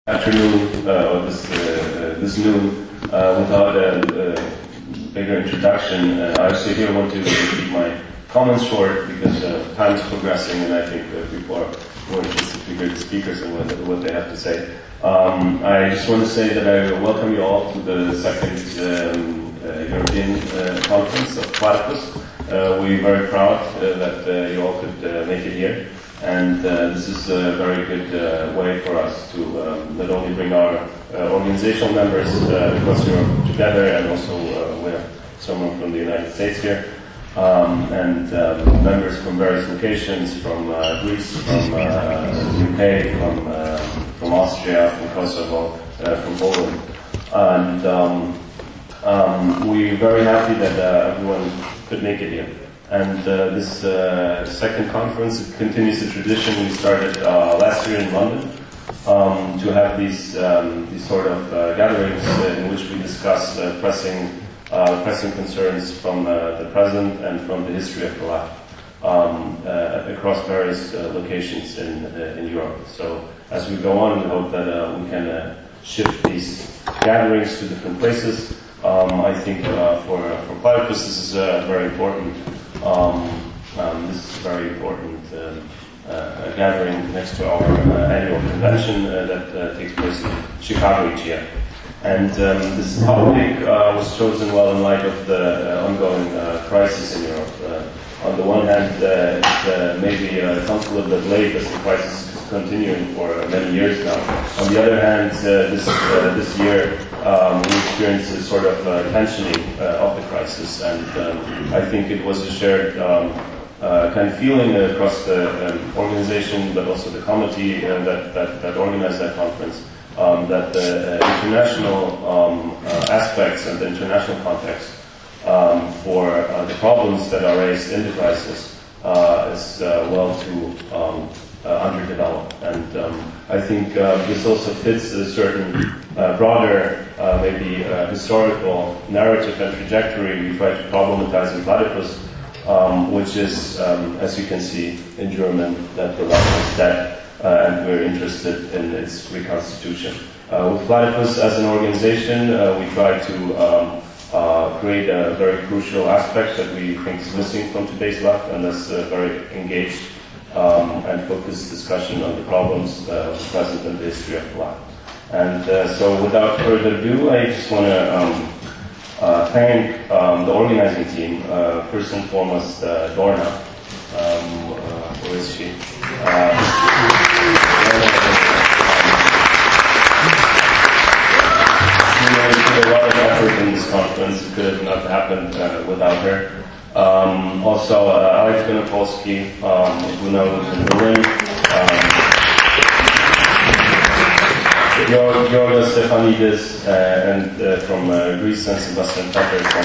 Afternoon or this noon without a bigger introduction. I also here want to keep my comments short because time is progressing and I think people are more interested to hear the speakers and what they have to say. I just want to say that I welcome you all to the second European conference of Platypus. We're very proud that you all could make it here. And this is a very good way for us to not only bring our organizational members across Europe together, and also we have someone from the United States here, and members from various locations, from Greece, from UK, from Austria, from Kosovo, from Poland. And we're very happy that everyone could make it here. And this second conference continues the tradition we started last year in London to have these sort of gatherings in which we discuss pressing concerns from the present and from the history of the lab across various locations in Europe. So as we go on, we hope that we can shift these gatherings to different places. I think for Platypus this is very important. This is a very important gathering next to our annual convention that takes place in Chicago each year. And this topic was chosen well in light of the ongoing crisis in Europe. On the one hand, it maybe comes a little bit late as the crisis is continuing for many years now. On the other hand, this year we experienced a sort of tensioning of the crisis, and I think it was a shared kind of feeling across the organization, but also the committee that organized that conference, that the international aspects and the international context for the problems that are raised in the crisis is well too underdeveloped. And I think this also fits a certain broader, maybe historical narrative and trajectory we try to problematize in Platypus, which is, as you can see in German, that the lab is dead, and we're interested in its reconstitution. With Platypus as an organization, we try to create a very crucial aspect that we think is missing from today's lab, and that's a very engaged and focused discussion on the problems of the present and the history of the lab. And so without further ado, I just want to thank the organizing team, first and foremost Dorna. Where is she? Put a lot of effort in this conference. It could have not happened without her. Also, Alex Benopolsky, who knows in Berlin. Georgios Stefanidis and from Greece, and Sebastian Tucker from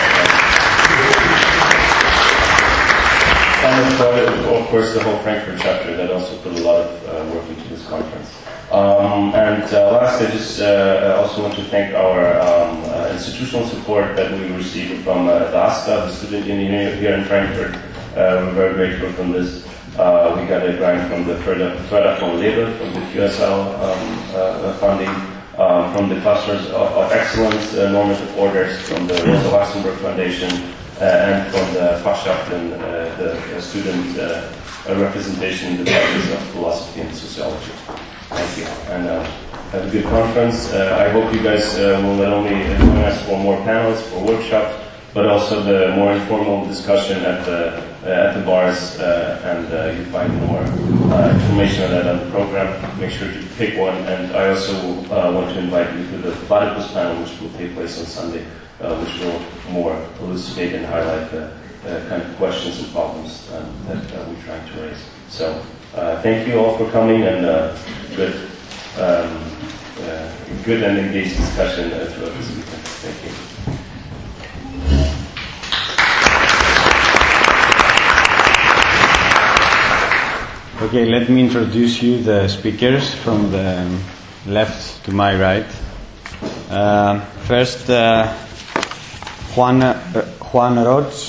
and of course the whole Frankfurt chapter that also put a lot of work into this conference. And last, I just also want to thank our institutional support that we received from the ASTA, the student union here in Frankfurt. We're very grateful from this. We got a grant from the Förderfonds Lebe, from the QSL funding, from the Clusters of Excellence Normative Orders, from the Rosa Luxemburg Foundation, and from the Fachschaften, the student representation in the Departments of Philosophy and Sociology. Thank you, and have a good conference. I hope you guys will not only join us for more panels, for workshops, but also the more informal discussion at the bars, and you find more information on that on the program. Make sure to pick one, and I also want to invite you to the Platypus panel, which will take place on Sunday, which will more elucidate and highlight the kind of questions and problems that we're trying to raise. So thank you all for coming, and good and engaged discussion throughout this weekend. Thank you. Okay, let me introduce you the speakers from the left to my right. First, Juan Roig.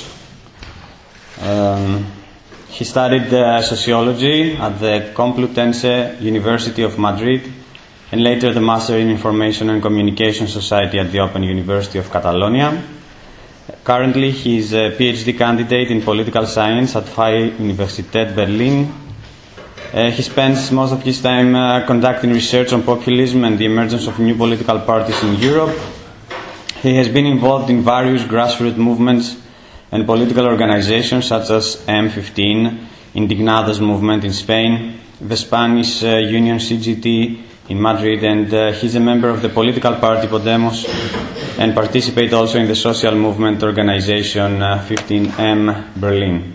He studied sociology at the Complutense University of Madrid and later the Master in Information and Communication Society at the Open University of Catalonia. Currently, he is a PhD candidate in political science at Freie Universität Berlin. He spends most of his time conducting research on populism and the emergence of new political parties in Europe. He has been involved in various grassroots movements and political organizations such as M15, Indignados movement in Spain, the Spanish Union CGT in Madrid, and he's a member of the political party Podemos and participates also in the social movement organization 15M Berlin.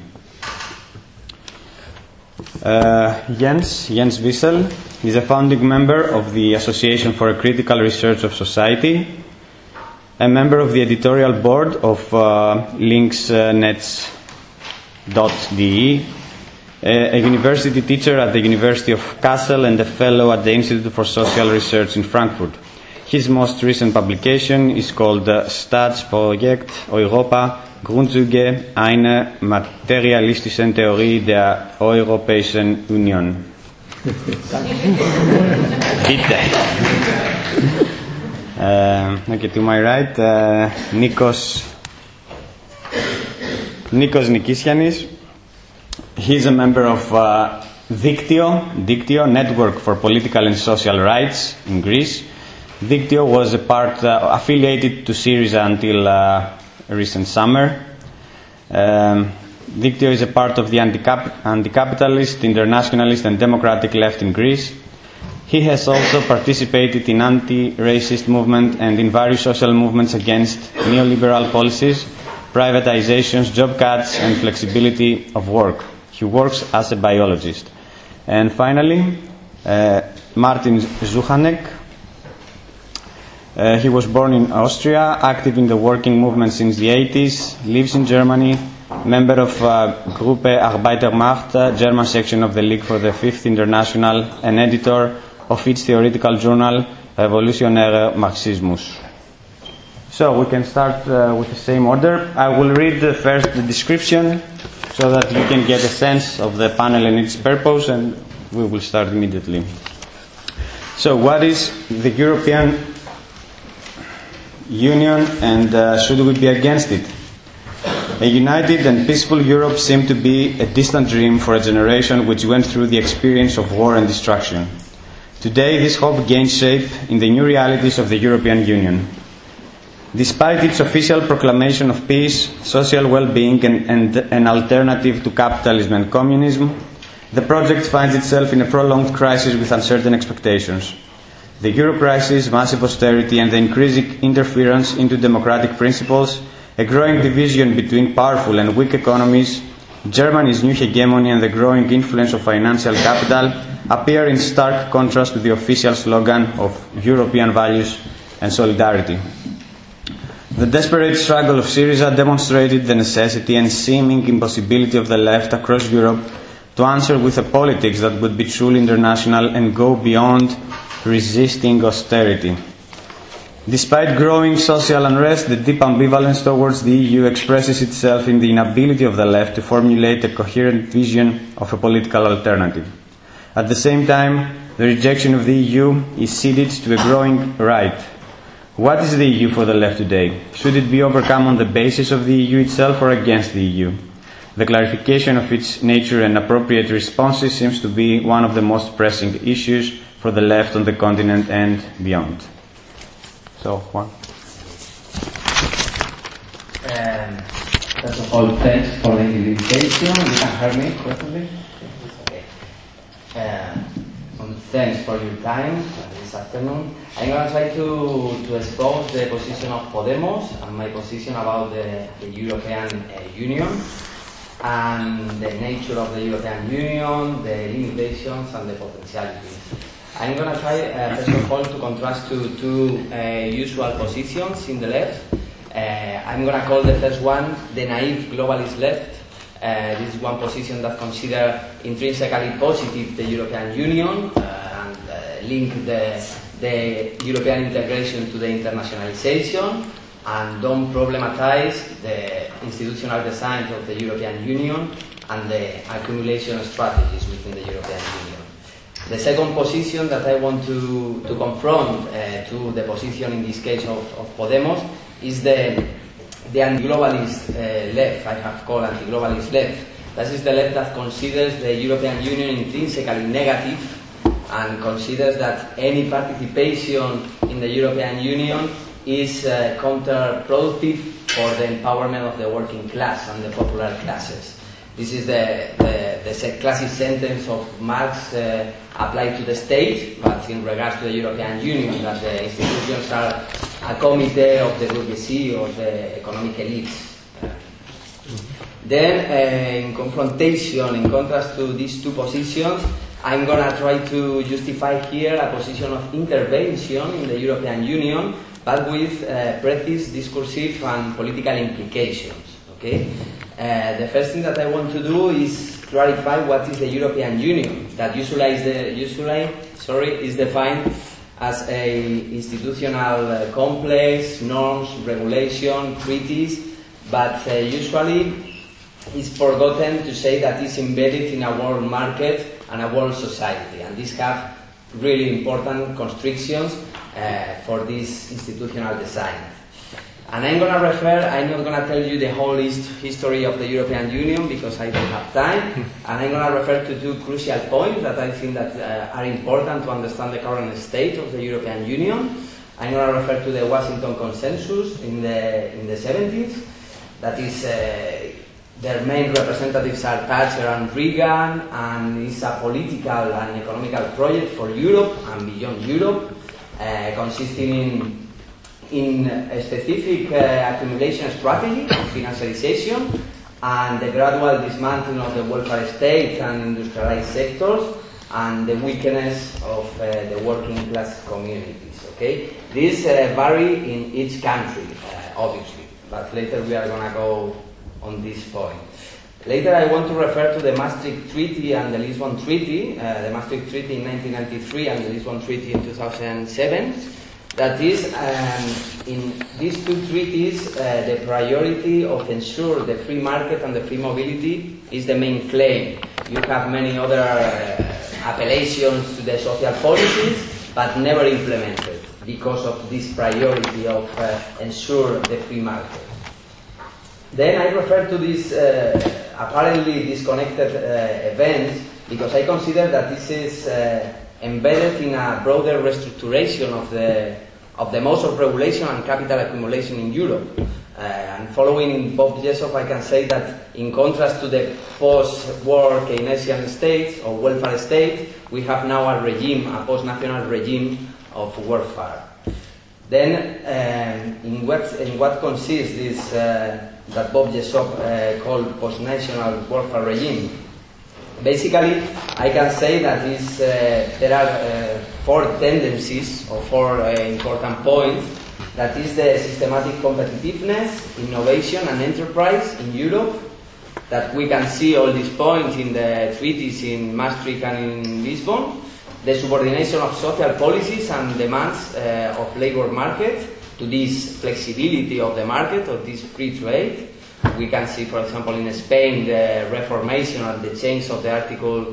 Jens Wiesel is a founding member of the Association for a Critical Research of Society, a member of the editorial board of linksnets.de, a university teacher at the University of Kassel and a fellow at the Institute for Social Research in Frankfurt. His most recent publication is called Staatsprojekt Europa, Grundzüge einer materialistischen Theorie der Europäischen Union. Bitte. Okay, to my right, Nikos Nikissianis. He's a member of Diktio, Network for Political and Social Rights in Greece. Diktio was affiliated to Syriza until recent summer. Diktio is a part of the anti-capitalist, internationalist and democratic left in Greece. He has also participated in anti-racist movement and in various social movements against neoliberal policies, privatizations, job cuts and flexibility of work. He works as a biologist. And finally, Martin Zuchanek. He was born in Austria, active in the working movement since the 80s, lives in Germany, member of Gruppe Arbeitermacht, German section of the League for the Fifth International, and editor of its theoretical journal, Revolutionärer Marxismus. So we can start with the same order. I will read first the description so that you can get a sense of the panel and its purpose, and we will start immediately. So what is the European Union, and should we be against it? A united and peaceful Europe seemed to be a distant dream for a generation which went through the experience of war and destruction. Today, this hope gains shape in the new realities of the European Union. Despite its official proclamation of peace, social well-being and an alternative to capitalism and communism, the project finds itself in a prolonged crisis with uncertain expectations. The euro crisis, massive austerity and the increasing interference into democratic principles, a growing division between powerful and weak economies, Germany's new hegemony and the growing influence of financial capital appear in stark contrast to the official slogan of European values and solidarity. The desperate struggle of Syriza demonstrated the necessity and seeming impossibility of the left across Europe to answer with a politics that would be truly international and go beyond resisting austerity. Despite growing social unrest, the deep ambivalence towards the EU expresses itself in the inability of the left to formulate a coherent vision of a political alternative. At the same time, the rejection of the EU is ceded to a growing right. What is the EU for the left today? Should it be overcome on the basis of the EU itself or against the EU? The clarification of its nature and appropriate responses seems to be one of the most pressing issues for the left on the continent and beyond. So, Juan. First of all, thanks for the invitation. You can hear me perfectly? Okay. Thanks for your time this afternoon. I'm going to try to expose the position of Podemos and my position about the European Union and the nature of the European Union, the limitations and the potentialities. I'm going to try, first of all, to contrast two usual positions in the left. I'm going to call the first one the naive globalist left. This is one position that considers intrinsically positive the European Union and link the European integration to the internationalization and don't problematize the institutional design of the European Union and the accumulation strategies within the European Union. The second position that I want to confront to the position in this case of Podemos is the anti-globalist left. I have called anti-globalist left. That is the left that considers the European Union intrinsically negative and considers that any participation in the European Union is counterproductive for the empowerment of the working class and the popular classes. This is the classic sentence of Marx applied to the state, but in regards to the European Union, that the institutions are a committee of the bourgeoisie or the economic elites. Then, in confrontation, in contrast to these two positions, I'm going to try to justify here a position of intervention in the European Union, but with precise, discursive and political implications. Okay? The first thing that I want to do is clarify what is the European Union, that usually is defined as a institutional complex, norms, regulation, treaties, but usually is forgotten to say that it's embedded in a world market and a world society, and these have really important constrictions for this institutional design. And I'm not going to tell you the whole history of the European Union because I don't have time, and I'm going to refer to two crucial points that I think that are important to understand the current state of the European Union. I'm going to refer to the Washington Consensus in the 70s, that is their main representatives are Thatcher and Reagan, and it's a political and economical project for Europe and beyond Europe, consisting in a specific accumulation strategy, financialization, and the gradual dismantling of the welfare state and industrialized sectors, and the weakness of the working class communities. Okay, these vary in each country, obviously, but later we are going to go on this point. Later I want to refer to the Maastricht Treaty and the Lisbon Treaty, the Maastricht Treaty in 1993 and the Lisbon Treaty in 2007. That is, in these two treaties, the priority of ensure the free market and the free mobility is the main claim. You have many other appellations to the social policies, but never implemented because of this priority of ensure the free market. Then I refer to these apparently disconnected events because I consider that this is embedded in a broader restructuration of the modes of regulation and capital accumulation in Europe. And following Bob Jessop, I can say that in contrast to the post-war Keynesian states or welfare state, we have now a regime, a post-national regime of welfare. Then, in what consists this that Bob Jessop called post-national welfare regime? Basically, I can say that there are four tendencies or four important points. That is the systematic competitiveness, innovation and enterprise in Europe. That we can see all these points in the treaties in Maastricht and in Lisbon. The subordination of social policies and demands of labor market to this flexibility of the market, of this free trade. We can see, for example, in Spain, the reformation and the change of the Article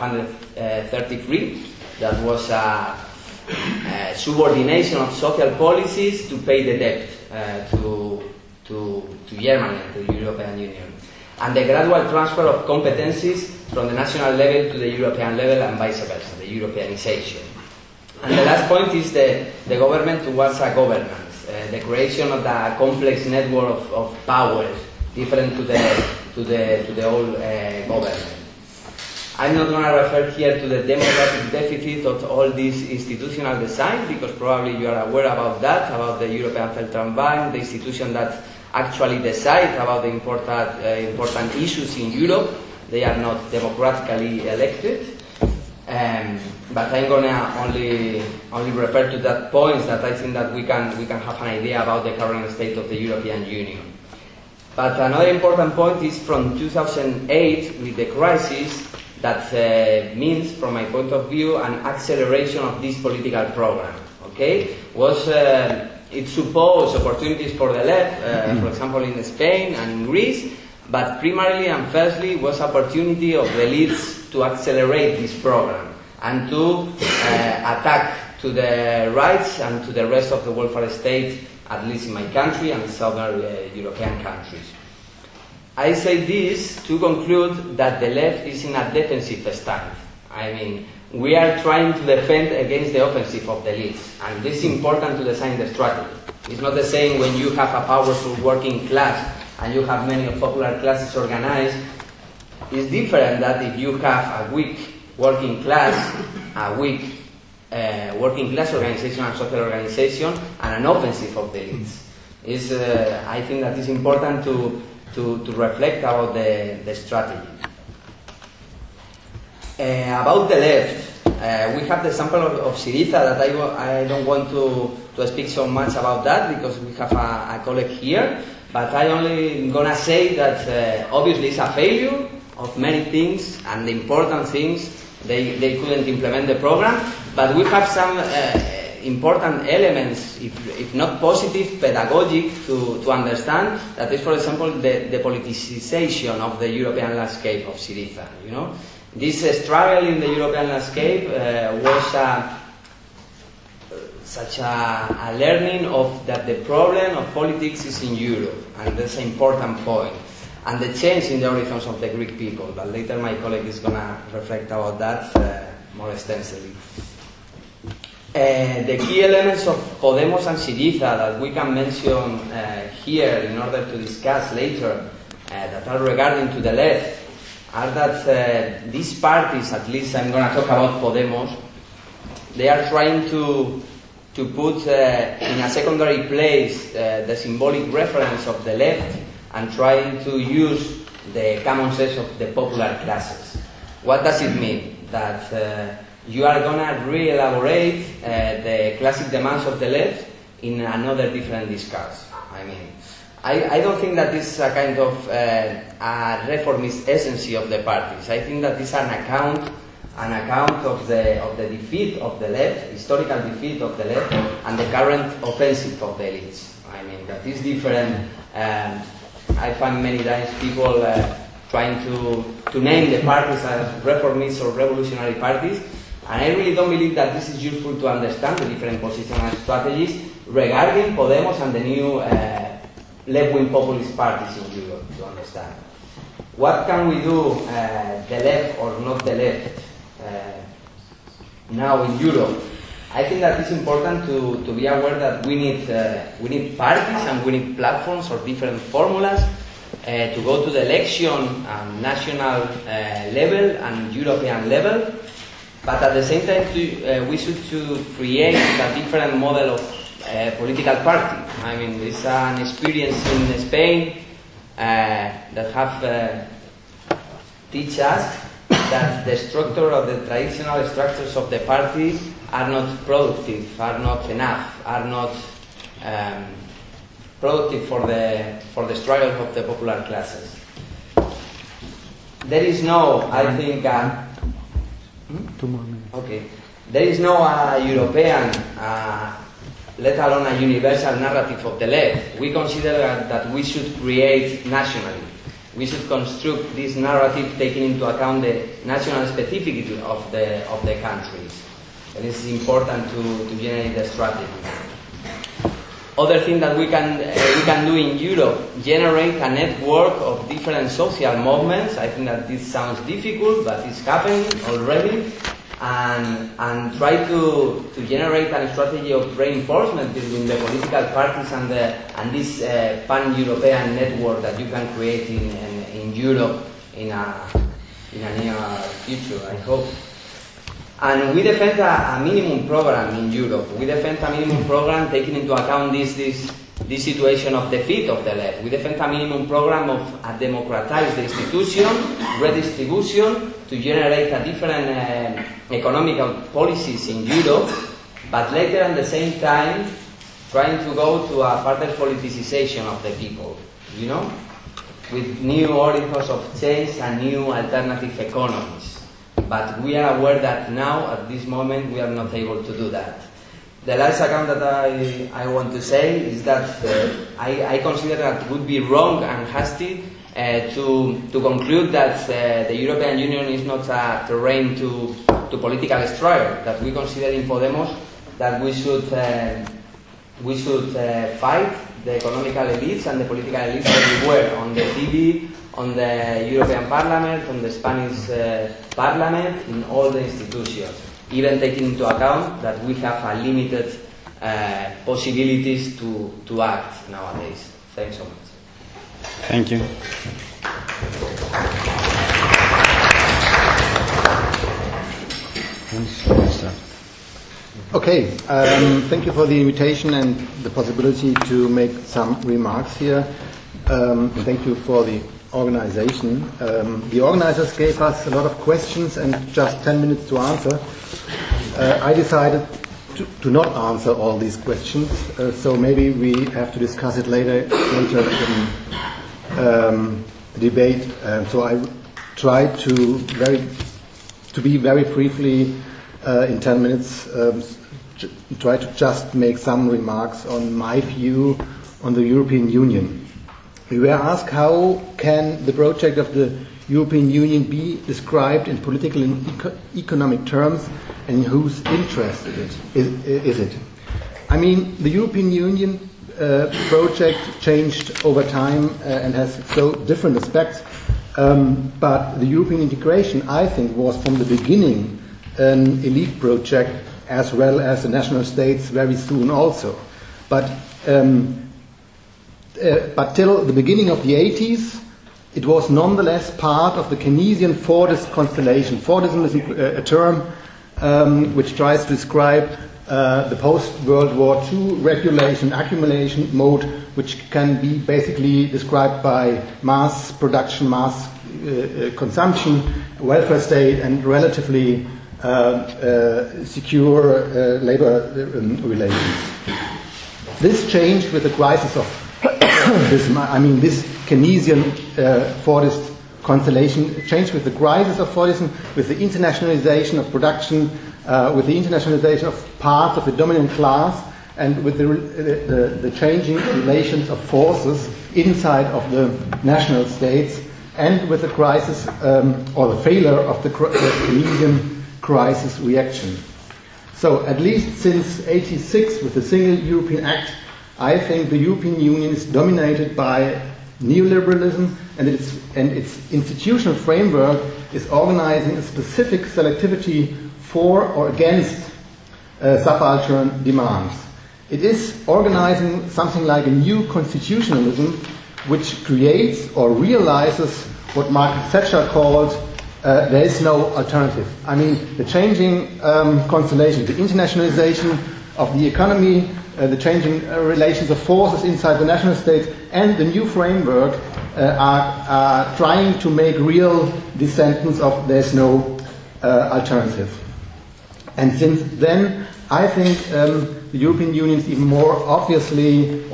133. That was a subordination of social policies to pay the debt to Germany, to the European Union. And the gradual transfer of competencies from the national level to the European level and vice versa, the Europeanization. And the last point is the government towards a governance, the creation of the complex network of powers different to the old government. I'm not going to refer here to the democratic deficit of all this institutional design because probably you are aware about that, about the European Central Bank, the institution that actually decide about the important issues in Europe. They are not democratically elected. But I'm going to only refer to that point that I think that we can have an idea about the current state of the European Union. But another important point is from 2008 with the crisis that means, from my point of view, an acceleration of this political program. Okay, it supposed opportunities for the left, for example in Spain and in Greece, but primarily and firstly was opportunity of the elites to accelerate this program. and to attack to the rights and to the rest of the welfare state, at least in my country and southern European countries. I say this to conclude that the left is in a defensive stance. I mean, we are trying to defend against the offensive of the elites, and this is important to design the strategy. It's not the same when you have a powerful working class and you have many popular classes organized. It's different that if you have a weak working class, a weak working class organization and social organization, and an offensive of the elites. I think that it's important to reflect about the strategy. About the left, we have the example of Syriza that I don't want to speak so much about that because we have a colleague here, but I only gonna say that obviously it's a failure of many things, and the important things they couldn't implement the program, but we have some important elements, if not positive, pedagogic to understand. That is, for example, the politicization of the European landscape of Syriza. You know, this struggle in the European landscape was such a learning of that the problem of politics is in Europe, and that's an important point. And the change in the horizons of the Greek people, but later my colleague is going to reflect about that more extensively. The key elements of Podemos and Syriza that we can mention here in order to discuss later that are regarding to the left are that these parties, at least I'm going to talk about Podemos, they are trying to put in a secondary place the symbolic reference of the left and trying to use the common sense of the popular classes. What does it mean? That you are going to re-elaborate the classic demands of the left in another different discourse. I mean, I don't think that this is a kind of a reformist essence of the parties. I think that this is an account of the defeat of the left, historical defeat of the left, and the current offensive of the elites. I mean, that is different. I find many times people trying to name the parties as reformist or revolutionary parties, and I really don't believe that this is useful to understand the different positions and strategies regarding Podemos and the new left-wing populist parties in Europe, to understand. What can we do, the left or not the left, now in Europe? I think that it's important to be aware that we need parties and we need platforms or different formulas to go to the election at national level and European level, but at the same time we should create a different model of political party. I mean, there's an experience in Spain that have teach us that the structure of the traditional structures of the party are not productive, are not enough, are not productive for the struggle of the popular classes. There is no, I think, 2 more minutes. Okay, there is no European, let alone a universal narrative of the left. We consider that we should create nationally. We should construct this narrative taking into account the national specificity of the countries. And it's important to generate the strategy. Other thing that we can do in Europe, generate a network of different social movements. I think that this sounds difficult, but it's happening already. And try to generate a strategy of reinforcement between the political parties and this pan-European network that you can create in Europe in a near future, I hope. And we defend a minimum program in Europe. We defend a minimum program taking into account this situation of defeat of the left. We defend a minimum program of a democratized institution, redistribution, to generate a different economical policies in Europe, but later at the same time trying to go to a further politicization of the people, you know, with new horizons of change and new alternative economies. But we are aware that now, at this moment, we are not able to do that. The last account that I want to say is that I consider that it would be wrong and hasty to conclude that the European Union is not a terrain to to political struggle, that we consider in Podemos that we should fight the economical elites and the political elites everywhere, on the TV, on the European Parliament, on the Spanish Parliament, in all the institutions, even taking into account that we have a limited possibilities to act nowadays. Thanks so much. Thank you. Okay, thank you for the invitation and the possibility to make some remarks here. Thank you for the organization. The organizers gave us a lot of questions and just 10 minutes to answer. I decided to not answer all these questions, so maybe we have to discuss it later in the debate. So I tried to be very briefly in 10 minutes, try to just make some remarks on my view on the European Union. We were asked how can the project of the European Union be described in political and economic terms, and in whose interest is it? I mean, the European Union project changed over time and has so different aspects, but the European integration, I think, was from the beginning an elite project, as well as the national states very soon also. But till the beginning of the 80s, it was nonetheless part of the Keynesian Fordist constellation. Fordism is a term which tries to describe the post-World War II regulation, accumulation mode, which can be basically described by mass production, mass consumption, welfare state, and relatively secure labor relations. This changed with the crisis of this Keynesian Fordist constellation changed with the crisis of Fordism, with the internationalization of production, with the internationalization of part of the dominant class, and with the changing relations of forces inside of the national states, and with the crisis or the failure of the Keynesian crisis reaction. So at least since '86, with the Single European Act, I think the European Union is dominated by neoliberalism, and its institutional framework is organizing a specific selectivity for or against subaltern demands. It is organizing something like a new constitutionalism, which creates or realizes what Margaret Thatcher called there is no alternative. I mean, the changing constellation, the internationalization of the economy, the changing relations of forces inside the national states, and the new framework are trying to make real this sentence of there's no alternative. And since then, I think the European Union is even more obvious in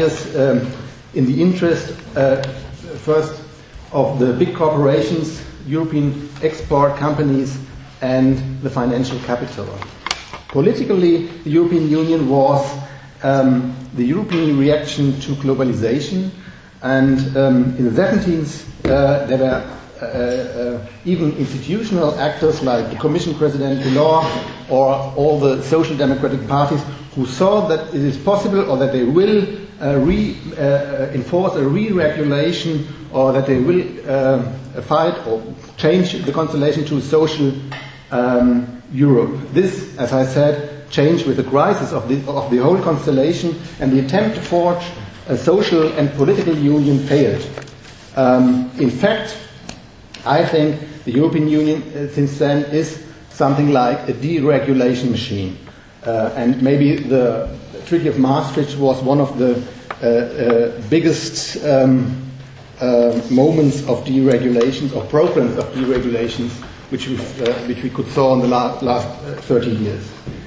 the interest first of the big corporations, European export companies, and the financial capital. Politically, the European Union was the European reaction to globalization, and in the 70s there were even institutional actors like the Commission President Delors or all the social democratic parties who saw that it is possible, or that they will enforce a re-regulation, or that they will fight or change the constellation to social Europe. This, as I said, changed with the crisis of the whole constellation, and the attempt to forge a social and political union failed. In fact, I think the European Union since then is something like a deregulation machine. And maybe the Treaty of Maastricht was one of the biggest moments of deregulations, or programs of deregulations, which we could saw in the last 30 years.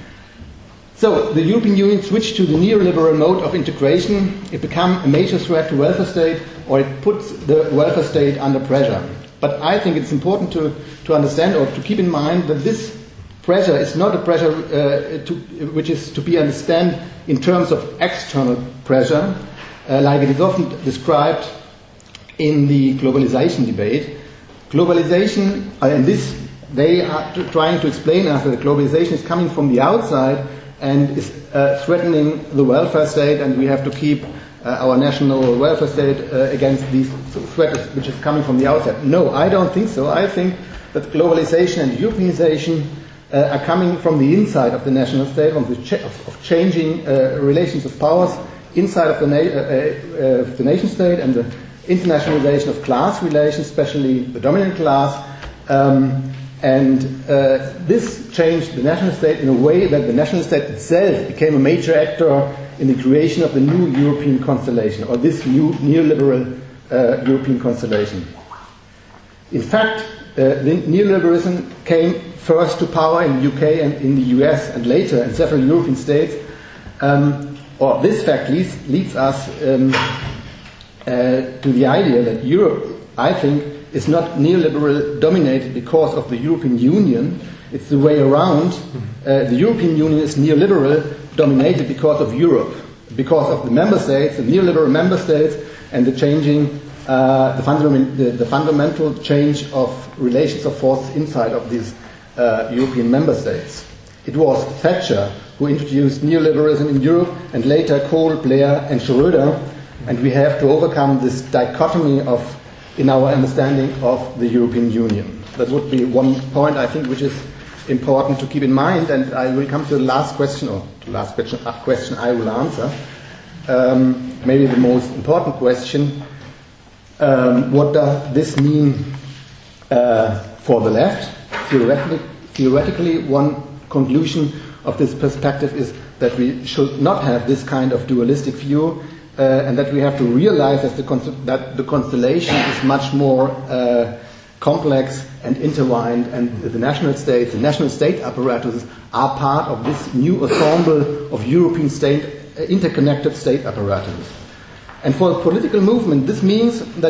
So the European Union switched to the neoliberal mode of integration. It became a major threat to welfare state, or it puts the welfare state under pressure. But I think it's important to understand, or to keep in mind, that this pressure is not a pressure which is to be understood in terms of external pressure, like it is often described in the globalization debate. Globalization, and this they are trying to explain us that globalization is coming from the outside and is threatening the welfare state, and we have to keep our national welfare state against these threats which is coming from the outside. No, I don't think so. I think that globalization and Europeanization are coming from the inside of the national state, of changing relations of powers inside of the nation state, and the internationalization of class relations, especially the dominant class. This changed the national state in a way that the national state itself became a major actor in the creation of the new European constellation, or this new neoliberal European constellation. In fact, the neoliberalism came first to power in the UK and in the US, and later in several European states. Or this fact leads us to the idea that Europe, I think, is not neoliberal dominated because of the European Union. It's the way around. The European Union is neoliberal dominated because of Europe, because of the member states, the neoliberal member states, and the changing, the fundamental change of relations of force inside of these European member states. It was Thatcher who introduced neoliberalism in Europe, and later Kohl, Blair, and Schröder, and we have to overcome this dichotomy in our understanding of the European Union. That would be one point, I think, which is important to keep in mind, and I will come to the last question, or the last question I will answer. Maybe the most important question. What does this mean for the left? Theoretically, one conclusion of this perspective is that we should not have this kind of dualistic view, and that we have to realize that the constellation is much more complex and intertwined, and the national states, the national state apparatuses are part of this new ensemble of European state, interconnected state apparatuses. And for a political movement, this means that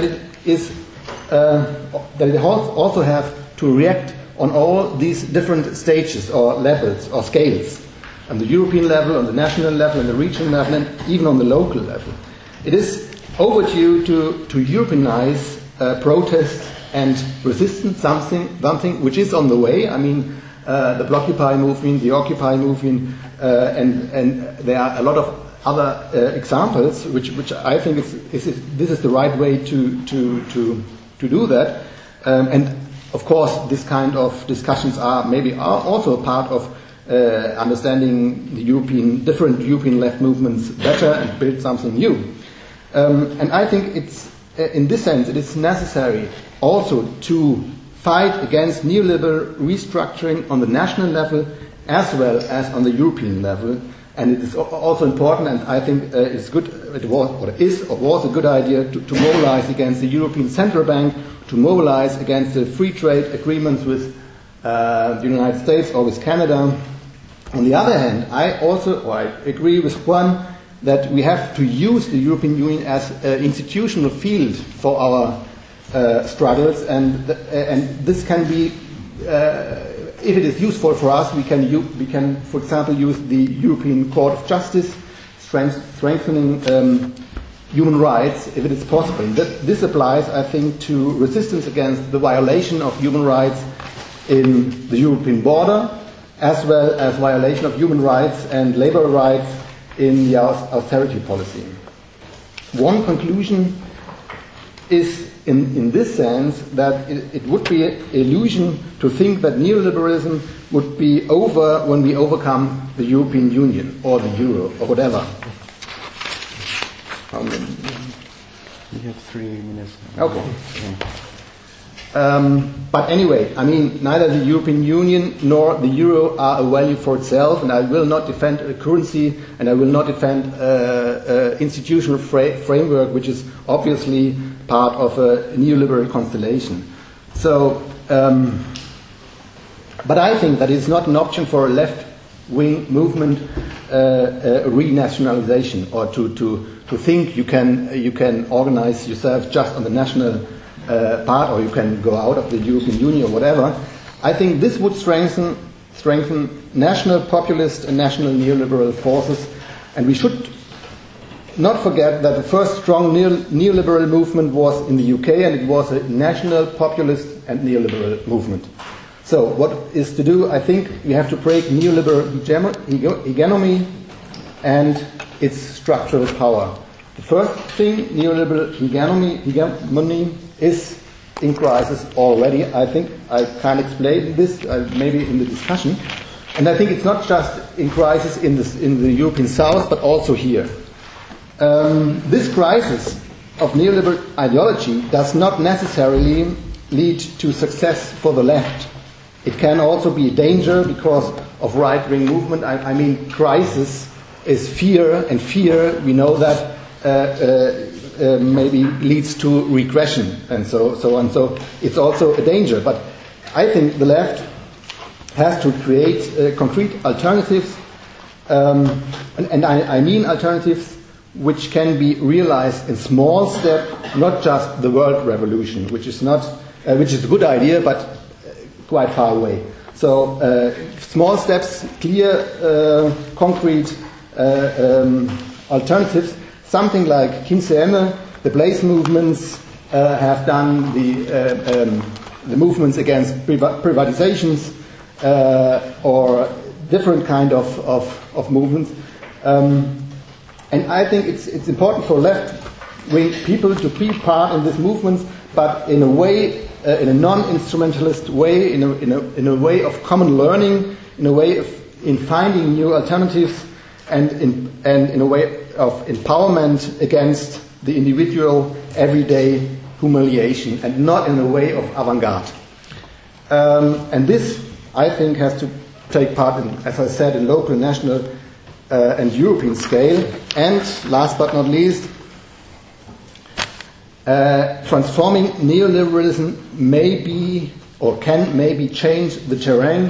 it also has to react on all these different stages or levels or scales, on the European level, on the national level, on the regional level, and even on the local level. It is overdue to Europeanize protest and resistance, something which is on the way. I mean, the Blockupy movement, the Occupy movement, and there are a lot of other examples which I think this is the right way to do that. And of course, this kind of discussions are also a part of understanding the different European left movements better and build something new. And I think it's in this sense it is necessary also to fight against neoliberal restructuring on the national level as well as on the European level. And it is also important, and I think it's good. It was a good idea to mobilize against the European Central Bank, to mobilize against the free trade agreements with the United States or with Canada. On the other hand, I agree with Juan that we have to use the European Union as an institutional field for our struggles, and this can be, if it is useful for us, we can, for example, use the European Court of Justice, strengthening human rights, if it is possible. This applies, I think, to resistance against the violation of human rights in the European border, as well as violation of human rights and labor rights in the austerity policy. One conclusion is in this sense that it would be an illusion to think that neoliberalism would be over when we overcome the European Union or the Euro or whatever. You have 3 minutes. Okay. But anyway, I mean, neither the European Union nor the Euro are a value for itself, and I will not defend a currency, and I will not defend institutional framework which is obviously part of a neoliberal constellation. So, but I think that it's not an option for a left-wing movement, renationalization, or to think you can organize yourself just on the national part, or you can go out of the European Union or whatever. I think this would strengthen national populist and national neoliberal forces, and we should not forget that the first strong neoliberal movement was in the UK, and it was a national populist and neoliberal movement. So what is to do? I think we have to break neoliberal hegemony and its structural power. The first thing, neoliberal hegemony is in crisis already. I think I can explain this maybe in the discussion. And I think it's not just in crisis in the European South, but also here. This crisis of neoliberal ideology does not necessarily lead to success for the left. It can also be a danger because of right-wing movement. I mean, crisis is fear, and fear, we know that maybe leads to regression and so on. So it's also a danger. But I think the left has to create concrete alternatives, and I mean alternatives which can be realized in small steps, not just the world revolution, which is a good idea, but quite far away. So small steps, clear, concrete alternatives. Something like 15M, the Blaze movements have done the movements against privatizations or different kind of movements. And I think it's important for left-wing people to be part in these movements, but in a way, in a non-instrumentalist way, in a way of common learning, in a way of in finding new alternatives, and in a way of empowerment against the individual everyday humiliation, and not in a way of avant-garde. And this, I think, has to take part in, as I said, in local, national, and European scale. And last but not least, transforming neoliberalism may be or can maybe change the terrain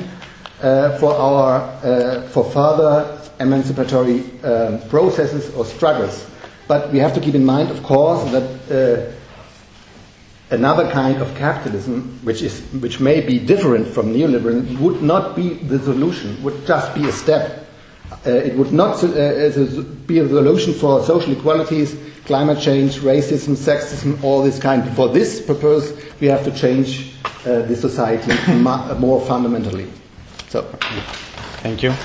for further emancipatory processes or struggles. But we have to keep in mind, of course, that another kind of capitalism, which may be different from neoliberalism, would not be the solution, would just be a step. It would not be a solution for social inequalities, climate change, racism, sexism, all this kind. For this purpose, we have to change the society more fundamentally. So, thank you.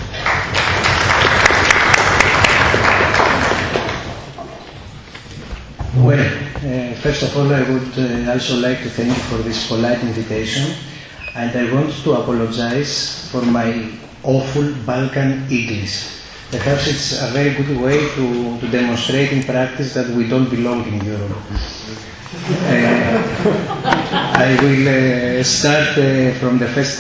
Well, first of all, I would also like to thank you for this polite invitation, and I want to apologize for my awful Balkan English. Perhaps it's a very good way to demonstrate in practice that we don't belong in Europe. I will start from the first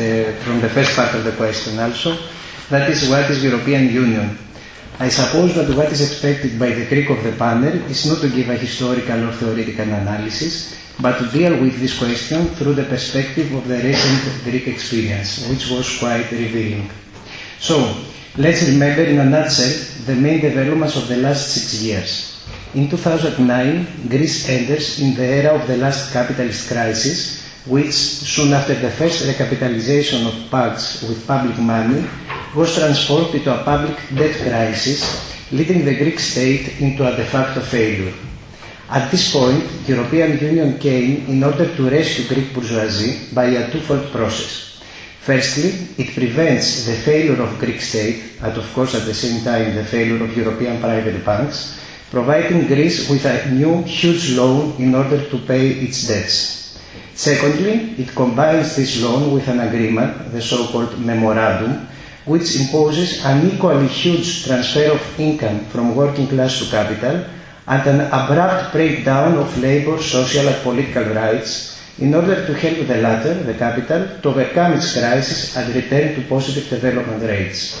part of the question also. That is, what is European Union? I suppose that what is expected by the Greek of the panel is not to give a historical or theoretical analysis, but to deal with this question through the perspective of the recent Greek experience, which was quite revealing. So, let's remember in a nutshell the main developments of the last 6 years. In 2009, Greece enters in the era of the last capitalist crisis, which, soon after the first recapitalization of banks with public money, was transformed into a public debt crisis, leading the Greek state into a de facto failure. At this point, the European Union came in order to rescue Greek bourgeoisie by a twofold process. Firstly, it prevents the failure of Greek state, and of course at the same time the failure of European private banks, providing Greece with a new huge loan in order to pay its debts. Secondly, it combines this loan with an agreement, the so-called memorandum, which imposes an equally huge transfer of income from working class to capital and an abrupt breakdown of labor, social and political rights in order to help the latter, the capital, to overcome its crisis and return to positive development rates.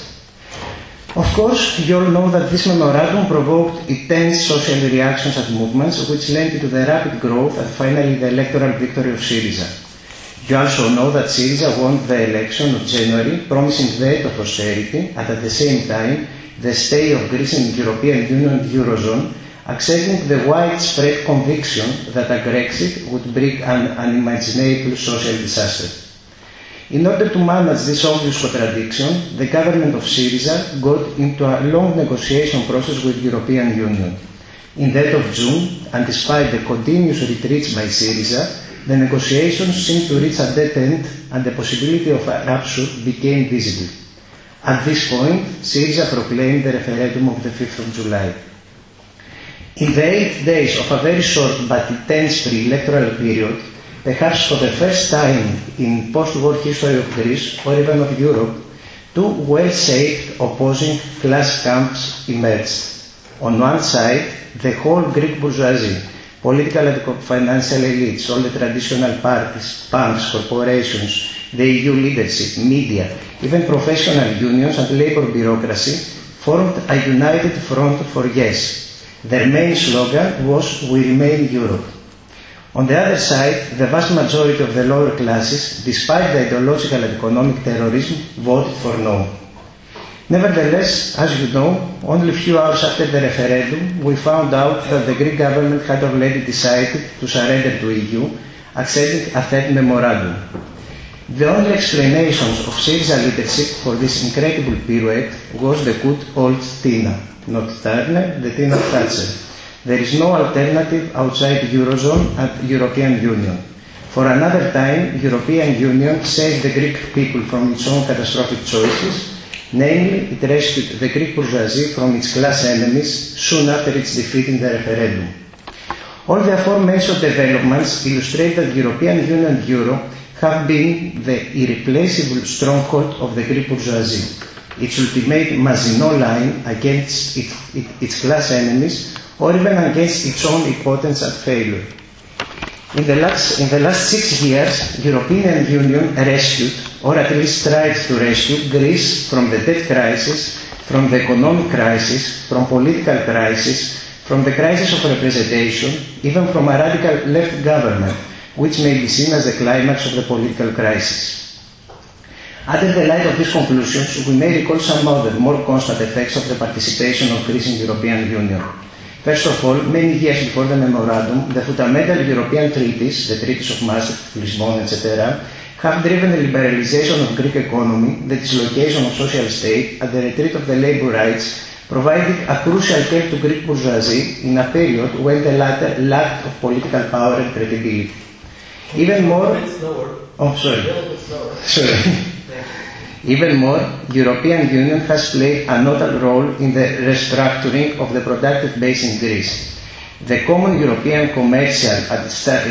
Of course, you all know that this memorandum provoked intense social reactions and movements which led to the rapid growth and finally the electoral victory of Syriza. You also know that Syriza won the election of January, promising the end of austerity and at the same time the stay of Greece in the European Union and Eurozone, accepting the widespread conviction that a Brexit would bring an unimaginable social disaster. In order to manage this obvious contradiction, the government of Syriza got into a long negotiation process with the European Union. In the end of June, and despite the continuous retreats by Syriza, the negotiations seemed to reach a dead end and the possibility of a rupture became visible. At this point, Syriza proclaimed the referendum of the 5th of July. In the 8 days of a very short but intense pre-electoral period, perhaps for the first time in post-war history of Greece or even of Europe, two well-shaped opposing class camps emerged. On one side, the whole Greek bourgeoisie, political and financial elites, all the traditional parties, banks, corporations, the EU leadership, media, even professional unions and labour bureaucracy formed a united front for yes. Their main slogan was "We remain Europe." On the other side, the vast majority of the lower classes, despite the ideological and economic terrorism, voted for no. Nevertheless, as you know, only a few hours after the referendum, we found out that the Greek government had already decided to surrender to EU, accepting a third memorandum. The only explanations of Syriza leadership for this incredible pirouette was the good old Tina, not Turner, the Tina Thatcher. There is no alternative outside Eurozone and European Union. For another time, European Union saved the Greek people from its own catastrophic choices. Namely, it rescued the Greek bourgeoisie from its class enemies soon after its defeat in the referendum. All the aforementioned developments illustrate that the European Union and Euro have been the irreplaceable stronghold of the Greek bourgeoisie, its ultimate Maginot Line against its class enemies, or even against its own impotence and failure. In the last 6 years, the European Union rescued, or at least tried to rescue, Greece from the debt crisis, from the economic crisis, from political crisis, from the crisis of representation, even from a radical left government, which may be seen as the climax of the political crisis. Under the light of these conclusions, we may recall some other more constant effects of the participation of Greece in the European Union. First of all, many years before the memorandum, the fundamental European treaties, the treaties of Maastricht, Lisbon, etc., have driven the liberalization of Greek economy, the dislocation of social state, and the retreat of the labour rights, providing a crucial help to Greek bourgeoisie in a period when the latter lacked of political power and credibility. Even more, Even more, the European Union has played a notable role in the restructuring of the productive base in Greece. The common European commercial and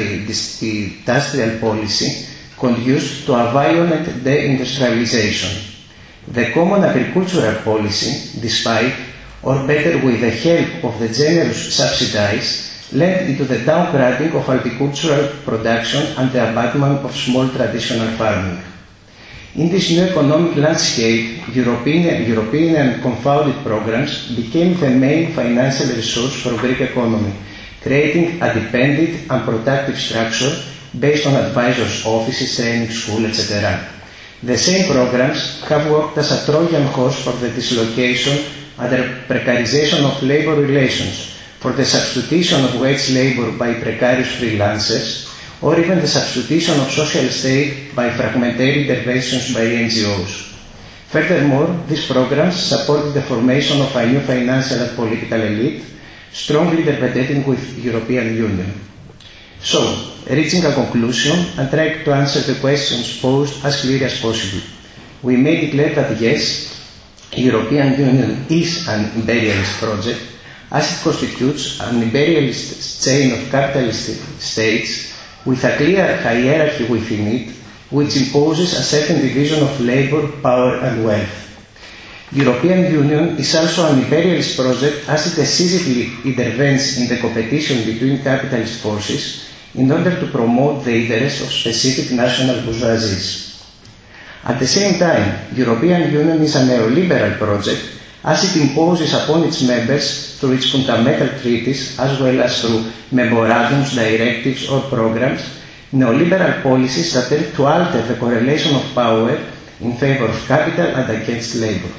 industrial policy conduced to a violent deindustrialization. The common agricultural policy, despite, or better with the help of the generous subsidies, led into the downgrading of agricultural production and the abandonment of small traditional farming. In this new economic landscape, European and confounded programs became the main financial resource for Greek economy, creating a dependent and productive structure based on advisors' offices, training schools, etc. The same programs have worked as a Trojan horse for the dislocation and the precarization of labor relations, for the substitution of wage labor by precarious freelancers, or even the substitution of social state by fragmentary interventions by NGOs. Furthermore, these programs supported the formation of a new financial and political elite, strongly interpreting with the European Union. So, reaching a conclusion and trying to answer the questions posed as clearly as possible, we may declare that yes, the European Union is an imperialist project, as it constitutes an imperialist chain of capitalist states with a clear hierarchy within it, which imposes a certain division of labour, power and wealth. The European Union is also an imperialist project as it decisively intervenes in the competition between capitalist forces in order to promote the interests of specific national bourgeoisies. At the same time, the European Union is a neoliberal project as it imposes upon its members through its fundamental treaties as well as through memorandums, directives or programs, neoliberal policies that tend to alter the correlation of power in favor of capital and against labour.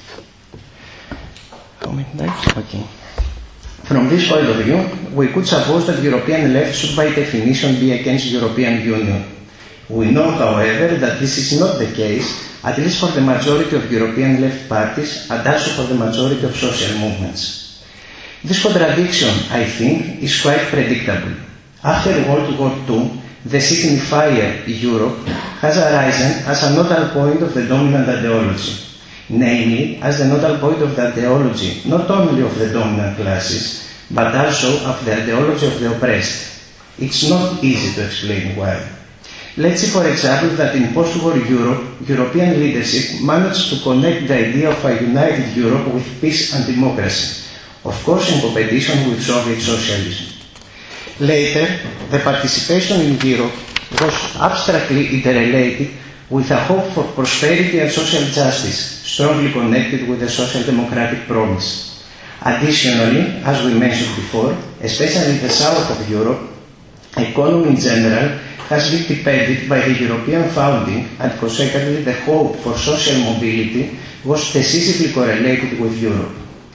Okay. From this point of view, we could suppose that the European left should by definition be against the European Union. We know, however, that this is not the case, at least for the majority of European left parties and also for the majority of social movements. This contradiction, I think, is quite predictable. After World War II, the signifier Europe has arisen as a nodal point of the dominant ideology, namely as the nodal point of the ideology not only of the dominant classes, but also of the ideology of the oppressed. It's not easy to explain why. Let's see, for example, that in post-war Europe, European leadership managed to connect the idea of a united Europe with peace and democracy, of course in competition with Soviet socialism. Later, the participation in Europe was abstractly interrelated with a hope for prosperity and social justice, strongly connected with the social democratic promise. Additionally, as we mentioned before, especially in the south of Europe, economy in general has been depended by the European founding, and consequently the hope for social mobility was decisively correlated with Europe.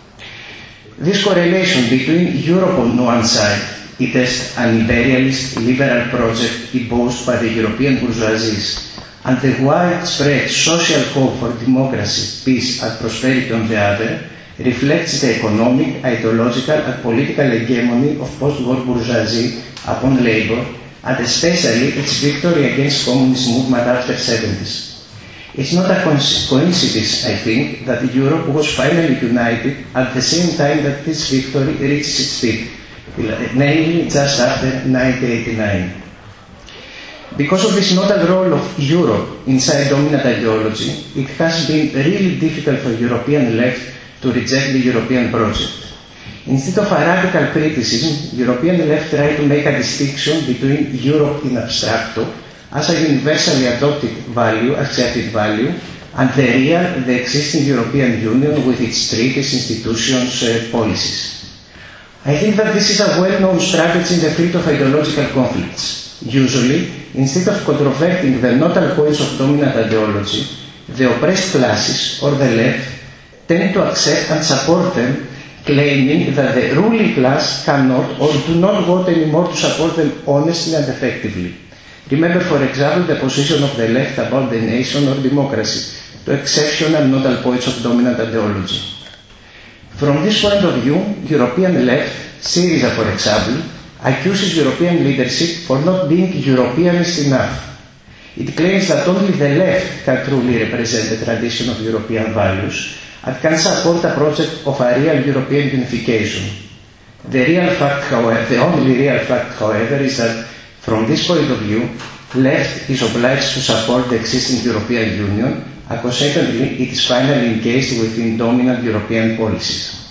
This correlation between Europe on one side, it is an imperialist liberal project imposed by the European bourgeoisie, and the widespread social hope for democracy, peace and prosperity on the other, reflects the economic, ideological and political hegemony of post-war bourgeoisie upon labour, and especially its victory against communist movement after the 70s. It's not a coincidence, I think, that Europe was finally united at the same time that this victory reached its peak, namely just after 1989. Because of this nodal role of Europe inside dominant ideology, it has been really difficult for European left to reject the European project. Instead of a radical criticism, European left tried to make a distinction between Europe in abstracto, as a universally adopted value, accepted value, and the real, the existing European Union with its treaties, institutions, policies. I think that this is a well-known strategy in the field of ideological conflicts. Usually, instead of controverting the nodal points of dominant ideology, the oppressed classes, or the left, tend to accept and support them, claiming that the ruling class cannot or do not want anymore to support them honestly and effectively. Remember, for example, the position of the left about the nation or democracy, two exceptional nodal points of dominant ideology. From this point of view, European left, Syriza for example, accuses European leadership for not being Europeanist enough. It claims that only the left can truly represent the tradition of European values and can support a project of a real European unification. The only real fact, however, is that from this point of view, left is obliged to support the existing European Union, and consequently it is finally engaged within dominant European policies.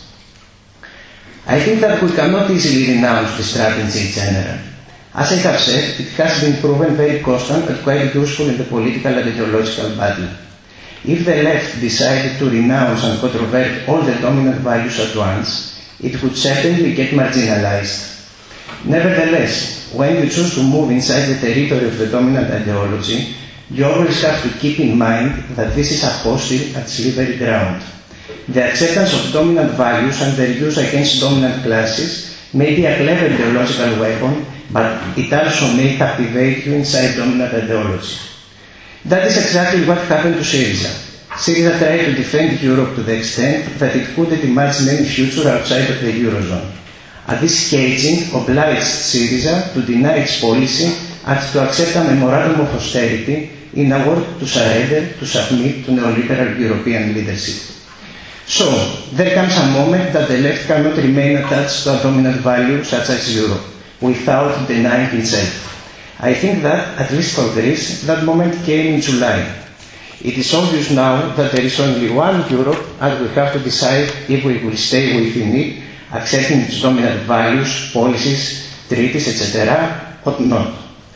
I think that we cannot easily renounce the strategy in general. As I have said, it has been proven very constant and quite useful in the political and ideological battle. If the left decided to renounce and controvert all the dominant values at once, it would certainly get marginalized. Nevertheless, when you choose to move inside the territory of the dominant ideology, you always have to keep in mind that this is a hostile and slippery ground. The acceptance of dominant values and their use against dominant classes may be a clever ideological weapon, but it also may captivate you inside dominant ideology. That is exactly what happened to Syriza. Syriza tried to defend Europe to the extent that it couldn't imagine any future outside of the Eurozone. And this caging obliged Syriza to deny its policy and to accept a memorandum of austerity in order to surrender, to submit to neoliberal European leadership. So, there comes a moment that the left cannot remain attached to a dominant value such as Europe, without denying itself. I think that, at least for Greece, that moment came in July. It is obvious now that there is only one Europe, and we have to decide if we will stay within it, accepting its dominant values, policies, treaties, etc., or not.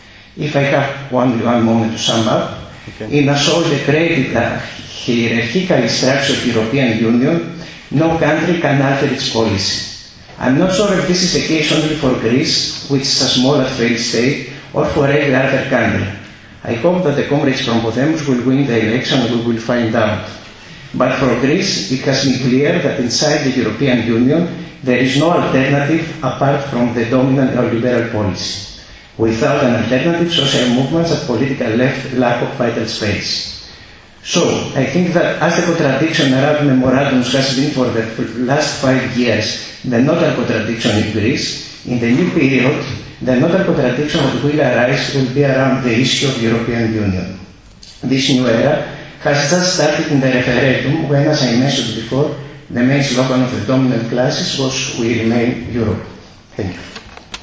If I have one moment to sum up, in a so decrepit, hierarchically structured European Union, no country can alter its policy. I'm not sure if this is the case only for Greece, which is a small and failed state, or for every other country. I hope that the comrades from Podemos will win the election and we will find out. But for Greece, it has been clear that inside the European Union there is no alternative apart from the dominant neoliberal policy. Without an alternative, social movements and political left lack of vital space. So, I think that as the contradiction around memorandums has been for the last 5 years the nodal contradiction in Greece, in the new period, The notable contradiction that will arise will be around the issue of European Union. This new era has just started in the referendum when, as I mentioned before, the main slogan of the dominant classes was "We remain Europe." Thank you.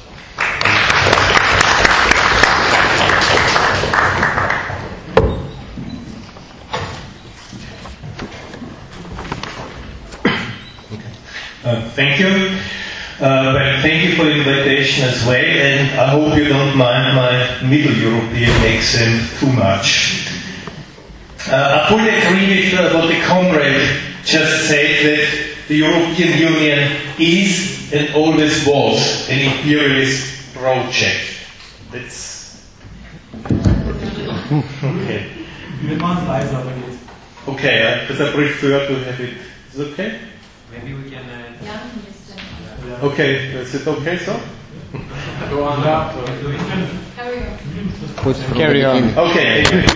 Thank you. Well, thank you for the invitation as well, and I hope you don't mind my Middle European accent too much. I fully agree with what the comrade just said, that the European Union is and always was an imperialist project. That's okay. Okay, because I prefer to have it. Is it okay? Maybe we can. Okay, is it okay, so? Go on. Carry on. Okay, anyway.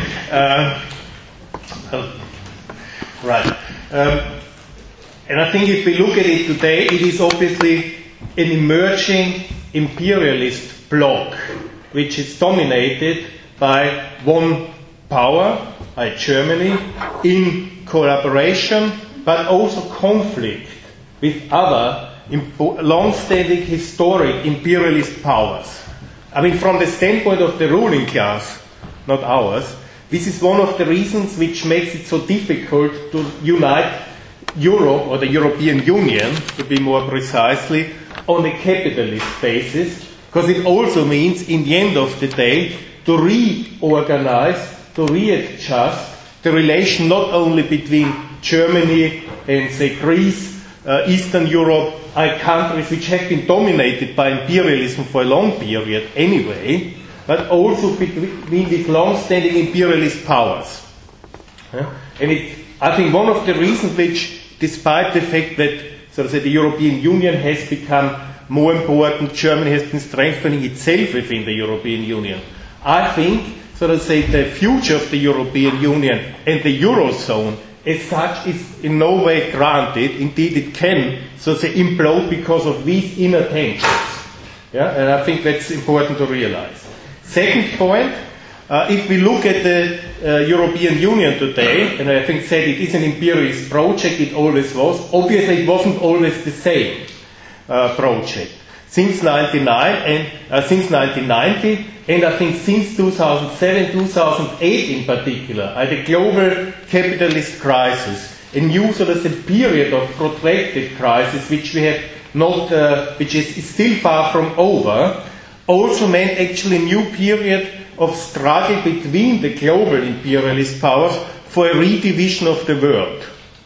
Right. And I think if we look at it today, it is obviously an emerging imperialist bloc, which is dominated by one power, by Germany, in collaboration, but also conflict with other long-standing historic imperialist powers. I mean, from the standpoint of the ruling class, not ours, this is one of the reasons which makes it so difficult to unite Europe, or the European Union, to be more precisely, on a capitalist basis, because it also means, in the end of the day, to reorganize, to readjust the relation not only between Germany and, say, Greece, Eastern Europe, are countries which have been dominated by imperialism for a long period anyway, but also between these long-standing imperialist powers. And I think one of the reasons which, despite the fact that, so to say, the European Union has become more important, Germany has been strengthening itself within the European Union, I think, so to say, the future of the European Union and the Eurozone as such is in no way granted. Indeed, it can, so to say, implode because of these inner tensions. Yeah? And I think that's important to realize. Second point, if we look at the European Union today, and I think said it is an imperialist project, it always was. Obviously, it wasn't always the same project. Since 1990, and I think since 2007, 2008 in particular, the global capitalist crisis, a new sort of a period of protracted crisis, which we have not, which is still far from over, also meant actually a new period of struggle between the global imperialist powers for a redivision of the world.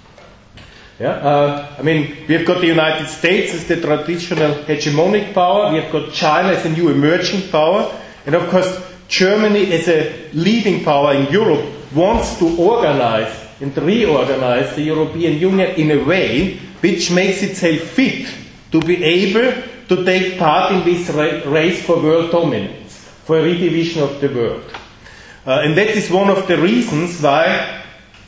Yeah, I mean, we have got the United States as the traditional hegemonic power, we have got China as a new emerging power, and of course Germany as a leading power in Europe wants to organize and reorganize the European Union in a way which makes itself fit to be able to take part in this race for world dominance, for a redivision of the world. And that is one of the reasons why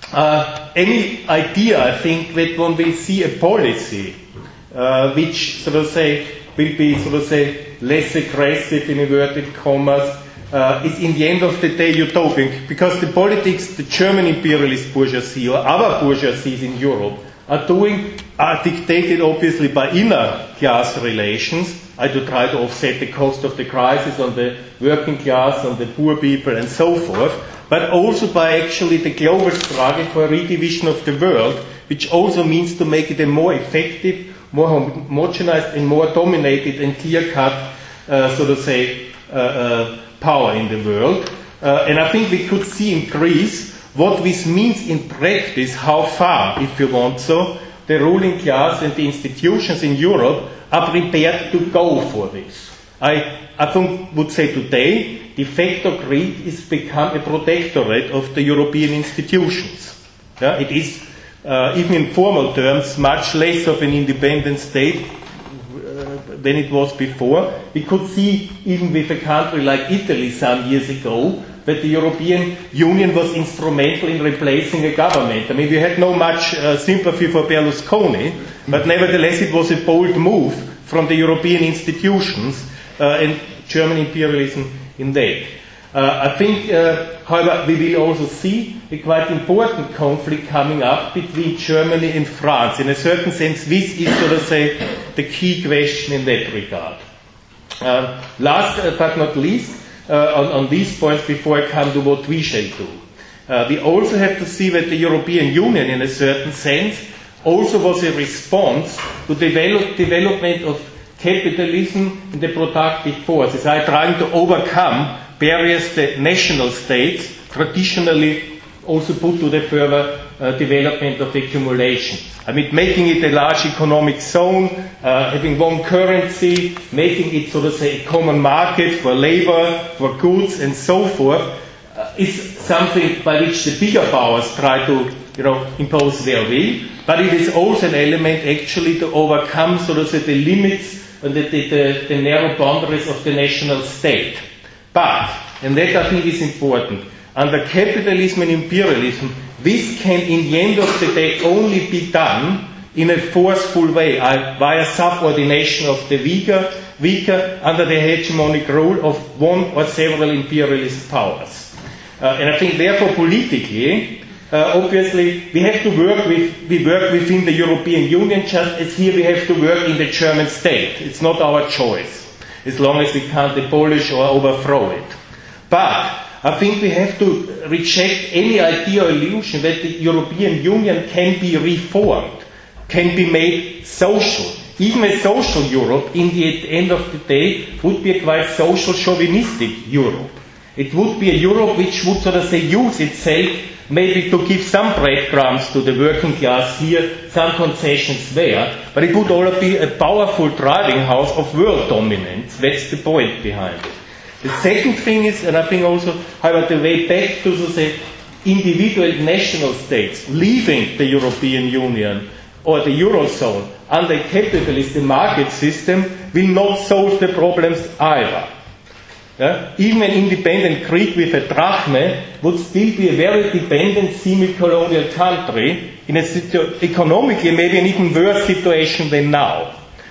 any idea, I think, that one will see a policy which, so to say, will be, so to say, less aggressive in inverted commas, is in the end of the day utopic, because the politics the German imperialist bourgeoisie or other bourgeoisies in Europe are doing are dictated obviously by inner class relations, to try to offset the cost of the crisis on the working class, on the poor people and so forth, but also by actually the global struggle for a redivision of the world, which also means to make it a more effective, more homogenized and more dominated and clear-cut, so to say, power in the world. And I think we could see in Greece what this means in practice, how far, if you want so, the ruling class and the institutions in Europe are prepared to go for this. I would say today, de facto Greece has become a protectorate of the European institutions. Yeah, it is, even in formal terms, much less of an independent state than it was before. We could see, even with a country like Italy some years ago, that the European Union was instrumental in replacing a government. I mean, we had no much sympathy for Berlusconi, but nevertheless it was a bold move from the European institutions and German imperialism in that. I think, however, we will also see a quite important conflict coming up between Germany and France. In a certain sense, this is, so to say, the key question in that regard. Last but not least, on these points, before I come to what we shall do, we also have to see that the European Union, in a certain sense, also was a response to development of capitalism in the productive forces. Are trying to overcome barriers that national states traditionally also put to the further development of accumulation. I mean, making it a large economic zone, having one currency, making it, so to say, a common market for labor, for goods, and so forth, is something by which the bigger powers try to, impose their will. But it is also an element actually to overcome, so to say, the limits and the narrow boundaries of the national state. But, and that I think is important, under capitalism and imperialism, this can, in the end of the day, only be done in a forceful way, via subordination of the weaker under the hegemonic rule of one or several imperialist powers. And I think, therefore, politically, obviously, we have to we work within the European Union, just as here we have to work in the German state. It's not our choice, as long as we can't abolish or overthrow it. But I think we have to reject any idea or illusion that the European Union can be reformed, can be made social. Even a social Europe, in the end of the day, would be a quite social chauvinistic Europe. It would be a Europe which would, so to say, use itself maybe to give some breadcrumbs to the working class here, some concessions there, but it would all be a powerful driving house of world dominance. That's the point behind it. The second thing is, and I think also, however, the way back to, so to say, individual national states leaving the European Union or the Eurozone under a capitalist market system will not solve the problems either. Even an independent Greek with a drachme would still be a very dependent semi-colonial country in a economically maybe an even worse situation than now.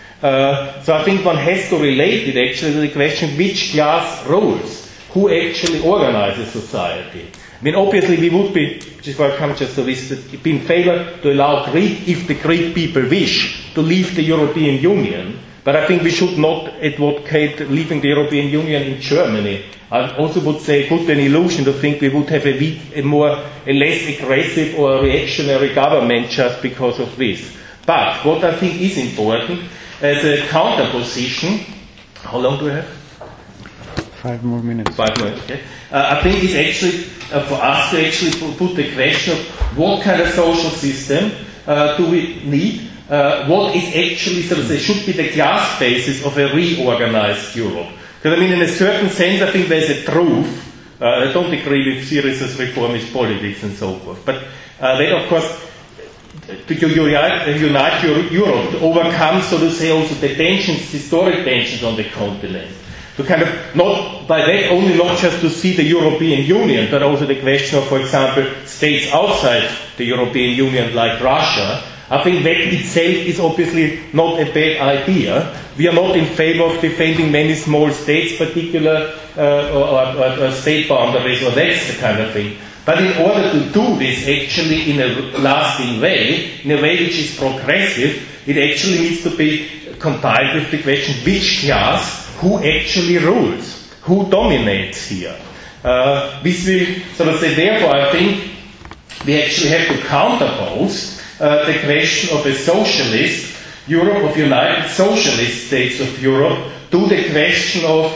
So I think one has to relate it actually to the question which class rules, who actually organizes society. I mean, obviously we would be, before I come just to this, be in favor to allow Greek, if the Greek people wish, to leave the European Union. But I think we should not advocate leaving the European Union in Germany. I also would say it would be an illusion to think we would have a less aggressive or reactionary government just because of this. But what I think is important as a counterposition, how long do we have? 5 more minutes. 5 minutes, okay. I think it's actually for us to actually put the question of what kind of social system do we need? What is actually, so to say, should be the class basis of a reorganized Europe? Because I mean, in a certain sense, I think there's a truth. I don't agree with Syriza's reformist politics and so forth. But that, of course, to unite Europe, to overcome, so to say, also the tensions, historic tensions on the continent. To kind of, not by that only not just to see the European Union, but also the question of, for example, states outside the European Union like Russia. I think that itself is obviously not a bad idea. We are not in favor of defending many small states, particular or state boundaries, or that's the kind of thing. But in order to do this actually in a lasting way, in a way which is progressive, it actually needs to be combined with the question which class, who actually rules, who dominates here. This will, so to say, therefore I think we actually have to counterpose the question of a socialist Europe, of united socialist states of Europe, to the question of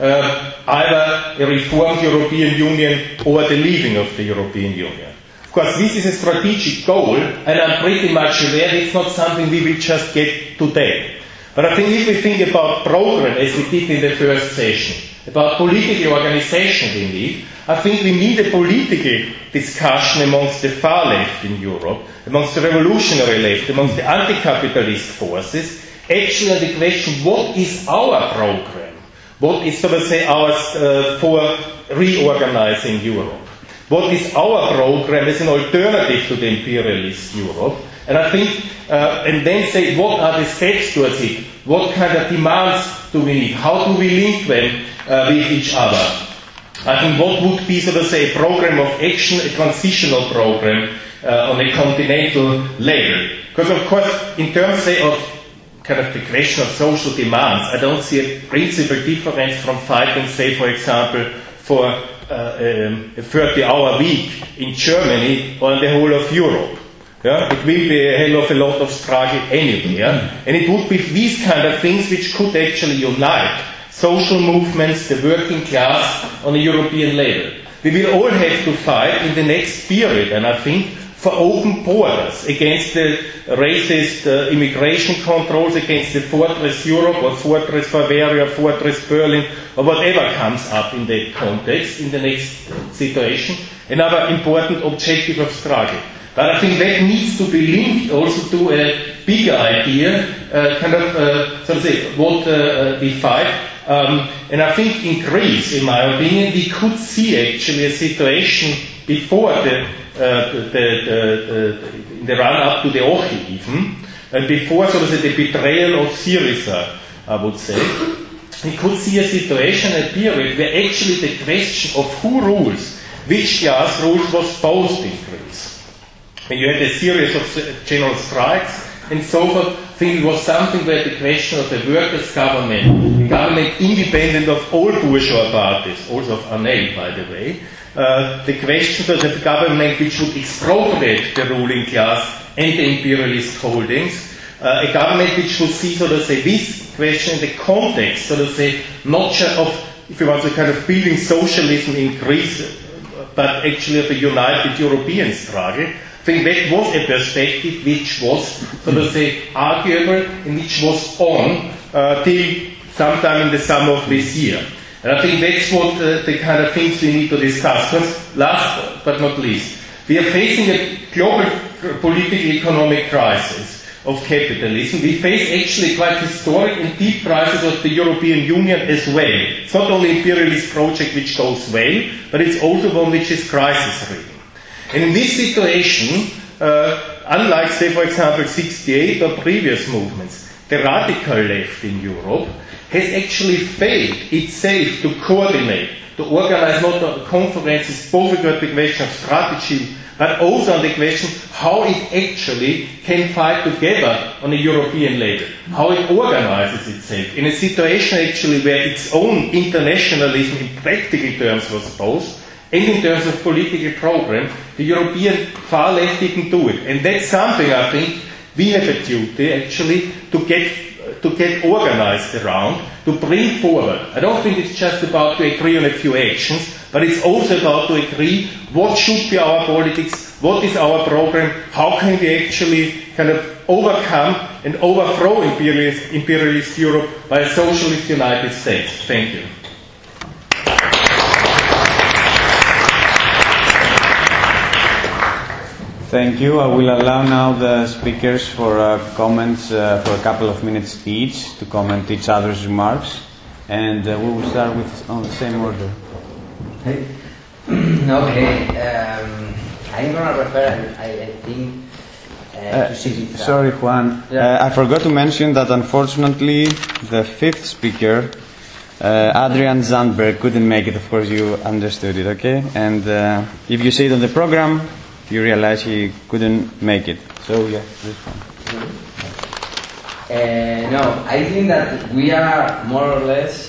either a reformed European Union or the leaving of the European Union. Of course, this is a strategic goal, and I'm pretty much aware it's not something we will just get today. But I think if we think about program, as we did in the first session, about political organization we need, I think we need a political discussion amongst the far left in Europe, amongst the revolutionary left, amongst the anti-capitalist forces, actually on the question, what is our program? What is, so to say, ours for reorganizing Europe? What is our program as an alternative to the imperialist Europe? And I think, and then say, what are the steps towards it? What kind of demands do we need? How do we link them with each other. I think what would be, so to say, a program of action, a transitional program on a continental level? Because, of course, in terms, say, of kind of the question of social demands, I don't see a principal difference from fighting, say, for example, for a 30-hour week in Germany or in the whole of Europe. Yeah? It will be a hell of a lot of struggle anyway. Yeah? And it would be these kind of things which could actually unite social movements, the working class on a European level. We will all have to fight in the next period, and I think, for open borders against the racist immigration controls, against the Fortress Europe or Fortress Bavaria, Fortress Berlin, or whatever comes up in that context, in the next situation, another important objective of struggle. But I think that needs to be linked also to a bigger idea, so to say, what we fight. And I think in Greece, in my opinion, we could see actually a situation before the run-up to the Ochi even, before, so to say, the betrayal of Syriza, I would say, we could see a situation, a period, where actually the question of who rules, which class rules, was posed in Greece. When you had a series of general strikes and so forth, I think it was something where the question of the workers' government, a government independent of all bourgeois parties, also of Arnay, by the way, the question of the government which would expropriate the ruling class and the imperialist holdings, a government which would see, so to say, this question in the context, so to say, not just of, if you want to kind of building socialism in Greece, but actually of a united European struggle. I think that was a perspective which was, so to say, arguable and which was on till sometime in the summer of this year. And I think that's what the kind of things we need to discuss. Because last but not least, we are facing a global political economic crisis of capitalism. We face actually quite historic and deep crisis of the European Union as well. It's not only imperialist project which goes well, but it's also one which is crisis-ridden. And in this situation, unlike, say, for example, 68 or previous movements, the radical left in Europe has actually failed itself to coordinate, to organize not only conferences, both about the question of strategy, but also on the question how it actually can fight together on a European level, how it organizes itself in a situation actually where its own internationalism in practical terms was posed, and in terms of political program, the European far left didn't do it. And that's something I think we have a duty actually to get organized around, to bring forward. I don't think it's just about to agree on a few actions, but it's also about to agree what should be our politics, what is our program, how can we actually kind of overcome and overthrow imperialist Europe by a socialist United States. Thank you. Thank you. I will allow now the speakers for comments for a couple of minutes each to comment each other's remarks, and we will start with on the same order. Okay. I'm going to refer, I think, to Syriza. Sorry, Juan. Yeah. I forgot to mention that unfortunately the fifth speaker, Adrian Zandberg, couldn't make it. Of course, you understood it, okay? And if you see it on the program, you realize he couldn't make it. So, yeah, this one. No, I think that we are more or less,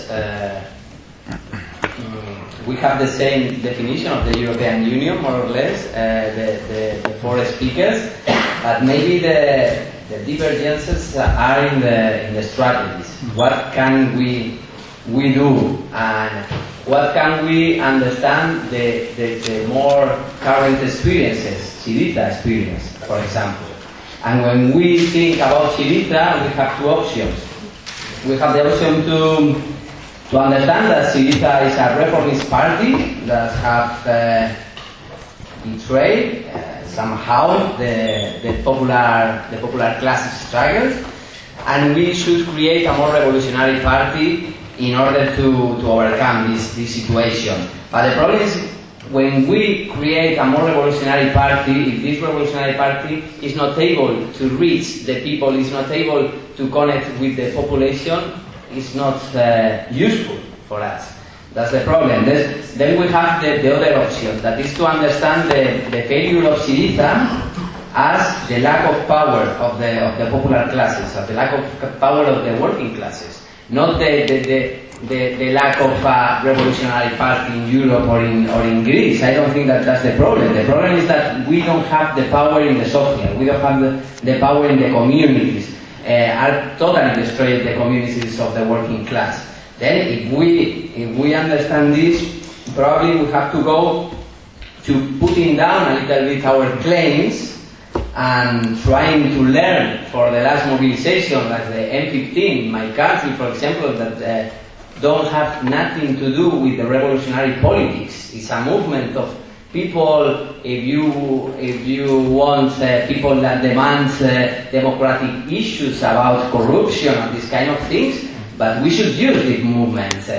we have the same definition of the European Union, more or less, the four speakers, but maybe the divergences are in the strategies. What can we do, and what can we understand the more current experiences, Syriza experience, for example. And when we think about Syriza, we have two options. We have the option to understand that Syriza is a reformist party that have betrayed somehow the popular class struggles, and we should create a more revolutionary party in order to overcome this situation. But the problem is, when we create a more revolutionary party, if this revolutionary party is not able to reach the people, is not able to connect with the population, it's not useful for us. That's the problem. Then we have the other option, that is to understand the failure of Syriza as the lack of power of the popular classes, or the lack of power of the working classes, not the lack of a revolutionary party in Europe or in Greece. I don't think that that's the problem. The problem is that we don't have the power in the social, we don't have the power in the communities, are totally destroyed the communities of the working class. Then if we understand this, probably we have to go to putting down a little bit our claims and trying to learn for the last mobilization, like the M15 in my country, for example, that don't have nothing to do with the revolutionary politics. It's a movement of people, if you want people that demand democratic issues about corruption and these kind of things, but we should use these movements.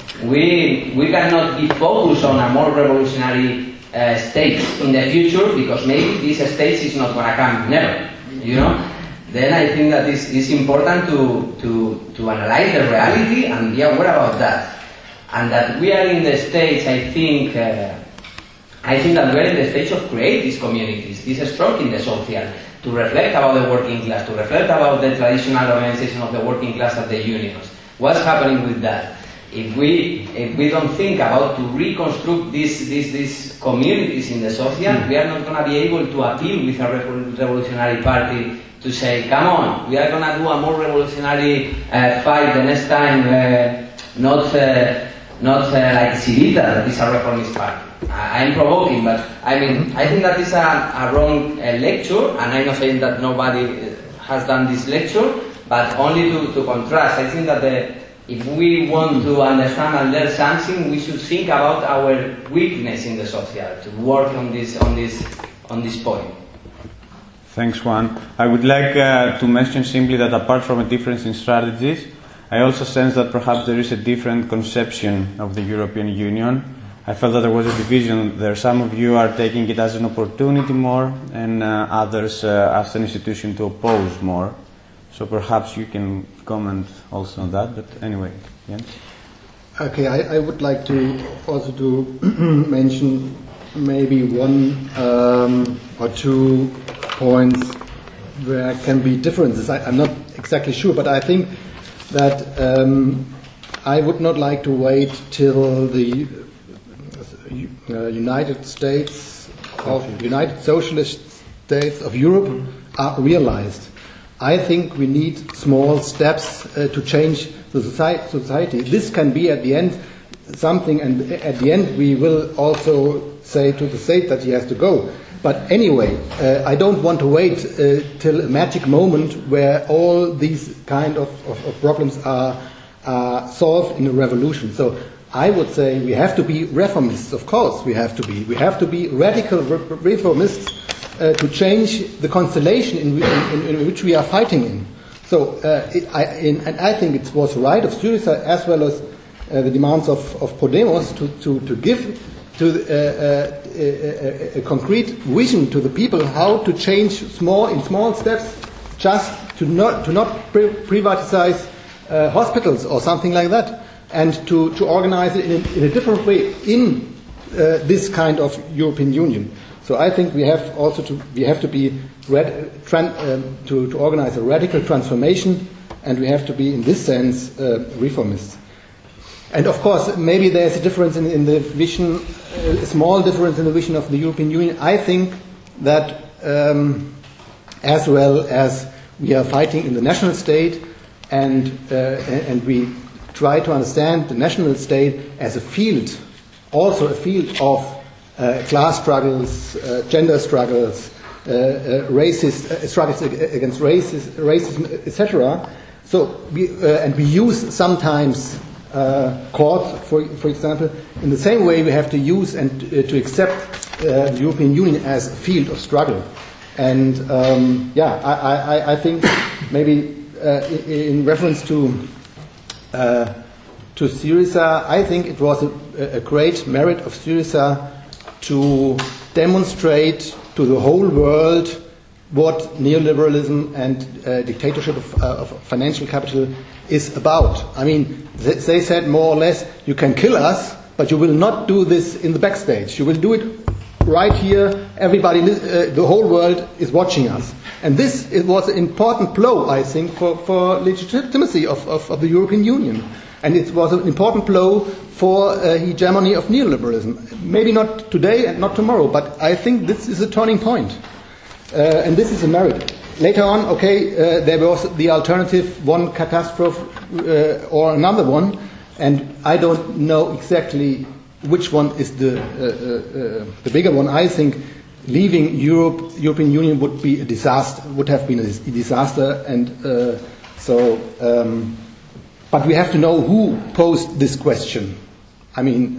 We cannot be focused on a more revolutionary states in the future, because maybe this state is not going to come never, you know. Then I think that it's important to analyze the reality and be aware about that, and that we are in the stage. I think that we're in the stage of create these communities, this stroke in the social, to reflect about the working class, to reflect about the traditional organization of the working class of the unions. What's happening with that? If we don't think about to reconstruct these communities in the social, we are not going to be able to appeal with a revolutionary party to say, come on, we are going to do a more revolutionary fight the next time, not like Syriza, that is a reformist party. I'm provoking, but I mean, I think that is a wrong lecture, and I'm not saying that nobody has done this lecture, but only to contrast. I think that if we want to understand and learn something, we should think about our weakness in the social, to work on this point. Thanks, Juan. I would like to mention simply that apart from a difference in strategies, I also sense that perhaps there is a different conception of the European Union. I felt that there was a division there. Some of you are taking it as an opportunity more, and others as an institution to oppose more. So perhaps you can comment also on that, but anyway, Jens? Okay, I would like to also to mention maybe one or 2 points where can be differences. I'm not exactly sure, but I think that I would not like to wait till the United Socialist States of Europe are realized. I think we need small steps to change the society. This can be at the end something, and at the end we will also say to the state that he has to go. But anyway, I don't want to wait till a magic moment where all these kind of problems are solved in a revolution. So I would say we have to be reformists, of course we have to be. We have to be radical reformists to change the constellation in which we are fighting in. So, and I think it was right of Syriza as well as the demands of Podemos to give to a concrete vision to the people how to change in small steps, just to not privatize hospitals or something like that, and to organize it in a different way in this kind of European Union. So I think we have to be to organize a radical transformation, and we have to be in this sense reformists. And of course, maybe there's a difference in the vision, a small difference in the vision of the European Union. I think that as well as we are fighting in the national state, and we try to understand the national state as a field, also a field of class struggles, gender struggles, racist struggles against racism, etc. So we use sometimes courts, for example. In the same way, we have to use and to accept the European Union as a field of struggle. And I think maybe in reference to Syriza, I think it was a great merit of Syriza to demonstrate to the whole world what neoliberalism and dictatorship of financial capital is about. I mean, they said more or less, you can kill us, but you will not do this in the backstage. You will do it right here. Everybody, the whole world is watching us. And this was an important blow, I think, for legitimacy of the European Union. And it was an important blow for hegemony of neoliberalism. Maybe not today and not tomorrow, but I think this is a turning point. And this is a merit. Later on, there was the alternative, one catastrophe or another one, and I don't know exactly which one is the bigger one. I think leaving European Union would be a disaster, would have been a disaster, and but we have to know who posed this question. I mean,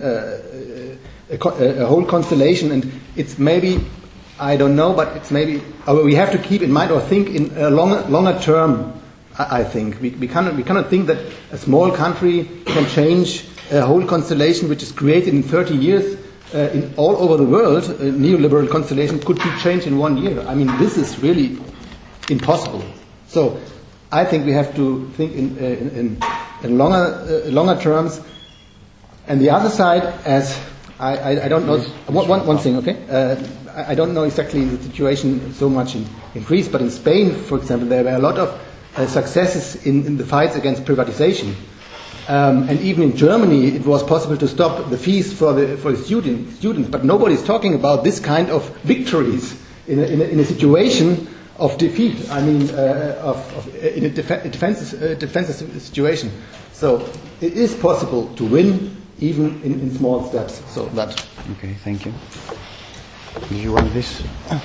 a whole constellation, and it's maybe, I don't know, but it's maybe, we have to keep in mind or think in a longer term. I think we cannot think that a small country can change a whole constellation which is created in 30 years in all over the world. A neoliberal constellation could be changed in 1 year. I mean, this is really impossible. So I think we have to think in longer terms. And the other side, as I don't know, one thing, okay? I don't know exactly the situation so much in Greece, but in Spain, for example, there were a lot of successes in the fights against privatization. And even in Germany, it was possible to stop the fees for the students. But nobody's talking about this kind of victories in a situation of defeat. I mean, in a defensive situation. So it is possible to win even in small steps. So that. Okay, thank you. Do you want this?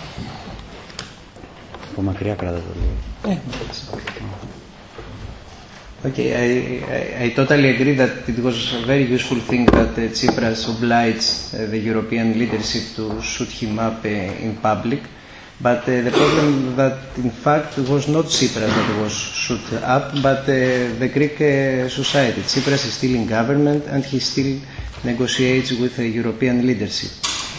Από μακριά κράτα το λίγο. Okay, I totally agree that it was a very useful thing that Tsipras obliged the European leadership to shoot him up in public. But the problem that in fact it was not Tsipras that was shot up, but the Greek society. Tsipras is still in government and he still negotiates with the European leadership.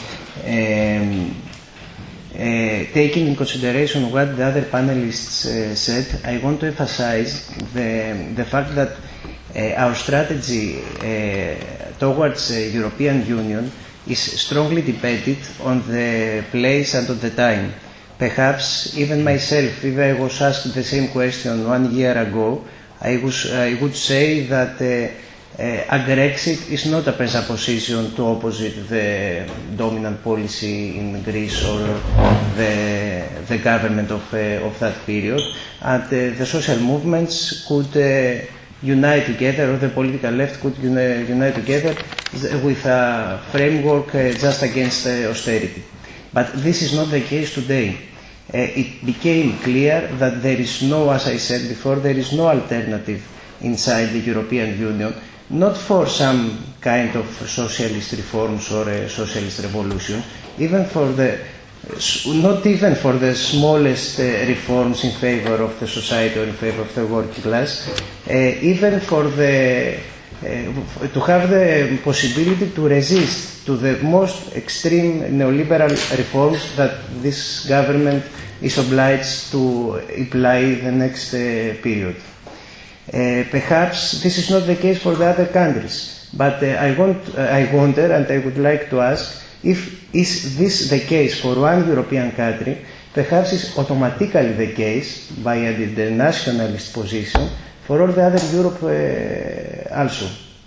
Taking in consideration what the other panelists said, I want to emphasize the fact that our strategy towards European Union is strongly dependent on the place and on the time. Perhaps even myself, if I was asked the same question 1 year ago, I would say that Grexit is not a presupposition to opposite the dominant policy in Greece or the government of that period, and the social movements could unite together, or the political left could unite together with a framework just against austerity. But this is not the case today. It became clear that there is no, as I said before, there is no alternative inside the European Union, not for some kind of socialist reforms or a socialist revolution, even for not even for the smallest reforms in favor of the society or in favor of the working class, even for to have the possibility to resist to the most extreme neoliberal reforms that this government is obliged to apply the next period. Perhaps this is not the case for the other countries, but I wonder, and I would like to ask, is this the case for one European country? Perhaps it's automatically the case by the nationalist position for all the other Europe also.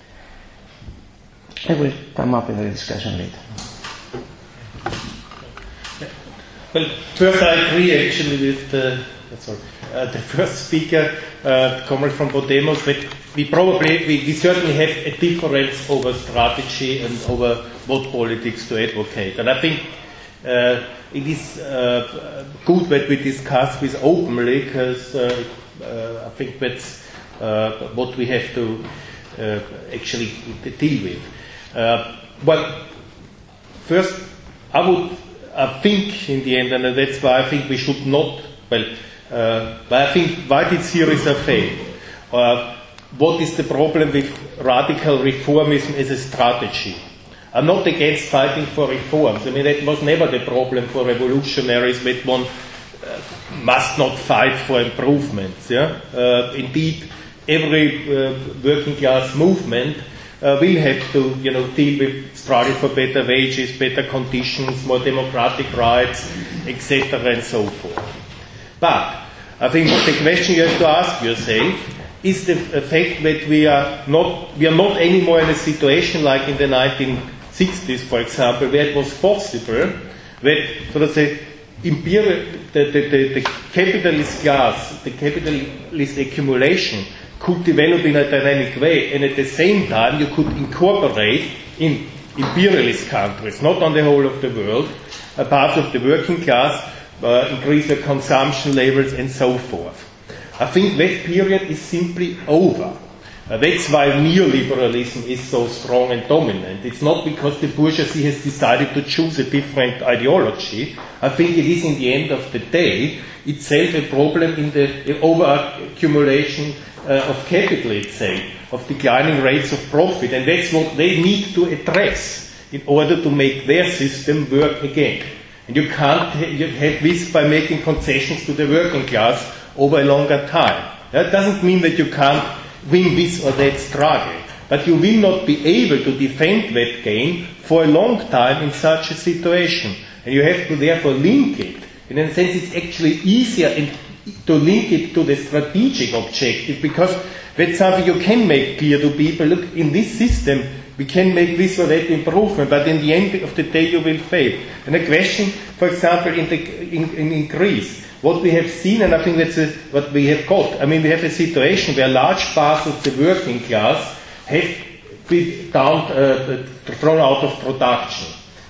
I will come up in the discussion later. Well, first I agree actually with the first speaker, coming from Podemos, that we certainly have a difference over strategy and over what politics to advocate. And I think it is good that we discuss this openly, because I think that's what we have to actually deal with. Well, first, I think in the end, and that's why I think we should not, why did Syriza fail? What is the problem with radical reformism as a strategy? I'm not against fighting for reforms. I mean, that was never the problem for revolutionaries, that one must not fight for improvements. Indeed, every working class movement will have to, deal with struggle for better wages, better conditions, more democratic rights, etc., and so forth. But I think the question you have to ask yourself is the fact that we are not anymore in a situation like in the 1960s, for example, where it was possible that, so to say, the capitalist class, the capitalist accumulation could develop in a dynamic way, and at the same time you could incorporate in imperialist countries, not on the whole of the world, a part of the working class, increase their consumption levels and so forth. I think that period is simply over. That's why neoliberalism is so strong and dominant. It's not because the bourgeoisie has decided to choose a different ideology. I think it is, in the end of the day, itself a problem in the over-accumulation of capital itself, of declining rates of profit, and that's what they need to address in order to make their system work again. And you can't have this by making concessions to the working class over a longer time. That doesn't mean that you can't win this or that struggle, but you will not be able to defend that gain for a long time in such a situation. And you have to therefore link it. In a sense, it's actually easier to link it to the strategic objective, because that's something you can make clear to people. Look, in this system, we can make this or that improvement, but in the end of the day you will fail. And a question, for example, in Greece, what we have seen, and I think that's what we have got, I mean, we have a situation where large parts of the working class have been thrown out of production.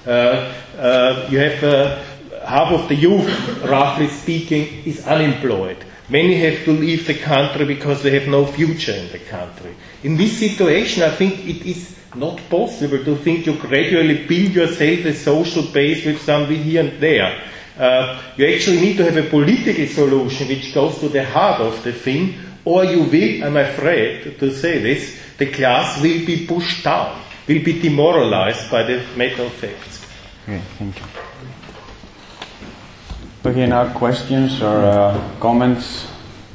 You have half of the youth, roughly speaking, is unemployed. Many have to leave the country because they have no future in the country. In this situation, I think it is not possible to think you gradually build yourself a social base with something here and there. You actually need to have a political solution which goes to the heart of the thing, or you will, I'm afraid to say this, the class will be pushed down, will be demoralized by the metal facts. Okay, thank you. Okay, now questions or comments?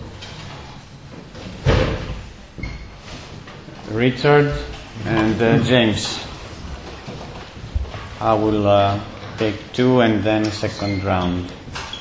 Richard and James. I will take two and then a second round.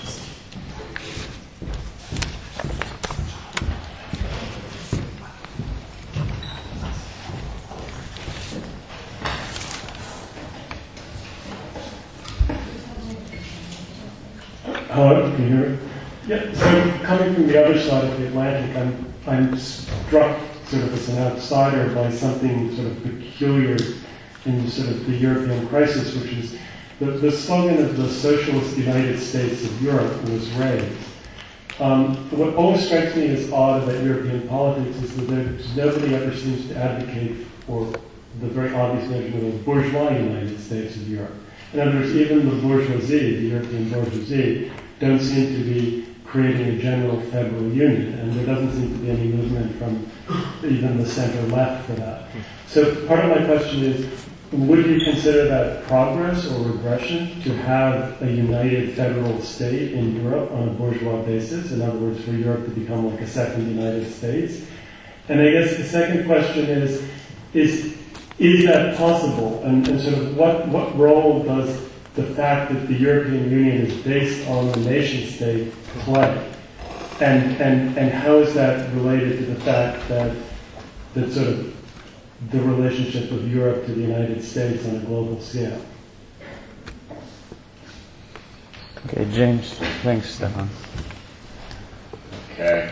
Hello, can you hear me? Yeah, so coming from the other side of the Atlantic, I'm struck sort of as an outsider by something sort of peculiar in sort of the European crisis, which is the slogan of the Socialist United States of Europe was raised. What always strikes me as odd about European politics is that nobody ever seems to advocate for the very obvious notion of the bourgeois United States of Europe. In other words, even the bourgeoisie, the European bourgeoisie, don't seem to be creating a general federal union, and there doesn't seem to be any movement from even the center left for that. So part of my question is, would you consider that progress or regression to have a united federal state in Europe on a bourgeois basis? In other words, for Europe to become like a second United States? And I guess the second question is that possible? And sort of what role does the fact that the European Union is based on the nation state play? And how is that related to the fact that sort of the relationship of Europe to the United States on a global scale? Okay, James. Thanks, Stefan. Okay.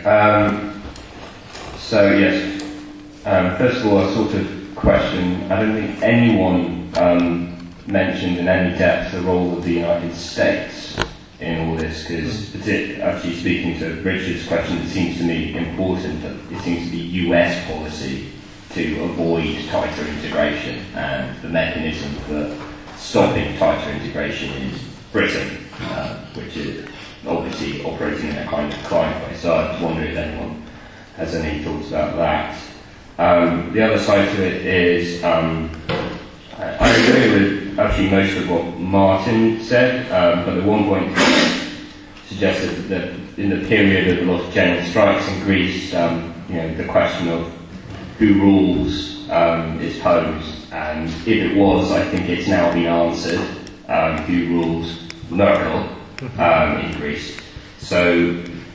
So yes. First of all, a sort of question. I don't think anyone mentioned in any depth the role of the United States in all this, because actually speaking to Richard's question, it seems to me important that it seems to be US policy to avoid tighter integration, and the mechanism for stopping tighter integration is Britain, which is obviously operating in a kind of client way. So I wonder if anyone has any thoughts about that. The other side to it is, I agree with actually most of what Martin said, but at one point suggested that in the period of a lot of general strikes in Greece, the question of who rules is posed, and if it was, I think it's now been answered, who rules Merkel in Greece. So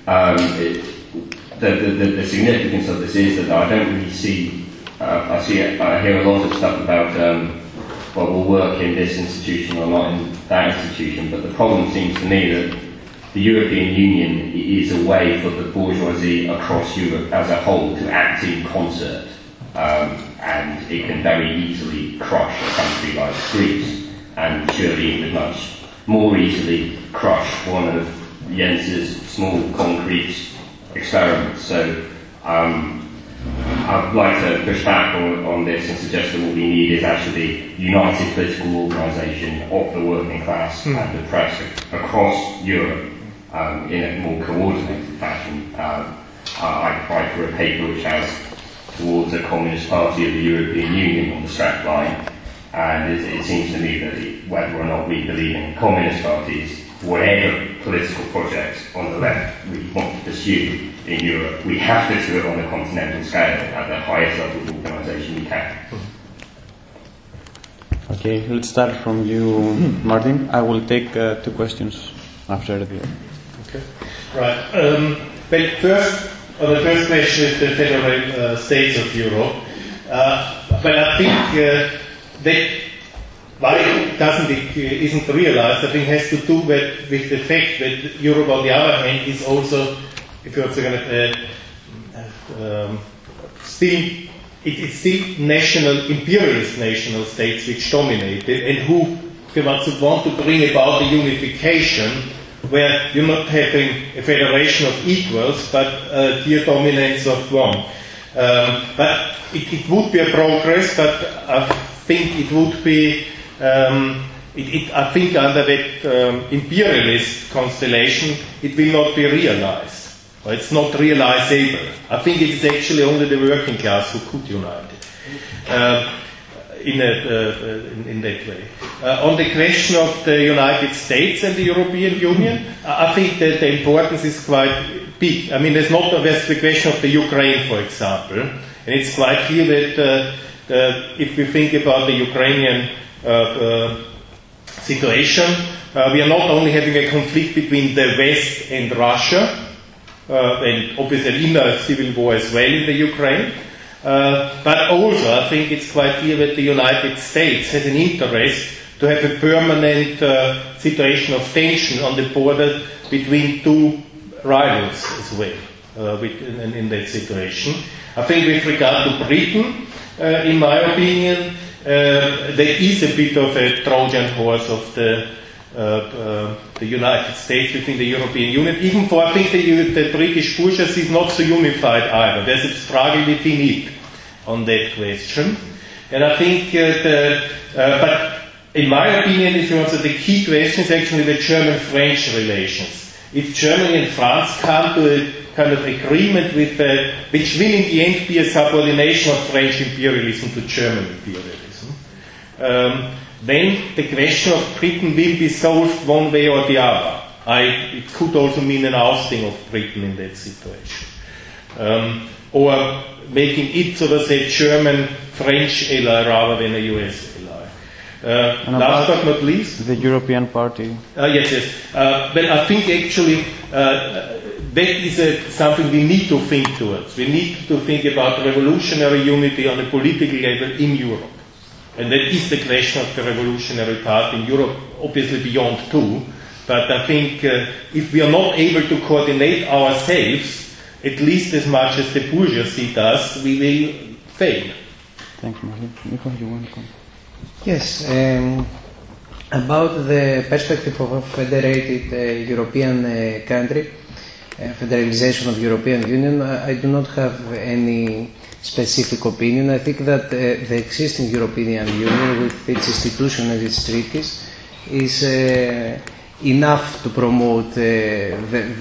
the significance of this is that I don't really see, I hear a lot of stuff about, we'll work in this institution or not in that institution, but the problem seems to me that the European Union is a way for the bourgeoisie across Europe as a whole to act in concert, and it can very easily crush a country like Greece, and surely it would much more easily crush one of Jens's small concrete experiments. So I'd like to push back on this and suggest that what we need is actually united political organisation of the working class and the press across Europe in a more coordinated fashion. I applied for a paper which has towards a Communist Party of the European Union on the strap line, and it seems to me that whether or not we believe in communist parties, whatever political projects on the left we want to pursue in Europe, we have to do it on a continental scale at the highest level of organisation we can. Okay, let's start from you, Martin. I will take 2 questions after the... Okay. Right. Well, first, on the first question is the federal states of Europe. But I think that why it isn't realized, I think has to do with the fact that Europe, on the other hand, is also, if you're going to it's still imperialist national states which dominate it, and who want to bring about the unification where you're not having a federation of equals, but the dominance of one. But it would be a progress, but I think it would be, I think under that imperialist constellation, it will not be realized. Or it's not realizable. I think it is actually only the working class who could unite it in that way. On the question of the United States and the European Union, I think that the importance is quite big. I mean, there's the question of the Ukraine, for example, and it's quite clear that if we think about the Ukrainian situation, we are not only having a conflict between the West and Russia, and obviously an inner civil war as well in the Ukraine, but also I think it's quite clear that the United States has an interest to have a permanent situation of tension on the border between 2 rivals as well in that situation. I think with regard to Britain, in my opinion, there is a bit of a Trojan horse of the United States within the European Union. Even for, I think the British bourgeoisie is not so unified either. There's a struggle within it on that question. And I think but in my opinion, if you want, the key question is actually the German-French relations. If Germany and France come to a kind of agreement with which will in the end be a subordination of French imperialism to German imperialism, then the question of Britain will be solved one way or the other. It could also mean an ousting of Britain in that situation. Or making it, so to say, German-French ally rather than a US ally. Last but not least, the European Party. Yes. But I think actually that is something we need to think towards. We need to think about revolutionary unity on a political level in Europe. And that is the question of the revolutionary party in Europe, obviously beyond 2. But I think if we are not able to coordinate ourselves, at least as much as the bourgeoisie does, we will fail. Thank you, Martin. Nico, you want to come? Yes. About the perspective of a federated European country, federalization of European Union, I do not have any specific opinion. I think that the existing European Union, with its institutions and its treaties, is enough to promote the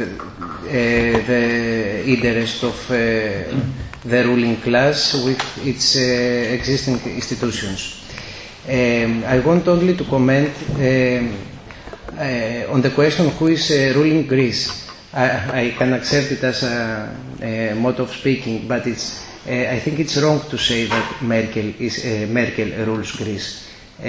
interest of the ruling class with its existing institutions. I want only to comment On the question who is ruling Greece, I can accept it as a mode of speaking, but I think it's wrong to say that Merkel rules Greece.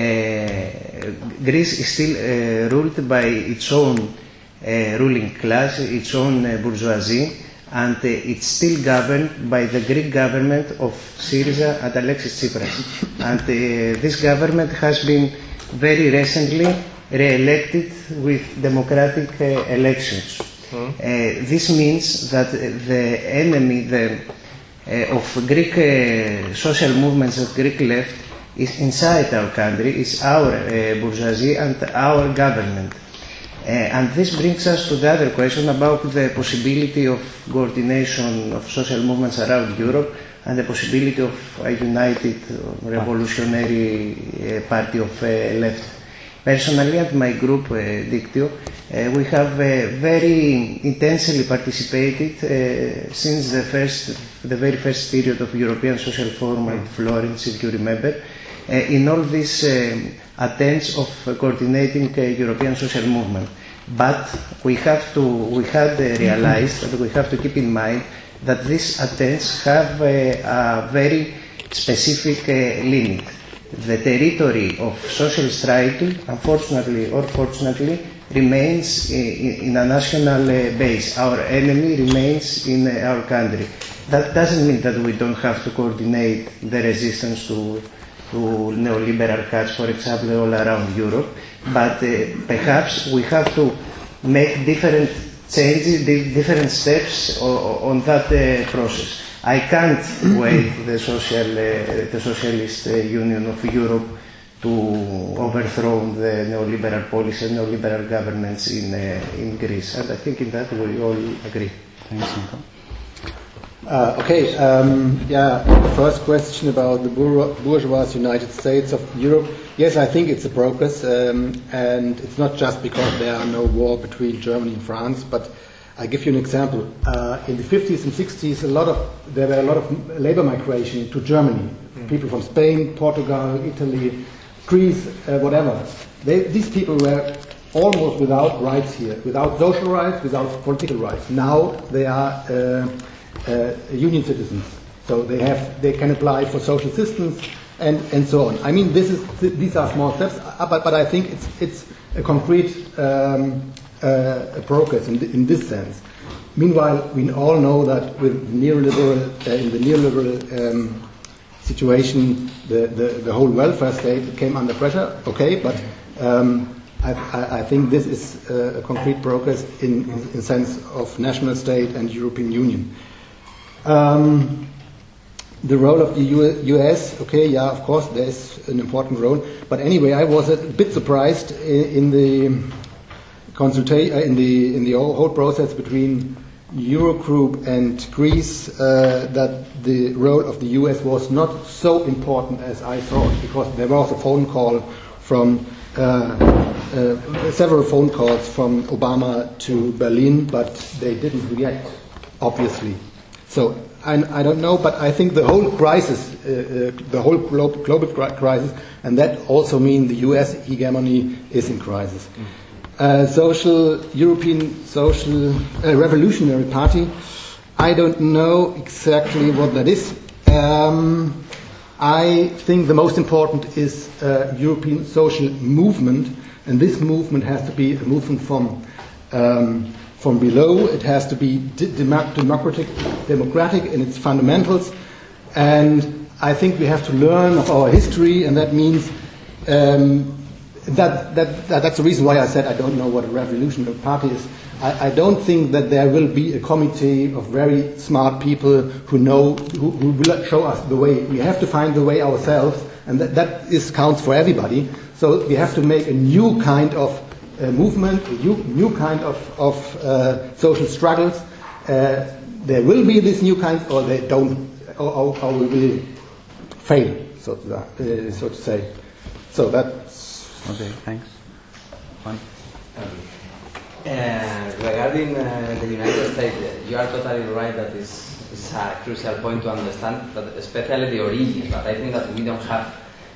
Greece is still ruled by its own ruling class, its own bourgeoisie, and it's still governed by the Greek government of Syriza and Alexis Tsipras. And this government has been very recently re-elected with democratic elections. This means that the enemy of Greek social movements of Greek left is inside our country, is our bourgeoisie and our government. And this brings us to the other question about the possibility of coordination of social movements around Europe and the possibility of a united revolutionary party of left. Personally, at my group, Dictio, we have very intensely participated since the very first period of European Social Forum at Florence, if you remember, in all these attempts of coordinating European social movement. But we had realized that we have to keep in mind that these attempts have a very specific limit. The territory of social struggle, unfortunately or fortunately, remains in a national base. Our enemy remains in our country. That doesn't mean that we don't have to coordinate the resistance to neoliberal cuts, for example, all around Europe, but perhaps we have to make different changes, different steps on that process. I can't wait the Socialist Union of Europe to overthrow the neoliberal policy and neoliberal governments in Greece. And I think in that we all agree. Thanks, Nico. First question about the bourgeois United States of Europe. Yes, I think it's a progress, and it's not just because there are no war between Germany and France, but I give you an example. In the 50s and 60s, there were a lot of labor migration to Germany. People from Spain, Portugal, Italy, Greece, whatever. These people were almost without rights here, without social rights, without political rights. Now they are union citizens, so they can apply for social assistance and so on. I mean, these are small steps, but I think it's a concrete progress in this sense. Meanwhile, we all know that with in the neoliberal situation, the whole welfare state came under pressure. Okay, but I think this is a concrete progress in sense of national state and European Union. The role of the US, okay, yeah, of course, there's an important role. But anyway, I was a bit surprised in the whole process between Eurogroup and Greece that the role of the US was not so important as I thought, because there was a phone call from several phone calls from Obama to Berlin, but they didn't react, obviously. So I don't know, but I think the whole crisis, the whole global crisis, and that also means the US hegemony is in crisis. European Social Revolutionary Party, I don't know exactly what that is. I think the most important is European social movement, and this movement has to be a movement from below. It has to be democratic in its fundamentals, and I think we have to learn of our history, and that means that's the reason why I said I don't know what a revolutionary party is. I don't think that there will be a committee of very smart people who will show us the way. We have to find the way ourselves, and that counts for everybody. So we have to make a new kind of movement, a new kind of social struggles. There will be this new kind, or they don't, or we will fail, so to say. So that's okay. Thanks. Fine. Regarding the United States, you are totally right that it's a crucial point to understand, but especially the origins. But I think that we don't have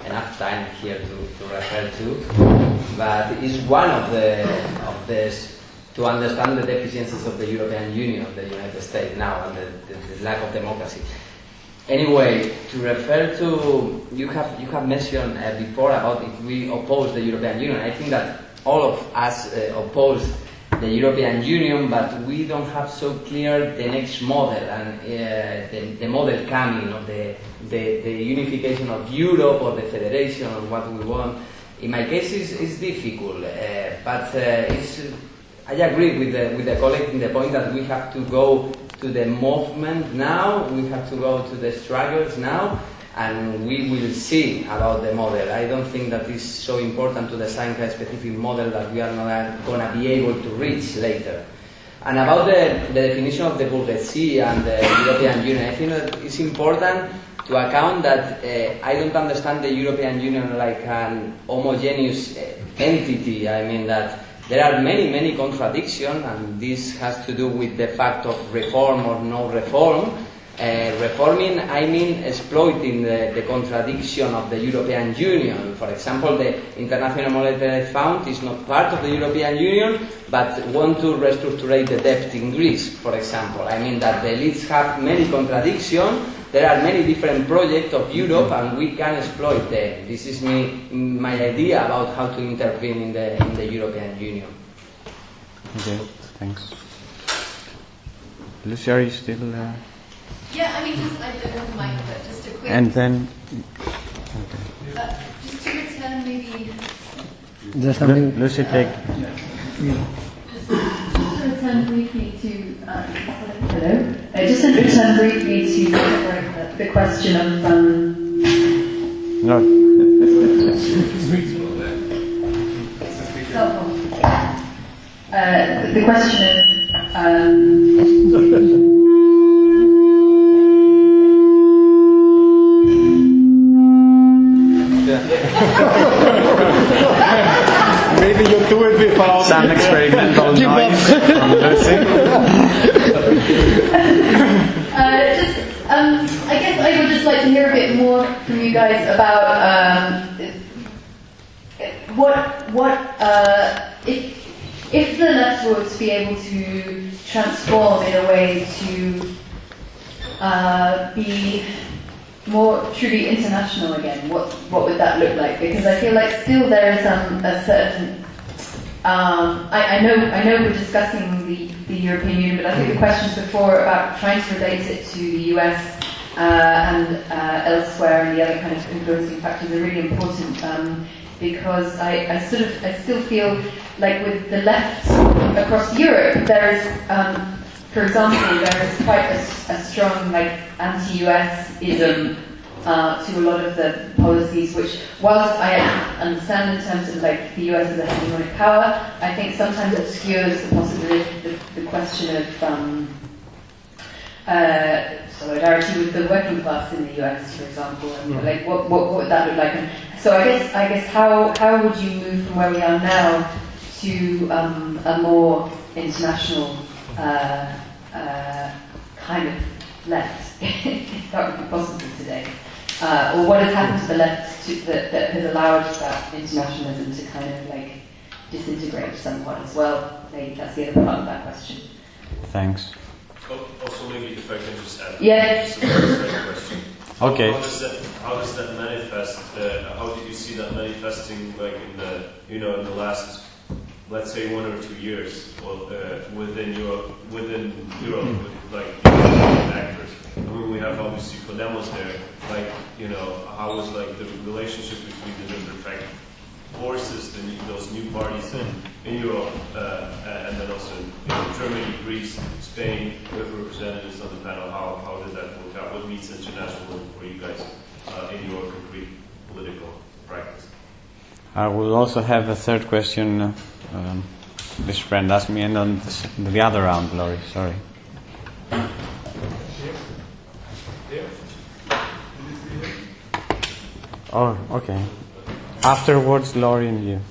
enough time here to refer to, but it's one of the to understand the deficiencies of the European Union, the United States now, and the lack of democracy. Anyway, to refer to, you have mentioned before about if we oppose the European Union. I think that all of us oppose the European Union, but we don't have so clear the next model and the model coming of the unification of Europe or the federation or what we want. In my case, it's difficult, but I agree with the colleague in the point that we have to go to the movement now, we have to go to the struggles now, and we will see about the model. I don't think that is so important to design a specific model that we are not going to be able to reach later. And about the definition of the bourgeoisie and the European Union, I think that it's important to account that I don't understand the European Union like an homogeneous entity. I mean that there are many contradictions, and this has to do with the fact of reform or no reform. Reforming, I mean exploiting the contradiction of the European Union. For example, the International Monetary Fund is not part of the European Union, but want to restructure the debt in Greece, for example. I mean that the elites have many contradictions. There are many different projects of Europe, and we can exploit them. This is my idea about how to intervene in the European Union. Okay, thanks. Lucy, are you still? Yeah, I mean, I don't have the mic, but just a quick. And then. Okay. Just to return, maybe. Just something. Lucy, take. Just to return briefly to. Hello. Just to return briefly to the question of. No. The question of. Maybe you do it without some experimental noise. I guess I would just like to hear a bit more from you guys about if the left were to be able to transform in a way to be more truly international again, what would that look like? Because I feel like still there is a certain. I know we're discussing the European Union, but I think the questions before about trying to relate it to the US and elsewhere and the other kind of influencing factors are really important because I still feel like with the left across Europe there is. For example, there is quite a strong anti-US-ism to a lot of the policies, which, whilst I understand in terms of the US as a hegemonic power, I think sometimes obscures the possibility, the question of solidarity with the working class in the US, for example, and what would that look like? And so I guess how would you move from where we are now to a more international kind of left, if that would be possible today? Or what has happened to the left that has allowed that internationalism to kind of disintegrate somewhat as well? Maybe that's the other part of that question. Thanks. Also, maybe if I can just add just a question. Okay. How does that manifest? How did you see that manifesting, in the last, let's say, 1 or 2 years, within Europe, with actors? I mean, we have obviously Podemos there. How was the relationship between the different forces, those new parties in Europe, and then also Germany, Greece, Spain, with representatives on the panel? How did that work out? What means international for you guys in your concrete political practice? I will also have a third question. This friend asked me, and on the other round, Laurie. Sorry. Oh, okay. Afterwards, Laurie and you.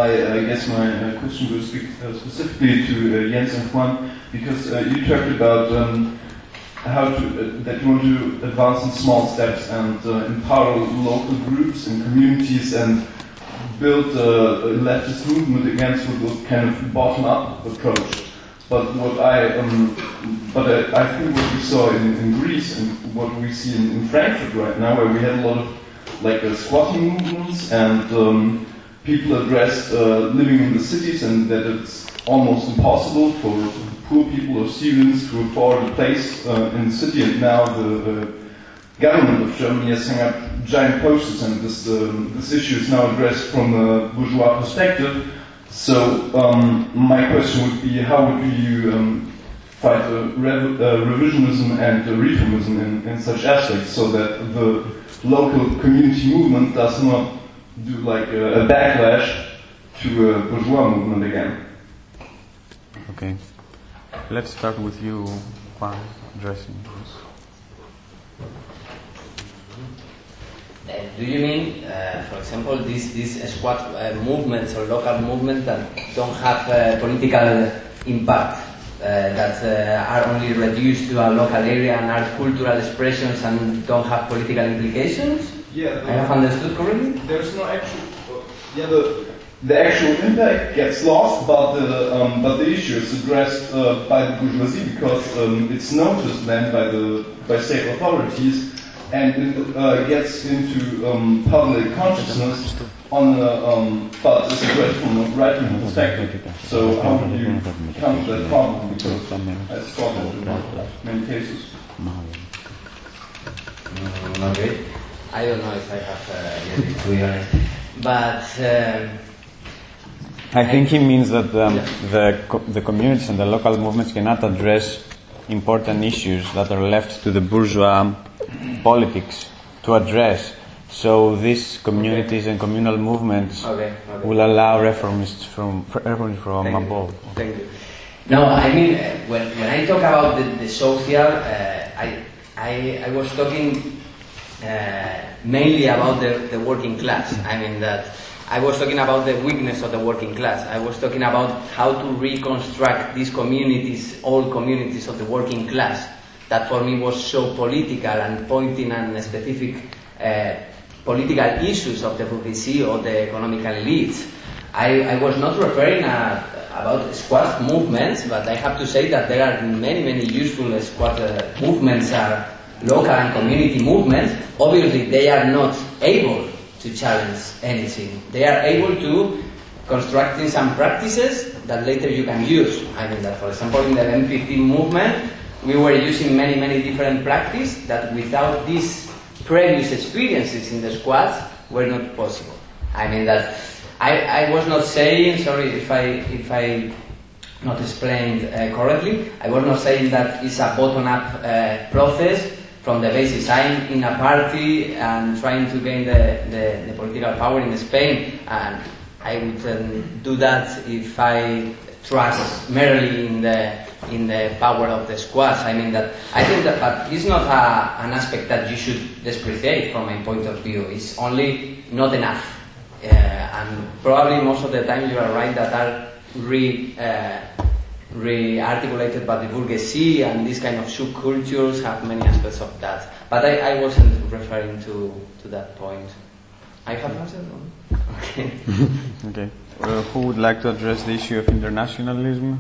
I guess my question goes specifically to Jens and Juan, because you talked about that you want to advance in small steps and empower local groups and communities and build a leftist movement against a kind of bottom-up approach. But I think what we saw in Greece and what we see in Frankfurt right now, where we had a lot of squatting movements and people addressed living in the cities and that it's almost impossible for poor people or students to afford a place in the city. And now the government of Germany has hung up giant posters, and this issue is now addressed from a bourgeois perspective. So my question would be, how would you fight revisionism and reformism in such aspects, so that the local community movement does not do like a backlash to a bourgeois movement again? Okay, let's start with you, Juan, addressing this. Do you mean, for example, these squat movements or local movements that don't have political impact, that are only reduced to a local area and are cultural expressions and don't have political implications? Yeah, I have understood correctly? There's no actual. The actual impact gets lost, but the issue is addressed by the bourgeoisie because it's noticed then by state authorities. And it gets into public consciousness but it's addressed from a right-wing perspective. So how would you counter that problem? Because that's problem in many cases. Okay. I don't know if I have yet to be honest, but I think he means that the communities and the local movements cannot address important issues that are left to the bourgeois politics to address. So these communities and communal movements will allow reformists from above. Thank you. No, I mean when I talk about the social, I was talking mainly about the working class. I mean that I was talking about the weakness of the working class. I was talking about how to reconstruct these communities, all communities of the working class. That for me was so political and pointing at specific political issues of the bourgeoisie or the economical elites. I was not referring about squat movements, but I have to say that there are many useful squat movements, are local and community movements. Obviously, they are not able to challenge anything. They are able to construct some practices that later you can use. I mean that, for example, in the M15 movement, we were using many different practices that without these previous experiences in the squads were not possible. I mean that I was not saying, sorry if I not explained correctly, I was not saying that it's a bottom-up process from the basis. I'm in a party and trying to gain the political power in Spain, and I would do that if I trust merely in the power of the squads. I mean that I think that, but it's not an aspect that you should depreciate from my point of view. It's only not enough, and probably most of the time you are right that are re-articulated by the bourgeoisie, and these kind of subcultures have many aspects of that. But I wasn't referring to that point. I have answered. Okay. Okay. Who would like to address the issue of internationalism?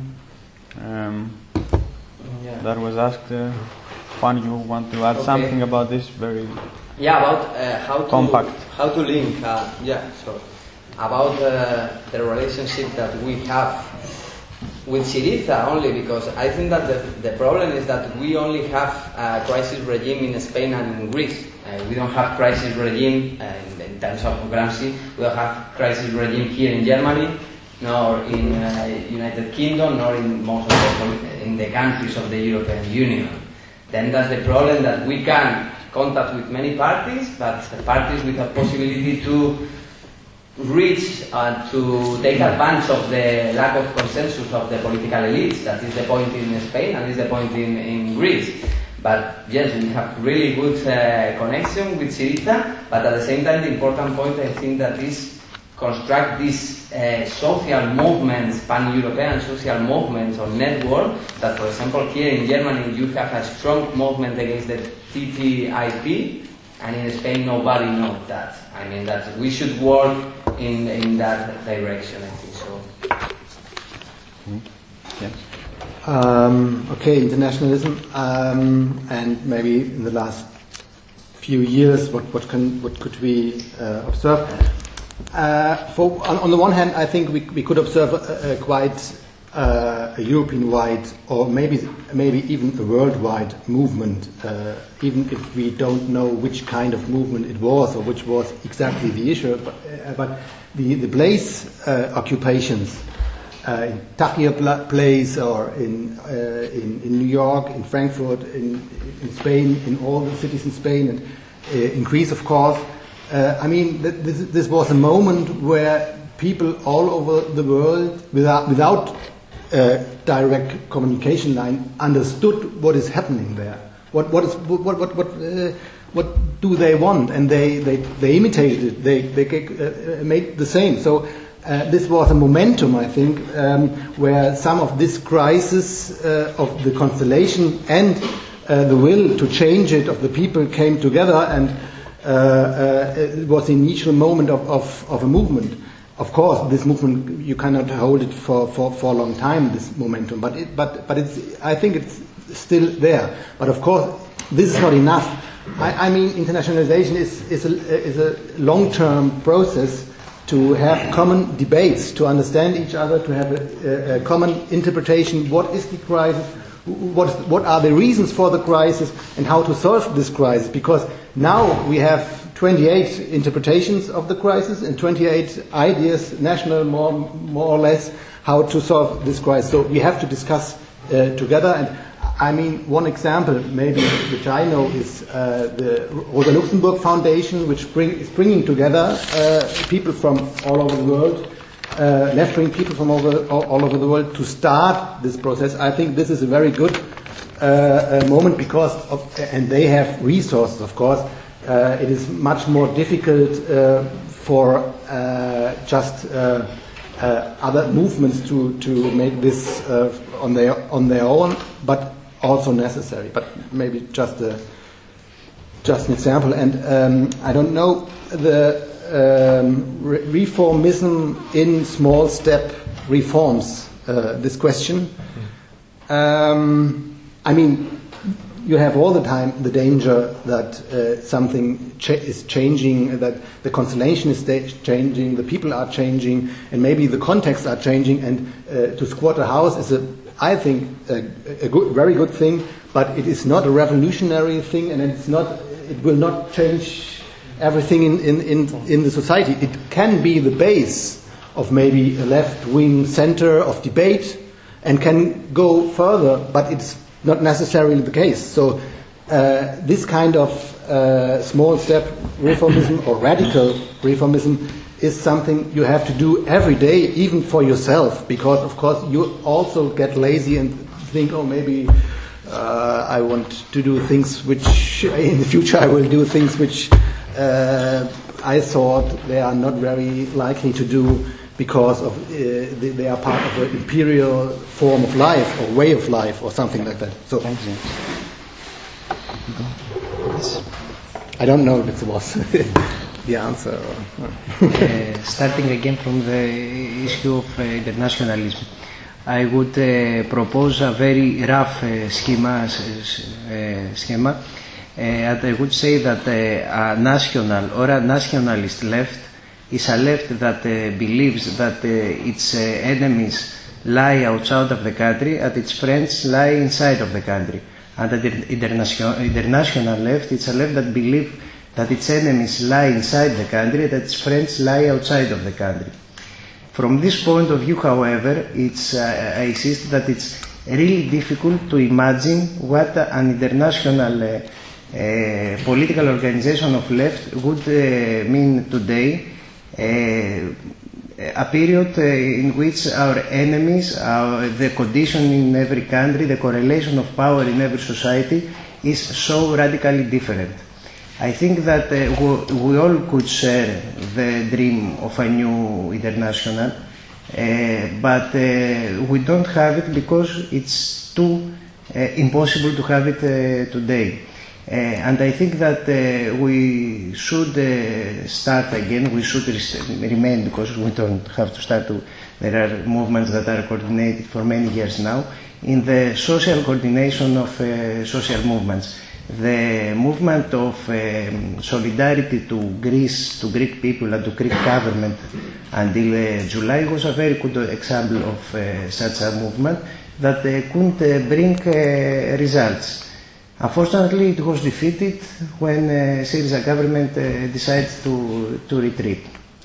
That was asked. Juan, you want to add something about this? Very about how to link. About the relationship that we have with Syriza only, because I think that the problem is that we only have a crisis regime in Spain and in Greece. We don't have crisis regime in terms of Gramsci. We don't have crisis regime here in Germany, nor in United Kingdom, nor in most of the countries of the European Union. Then that's the problem, that we can contact with many parties, but parties with a possibility to reach and to take advantage of the lack of consensus of the political elites. That is the point in Spain and is the point in Greece. But yes, we have really good connection with Syriza, but at the same time the important point I think that is construct these social movements, pan-European social movements or network, that for example here in Germany you have a strong movement against the TTIP, and in Spain nobody knows that. I mean that we should work in that direction, I think so. Okay, internationalism, and maybe in the last few years, what could we observe? On the one hand, I think we could observe quite a European-wide, or maybe even a worldwide movement, even if we don't know which kind of movement it was or which was exactly the issue. But the place occupations in Tahrir Place or in New York, in Frankfurt, in Spain, in all the cities in Spain, and in Greece, of course. I mean, this was a moment where people all over the world, without direct communication line, understood what is happening there. What do they want? And they imitated it. They made the same. So this was a momentum, I think, where some of this crisis of the constellation and the will to change it of the people came together, and it was the initial moment of a movement. Of course, this movement, you cannot hold it for a long time, this momentum, but it's, I think it's still there. But of course, this is not enough. I mean, internationalization is a long-term process to have common debates, to understand each other, to have a common interpretation. What is the crisis? What are the reasons for the crisis, and how to solve this crisis? Because now we have 28 interpretations of the crisis and 28 ideas, national more or less, how to solve this crisis. So we have to discuss together. And I mean, one example, maybe which I know, is the Rosa Luxemburg Foundation, which is bringing together people from all over the world, left-wing people from all over the world, to start this process. I think this is a very good moment because and they have resources, of course. It is much more difficult for just other movements to make this on their own, but also necessary. But maybe just an example. And I don't know, the reformism in small step reforms, this question. I mean, you have all the time the danger that something is changing, that the constellation is changing, the people are changing, and maybe the contexts are changing. And to squat a house is, I think, a very good thing, but it is not a revolutionary thing, and it will not change everything in the society. It can be the base of maybe a left-wing center of debate, and can go further, but it's not necessarily the case. So this kind of small step reformism or radical reformism is something you have to do every day, even for yourself, because of course you also get lazy and think, oh, maybe I want to do things which in the future I will do things which I thought they are not very likely to do, because of they are part of an imperial form of life or way of life or something like that. So I don't know if it was the answer. Starting again from the issue of internationalism, I would propose a very rough schema. And I would say that a national or a nationalist left is a left that believes that its enemies lie outside of the country and its friends lie inside of the country. And the international left, it's a left that believes that its enemies lie inside the country and its friends lie outside of the country. From this point of view, however, I insist that it's really difficult to imagine what an international political organization of left would mean today. A period in which our enemies, the condition in every country, the correlation of power in every society is so radically different. I think that we all could share the dream of a new international, but we don't have it because it's too impossible to have it today. And I think that we should start again, we should remain, because we don't have to start to, there are movements that are coordinated for many years now, in the social coordination of social movements. The movement of solidarity to Greece, to Greek people and to Greek government until July was a very good example of such a movement that couldn't bring results. Unfortunately, it was defeated when Syriza government decided to retreat.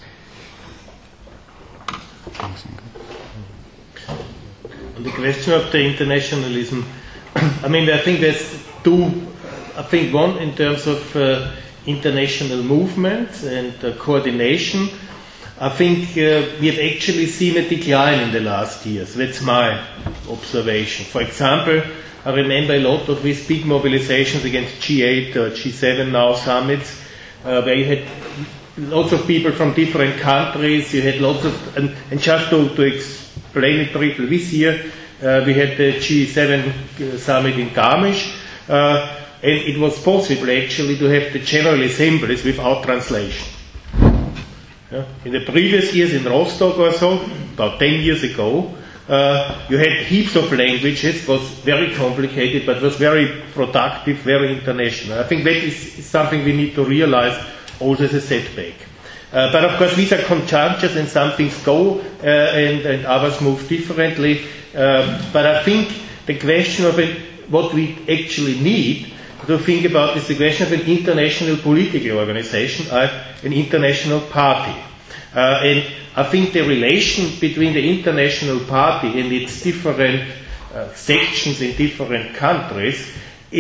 On the question of the internationalism, I mean, I think there's two. I think one in terms of international movement and coordination. I think we have actually seen a decline in the last years. That's my observation. For example, I remember a lot of these big mobilizations against G8 or G7 now summits, where you had lots of people from different countries. You had lots of, and just to explain it briefly, this year we had the G7 summit in Garmisch. And it was possible actually to have the General Assemblies without translation. Yeah. In the previous years in Rostock or so, about 10 years ago, you had heaps of languages. It was very complicated, but was very productive, very international. I think that is something we need to realize also as a setback. But of course these are conjunctures and some things go and others move differently. But I think the question of what we actually need to think about is the question of an international political organization, an international party. And I think the relation between the international party and its different sections in different countries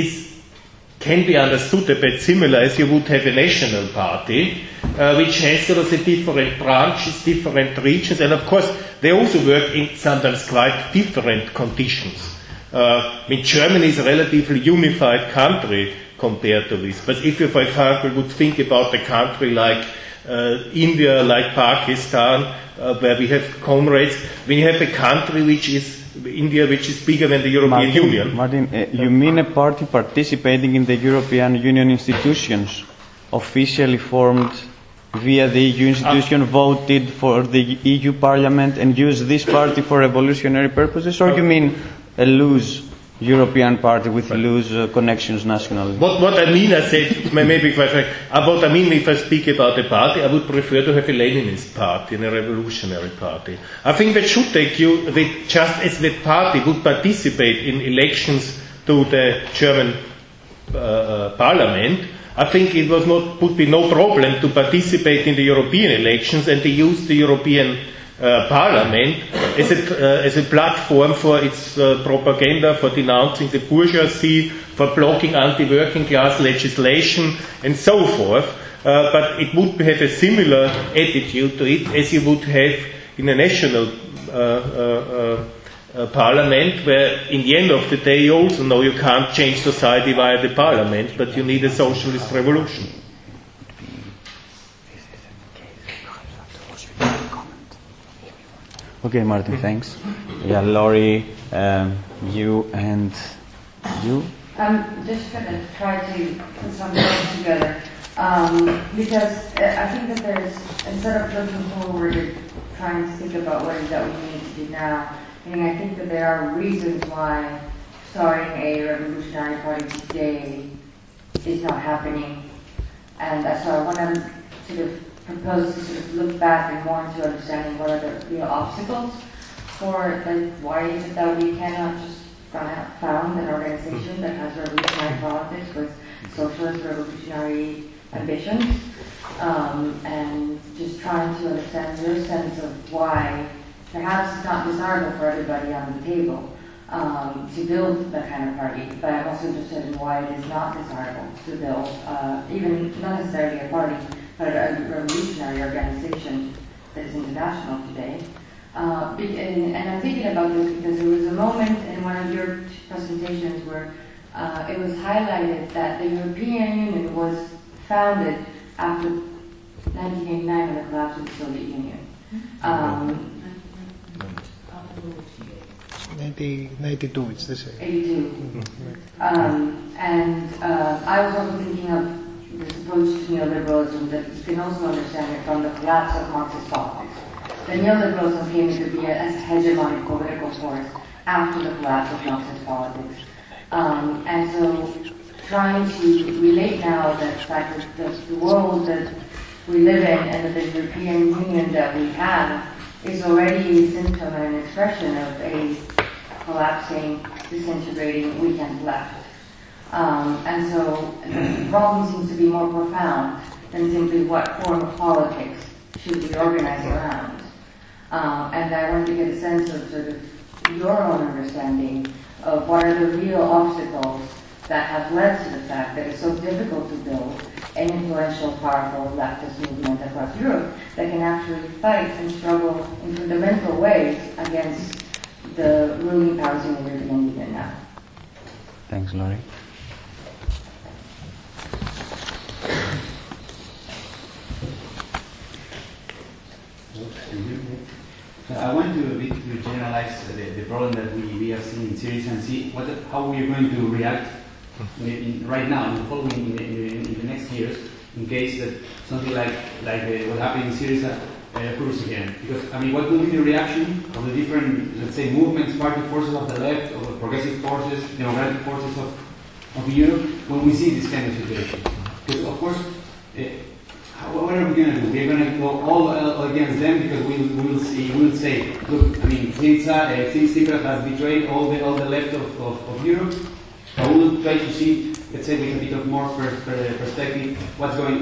can be understood a bit similar as you would have a national party, which has sort of the different branches, different regions, and of course they also work in sometimes quite different conditions. I mean, Germany is a relatively unified country compared to this. But if you, for example, would think about a country like India, like Pakistan, where we have comrades, when you have a country which is India, which is bigger than the European Union. Martin, you mean a party participating in the European Union institutions, officially formed via the EU institution, voted for the EU Parliament, and use this party for revolutionary purposes, or you mean a loose European party with loose connections nationally? What I mean, I said, maybe quite frank, what I mean if I speak about a party, I would prefer to have a Leninist party and a revolutionary party. I think that should take you, that just as that party would participate in elections to the German parliament, I think it would be no problem to participate in the European elections and to use the European Parliament as a platform for its propaganda, for denouncing the bourgeoisie, for blocking anti-working class legislation, and so forth. But it would have a similar attitude to it as you would have in a national parliament, where in the end of the day you also know you can't change society via the parliament, but you need a socialist revolution. Okay, Martin, thanks. Yeah, Laurie, you and you? I'm just going to try to put some things together because I think that there's, instead of looking forward and trying to think about what it is that we need to do now, I think that there are reasons why starting a revolutionary party today is not happening. And so I want to sort of propose to sort of look back and more into understanding what are the real obstacles for, like, why is it that we cannot just found an organization that has revolutionary politics with socialist revolutionary ambitions, and just trying to understand your sense of why perhaps it's not desirable for everybody on the table to build that kind of party, but I'm also interested in why it is not desirable to build even not necessarily a party, but a revolutionary organization that is international today. And I'm thinking about this because there was a moment in one of your presentations where it was highlighted that the European Union was founded after 1989 when the collapse of the Soviet Union. 92, it's the same. 82. I was also thinking of this approach to neoliberalism that you can also understand it from the collapse of Marxist politics. The neoliberalism came into being as a hegemonic political force after the collapse of Marxist politics. And so trying to relate now that the fact that the world that we live in and the European Union that we have is already a symptom and an expression of a collapsing, disintegrating weekend left. And so the problem seems to be more profound than simply what form of politics should we organize around. And I want to get a sense of sort of your own understanding of what are the real obstacles that have led to the fact that it's so difficult to build an influential, powerful leftist movement across Europe that can actually fight and struggle in fundamental ways against the ruling powers in the European Union now. Thanks, Laurie. I want to generalize the problem that we are seeing in Syria and see how we are going to react right now, in the following, in the next years, in case that something like what happened in Syria occurs again. Because, I mean, what will be the reaction of the different, let's say, movements, party forces of the left, of the progressive forces, democratic forces of Europe, when we see this kind of situation? Because, of course, what are we going to do? We're going to go all against them because we will say, look, I mean, Tsipras has betrayed all the left of Europe. So we will try to see, let's say, with a bit of more perspective, what's going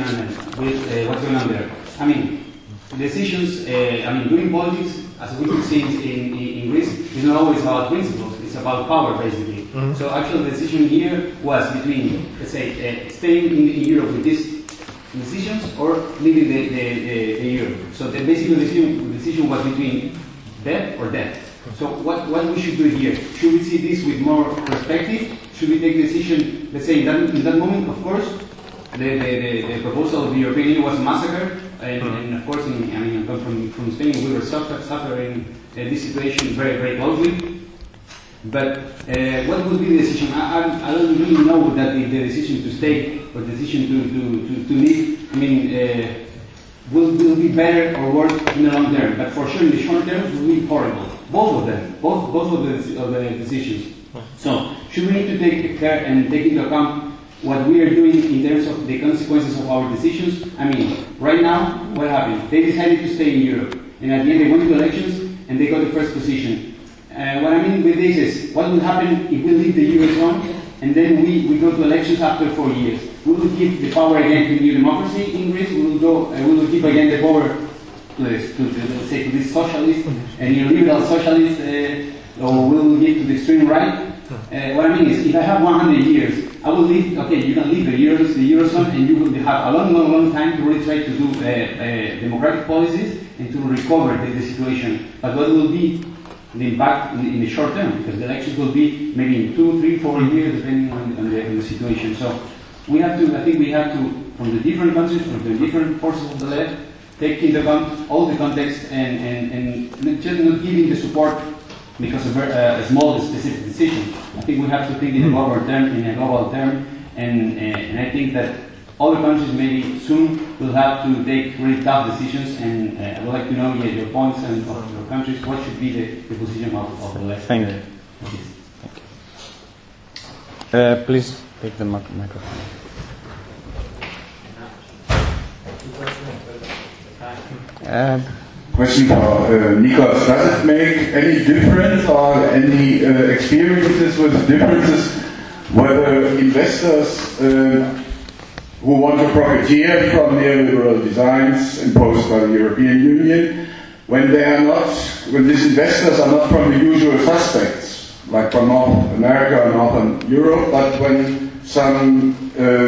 on there. I mean, decisions. Doing politics, as we could see in Greece, is not always about principles. It's about power, basically. Mm-hmm. So actually, the decision here was between, let's say, staying in Europe with these decisions or leaving the Europe. So the decision was between death or death. So what we should do here? Should we see this with more perspective? Should we take the decision, let's say, in that moment, of course, the proposal of the European Union was massacred, and of course, from Spain, we were suffering this situation very, very closely. But what would be the decision? I don't really know that the decision to stay or the decision to leave, will be better or worse in the long term. But for sure, in the short term, it will be horrible. Both of them, both of the decisions. So, should we need to take care and take into account what we are doing in terms of the consequences of our decisions? I mean, right now, what happened? They decided to stay in Europe, and at the end they went to elections and they got the first position. What I mean with this is, what will happen if we leave the Eurozone and then we go to elections after 4 years? We will give the power again to New Democracy in Greece. We will give again the power to this socialist and neoliberal socialist, or we will give to the extreme right. What I mean is, if I have 100 years, I will leave. Okay, you can leave the Eurozone, and you will have a long time to really try to do democratic policies and to recover the situation. But what will be the impact in the short term? Because the elections will be maybe in 2, 3, 4 years, depending on the situation. So we have to. I think we have to, from the different countries, from the different forces of the left, take into account all the context and just not giving the support because of a small specific decision. I think we have to think in a global term, and I think that other countries maybe soon will have to take really tough decisions, and I would like to know your points and of your countries. What should be the position of the left? Thank you. Please take the microphone. Question for Nikos. Does it make any difference or any experiences with differences whether investors who want to profiteer from neoliberal designs imposed by the European Union, when these investors are not from the usual suspects, like from North America or Northern Europe, but when some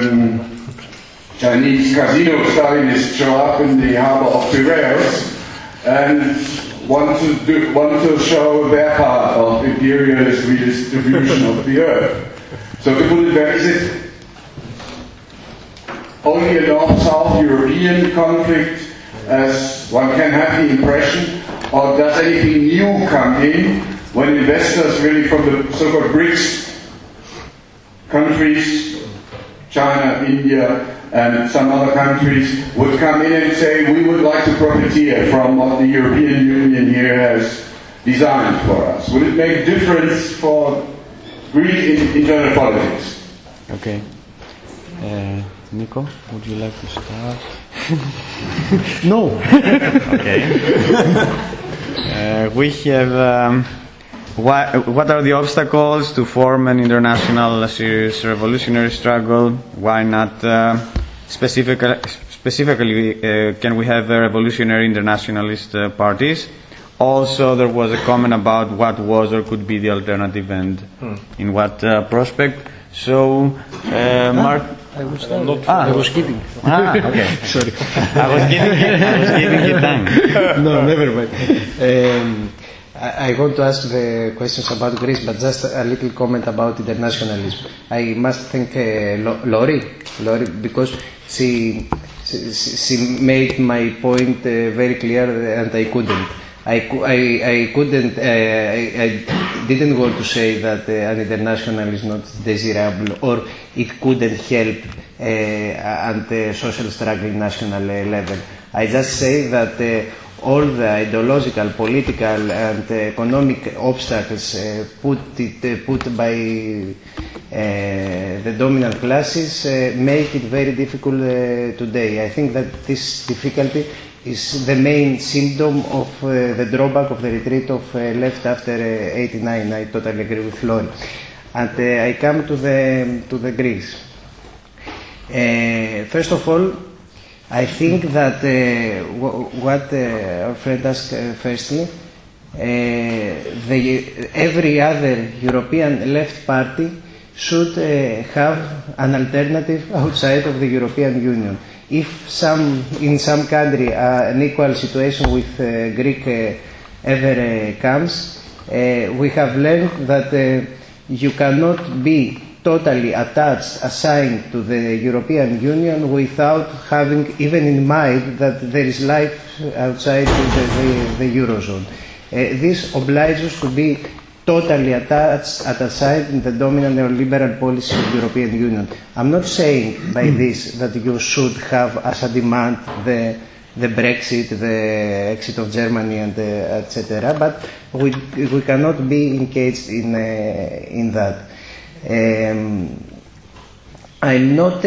Chinese casino Stalinists show up in the harbor of Piraeus and want to show their part of imperialist redistribution of the earth. So to put it back, is it only a North-South European conflict, as one can have the impression, or does anything new come in when investors really from the so-called BRICS countries, China, India, and some other countries would come in and say, we would like to profiteer from what the European Union here has designed for us? Would it make a difference for Greek internal politics? Okay. Nico, would you like to start? No. Okay. We have. What are the obstacles to form an international serious revolutionary struggle? Why not specifically can we have revolutionary internationalist parties? Also, there was a comment about what was or could be the alternative and in what prospect. So, Mark. I was kidding. Okay. Sorry. I was giving you time. No, never mind. I want to ask the questions about Greece, but just a little comment about internationalism. I must thank Lori, because she made my point very clear, and I couldn't. I didn't want to say that an international is not desirable or it couldn't help at the social struggle national level. I just say that all the ideological, political and economic obstacles put by the dominant classes make it very difficult today. I think that this difficulty is the main symptom of the drawback of the retreat of left after 89. I totally agree with Lori. And I come to the Greece. First of all, I think that what our friend asked firstly, every other European left party should have an alternative outside of the European Union. If in some country an equal situation with Greek ever comes, we have learned that you cannot be totally attached, assigned to the European Union without having even in mind that there is life outside the Eurozone. This obliges us to be totally attached at a side in the dominant neoliberal policy of the European Union. I'm not saying by this that you should have as a demand the Brexit, the exit of Germany, and etc. But we cannot be engaged in that. I'm not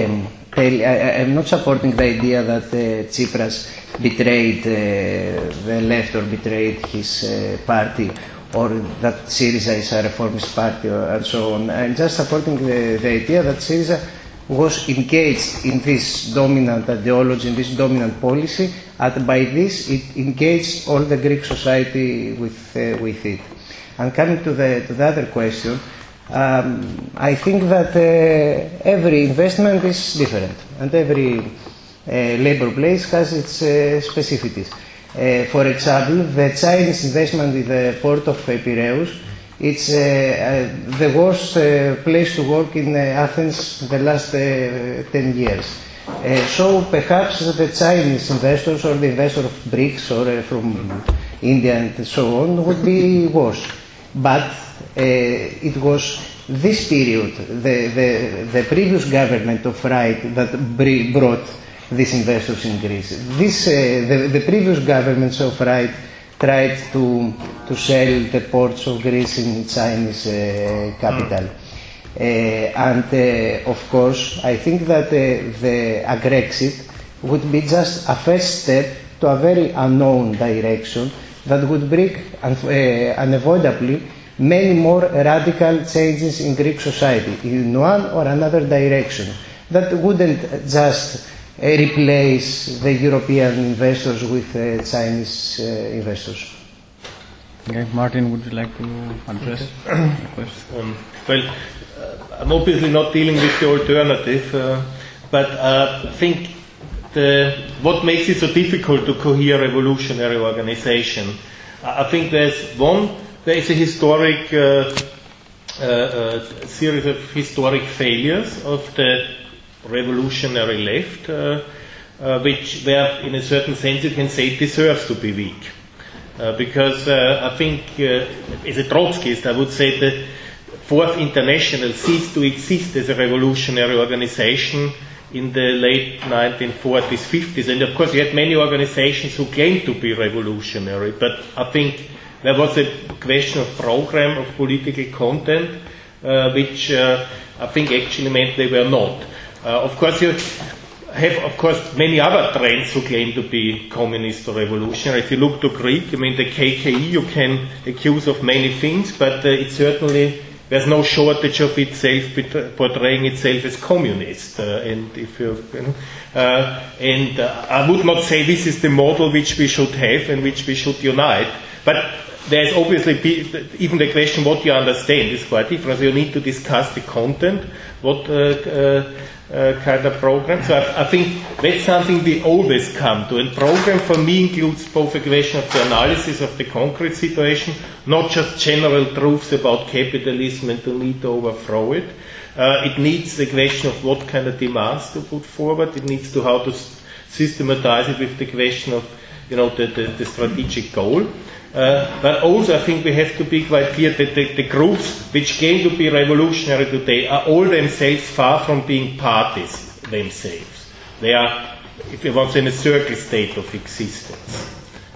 supporting the idea that Tsipras betrayed the left or betrayed his party, or that Syriza is a reformist party, and so on. I'm just supporting the idea that Syriza was engaged in this dominant ideology, in this dominant policy, and by this it engaged all the Greek society with it. And coming to the other question, I think that every investment is different, and every labor place has its specificities. For example, the Chinese investment in the port of Piraeus, it's the worst place to work in Athens the last 10 years. So perhaps the Chinese investors or the investor of BRICS or from India and so on would be worse. But it was this period, the previous government of right that brought these investors in Greece. The previous governments of right tried to sell the ports of Greece in Chinese capital. And of course, I think that the Grexit would be just a first step to a very unknown direction that would bring unavoidably many more radical changes in Greek society in one or another direction that wouldn't just replace the European investors with Chinese investors. Okay, Martin, would you like to address the question? Well, I'm obviously not dealing with the alternative, but I think what makes it so difficult to cohere revolutionary organization, I think there is a historic series of historic failures of the revolutionary left, which where in a certain sense you can say deserves to be weak. Because I think, as a Trotskyist, I would say the Fourth International ceased to exist as a revolutionary organization in the late 1940s, 50s, and of course you had many organizations who claimed to be revolutionary, but I think there was a question of program, of political content, which I think actually meant they were not. Of course you have, of course, many other trends who claim to be communist or revolutionary. If you look to Greek, I mean the KKE you can accuse of many things, but it certainly, there's no shortage of itself portraying itself as communist. And if I would not say this is the model which we should have and which we should unite. But there's obviously even the question what you understand is quite different. So you need to discuss the content, what kind of program. So I think that's something we always come to. And program for me includes both a question of the analysis of the concrete situation, not just general truths about capitalism and the need to overthrow it. It needs a question of what kind of demands to put forward. It needs to how to systematize it with the question of, the strategic goal. But also I think we have to be quite clear that the groups which claim to be revolutionary today are all themselves far from being parties themselves. They are, if you want, in a circle state of existence.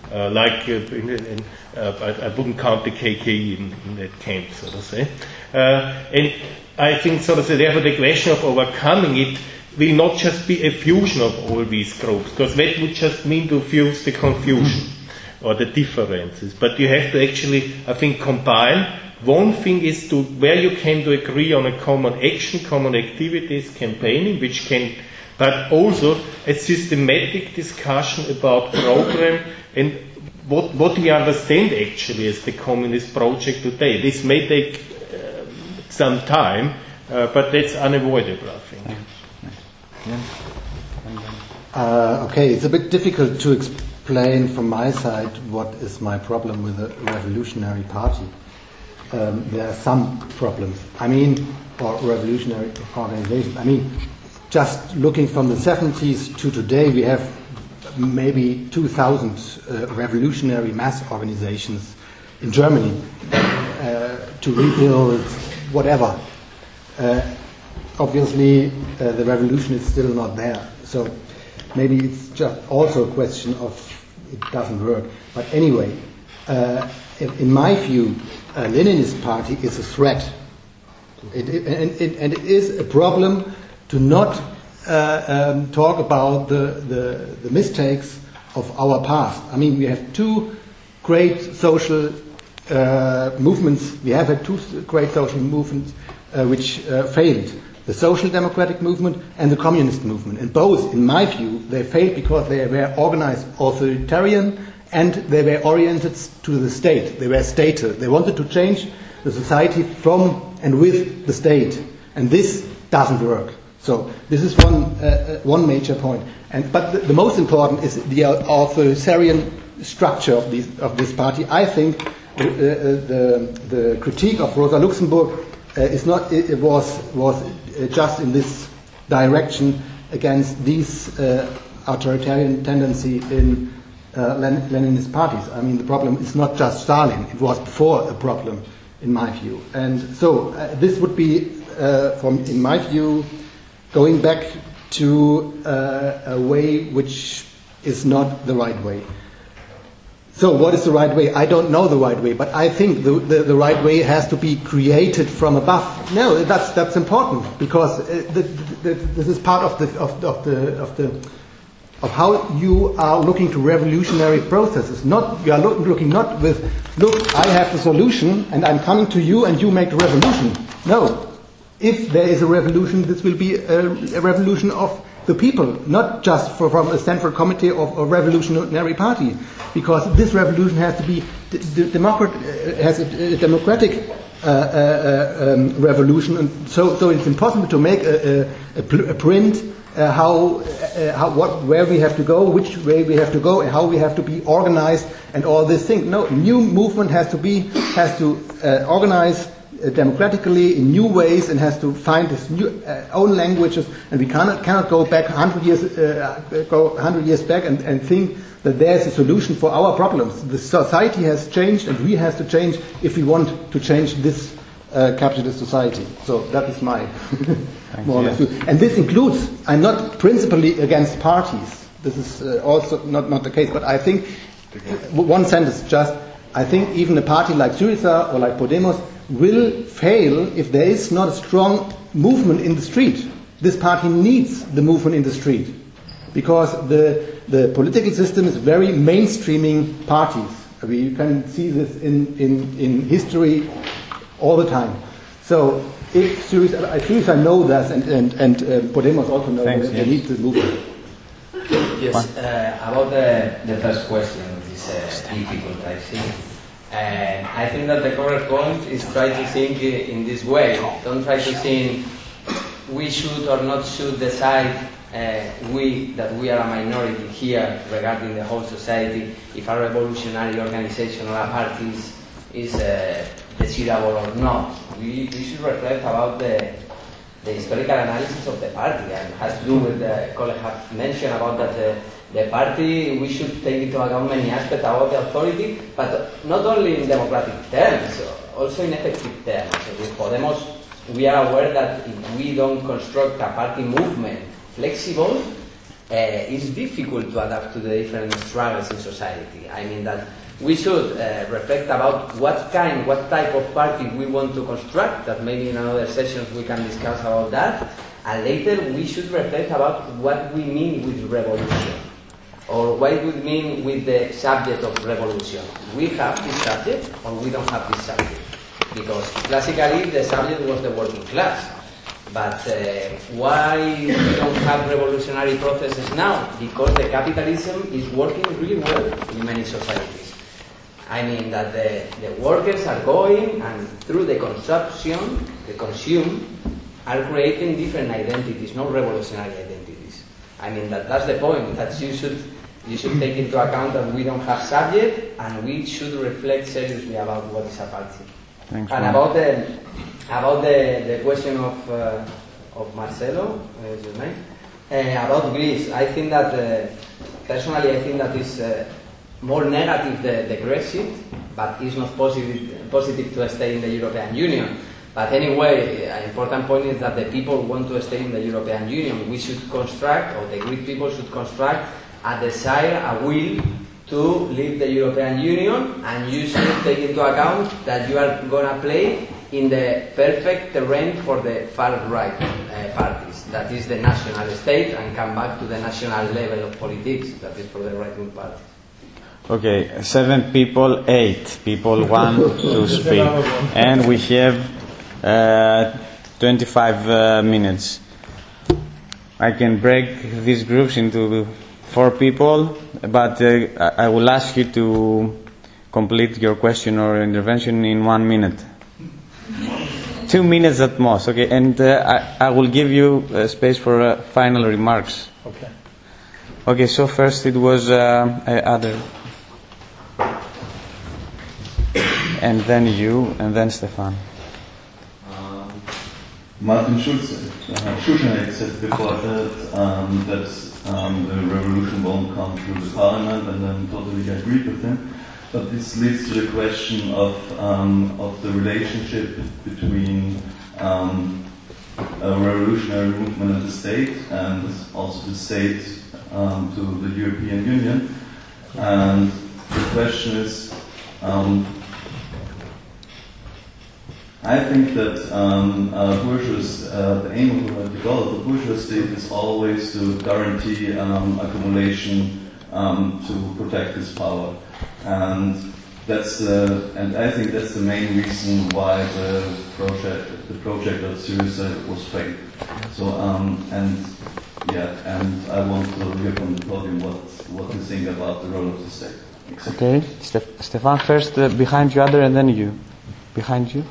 I wouldn't count the KKE in that camp, so to say. And I think, so to say, therefore the question of overcoming it will not just be a fusion of all these groups, because that would just mean to fuse the confusion or the differences. But you have to actually, I think, combine. One thing is to where you can to agree on a common action, common activities, campaigning, which can, but also a systematic discussion about program and what do you understand actually as the communist project today. This may take some time, but that's unavoidable, I think. Okay, it's a bit difficult to explain from my side what is my problem with the Revolutionary Party. There are some problems. Or revolutionary organizations. Just looking from the 70s to today, we have maybe 2,000 revolutionary mass organizations in Germany to rebuild whatever. Obviously, the revolution is still not there. So maybe it's just also a question of it doesn't work. But anyway, in my view, a Leninist party is a threat. And it is a problem to not talk about the mistakes of our past. We have two great social movements. We have had two great social movements which failed. The Social Democratic movement and the Communist movement. And both, in my view, they failed because they were organized authoritarian and they were oriented to the state. They were statal. They wanted to change the society from and with the state. And this doesn't work. So this is one major point. But the most important is the authoritarian structure of this party. I think the critique of Rosa Luxemburg was just in this direction against these authoritarian tendency in Leninist parties. The problem is not just Stalin. It was before a problem, in my view. And so this would be, in my view, going back to a way which is not the right way. So what is the right way? I don't know the right way, but I think the right way has to be created from above. No, that's important because this is part of how you are looking to revolutionary processes. You are looking not with, look, I have the solution and I'm coming to you and you make the revolution. No. If there is a revolution, this will be a revolution of the people, not just from a central committee of a revolutionary party, because this revolution has to be has a democratic revolution, and so it's impossible to make a print where we have to go, which way we have to go, and how we have to be organized, and all these things. No, new movement has to organize democratically in new ways and has to find its new own languages, and we cannot go back 100 years back and think that there's a solution for our problems. The society has changed, and we have to change if we want to change this capitalist society. So that is my more or less view. And this includes, I'm not principally against parties. This is also not the case, but I think, one sentence just, I think even a party like Syriza or like Podemos will fail if there is not a strong movement in the street. This party needs the movement in the street, because the political system is very mainstreaming parties. I mean, you can see this in history all the time. So if Syriza know that, and Podemos also know that they need the movement. Yes, about the first question, which is difficult, I think. I think that the correct point is try to think in this way. Don't try to think we should or not should decide that we are a minority here regarding the whole society, if a revolutionary organization or a party is desirable or not. We should reflect about the historical analysis of the party, and has to do with the colleague have mentioned about that the party, we should take into account many aspects about the authority, but not only in democratic terms, also in effective terms. With Podemos, we are aware that if we don't construct a party movement flexible, it's difficult to adapt to the different struggles in society. I mean that we should reflect about what type of party we want to construct, that maybe in another sessions we can discuss about that, and later we should reflect about what we mean with revolution, or what we mean with the subject of revolution. We have this subject, or we don't have this subject, because classically the subject was the working class. But why we don't have revolutionary processes now? Because the capitalism is working really well in many societies. I mean that the workers are going, and through the consumption, the consume, are creating different identities, not revolutionary identities. I mean that's the point, that you should take into account that we don't have subject, and we should reflect seriously about what is a party. Thanks, and about the question of Marcelo, is his name, about Greece, I think that personally I think that is more negative the Brexit, but it's not positive to stay in the European Union. But anyway, an important point is that the people want to stay in the European Union. We should construct, or the Greek people should construct, a desire, a will to leave the European Union, and you should take into account that you are going to play in the perfect terrain for the far-right parties. That is the national state, and come back to the national level of politics. That is for the right-wing party. Okay, 7 people, 8 people want to speak, and we have 25 minutes. I can break these groups into 4 people, but I will ask you to complete your question or intervention in 1 minute. 2 minutes at most, okay? And I will give you space for final remarks. Okay. Okay, so first it was other. And then you, and then Stefan. Martin Schuschnigg said before that the revolution won't come through the parliament, and I totally agree with him. But this leads to the question of the relationship between a revolutionary movement and the state, and also the state to the European Union. And the question is, I think that the aim of the bourgeois state is always to guarantee accumulation to protect its power, and I think that's the main reason why the project of Syriza was failed. So and I want to hear from the podium what you think about the role of the state. Okay, Stefan first, behind you, other, and then you, behind you.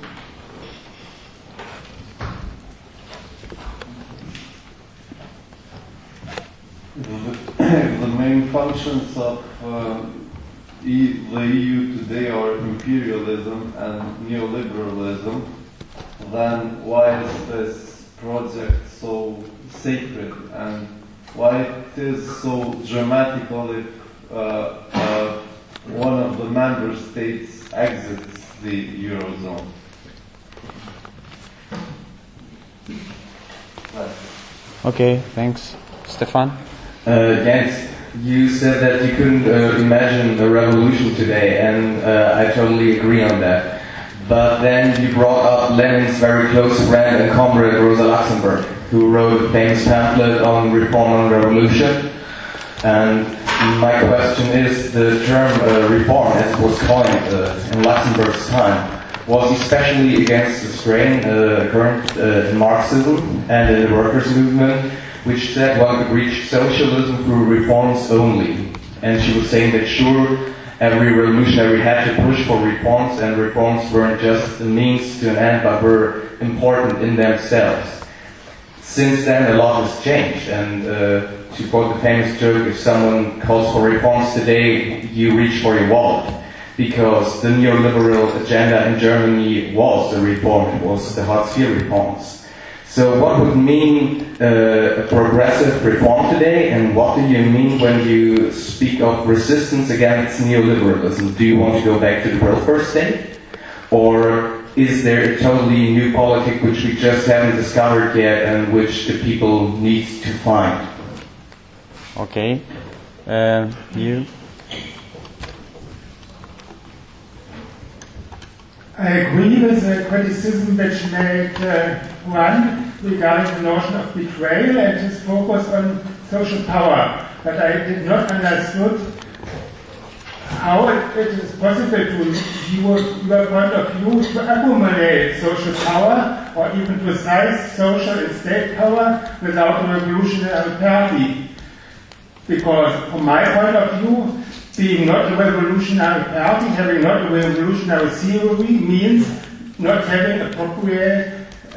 The main functions of the EU today are imperialism and neoliberalism, then why is this project so sacred, and why it is so dramatical if one of the member states exits the Eurozone? Okay, thanks. Stefan? Jens, you said that you couldn't imagine a revolution today, and I totally agree on that. But then you brought up Lenin's very close friend and comrade Rosa Luxemburg, who wrote a famous pamphlet on reform and revolution. And my question is, the term reform, as it was coined in Luxemburg's time, was especially against the strain current in Marxism and in the workers' movement, which said one could reach socialism through reforms only. And she was saying that sure, every revolutionary had to push for reforms, and reforms weren't just a means to an end, but were important in themselves. Since then, a lot has changed, and to quote the famous joke, if someone calls for reforms today, you reach for your wallet. Because the neoliberal agenda in Germany was a reform, it was the Hartz-IV reforms. So what would mean a progressive reform today, and what do you mean when you speak of resistance against neoliberalism? Do you want to go back to the welfare state? Or is there a totally new politic which we just haven't discovered yet and which the people need to find? Okay. You? I agree with the criticism which made Juan regarding the notion of betrayal and his focus on social power. But I did not understood how it is possible to view your point of view to accumulate social power or even to size social and state power without a revolutionary party. Because from my point of view, being not a revolutionary party, having not a revolutionary theory, means not having appropriate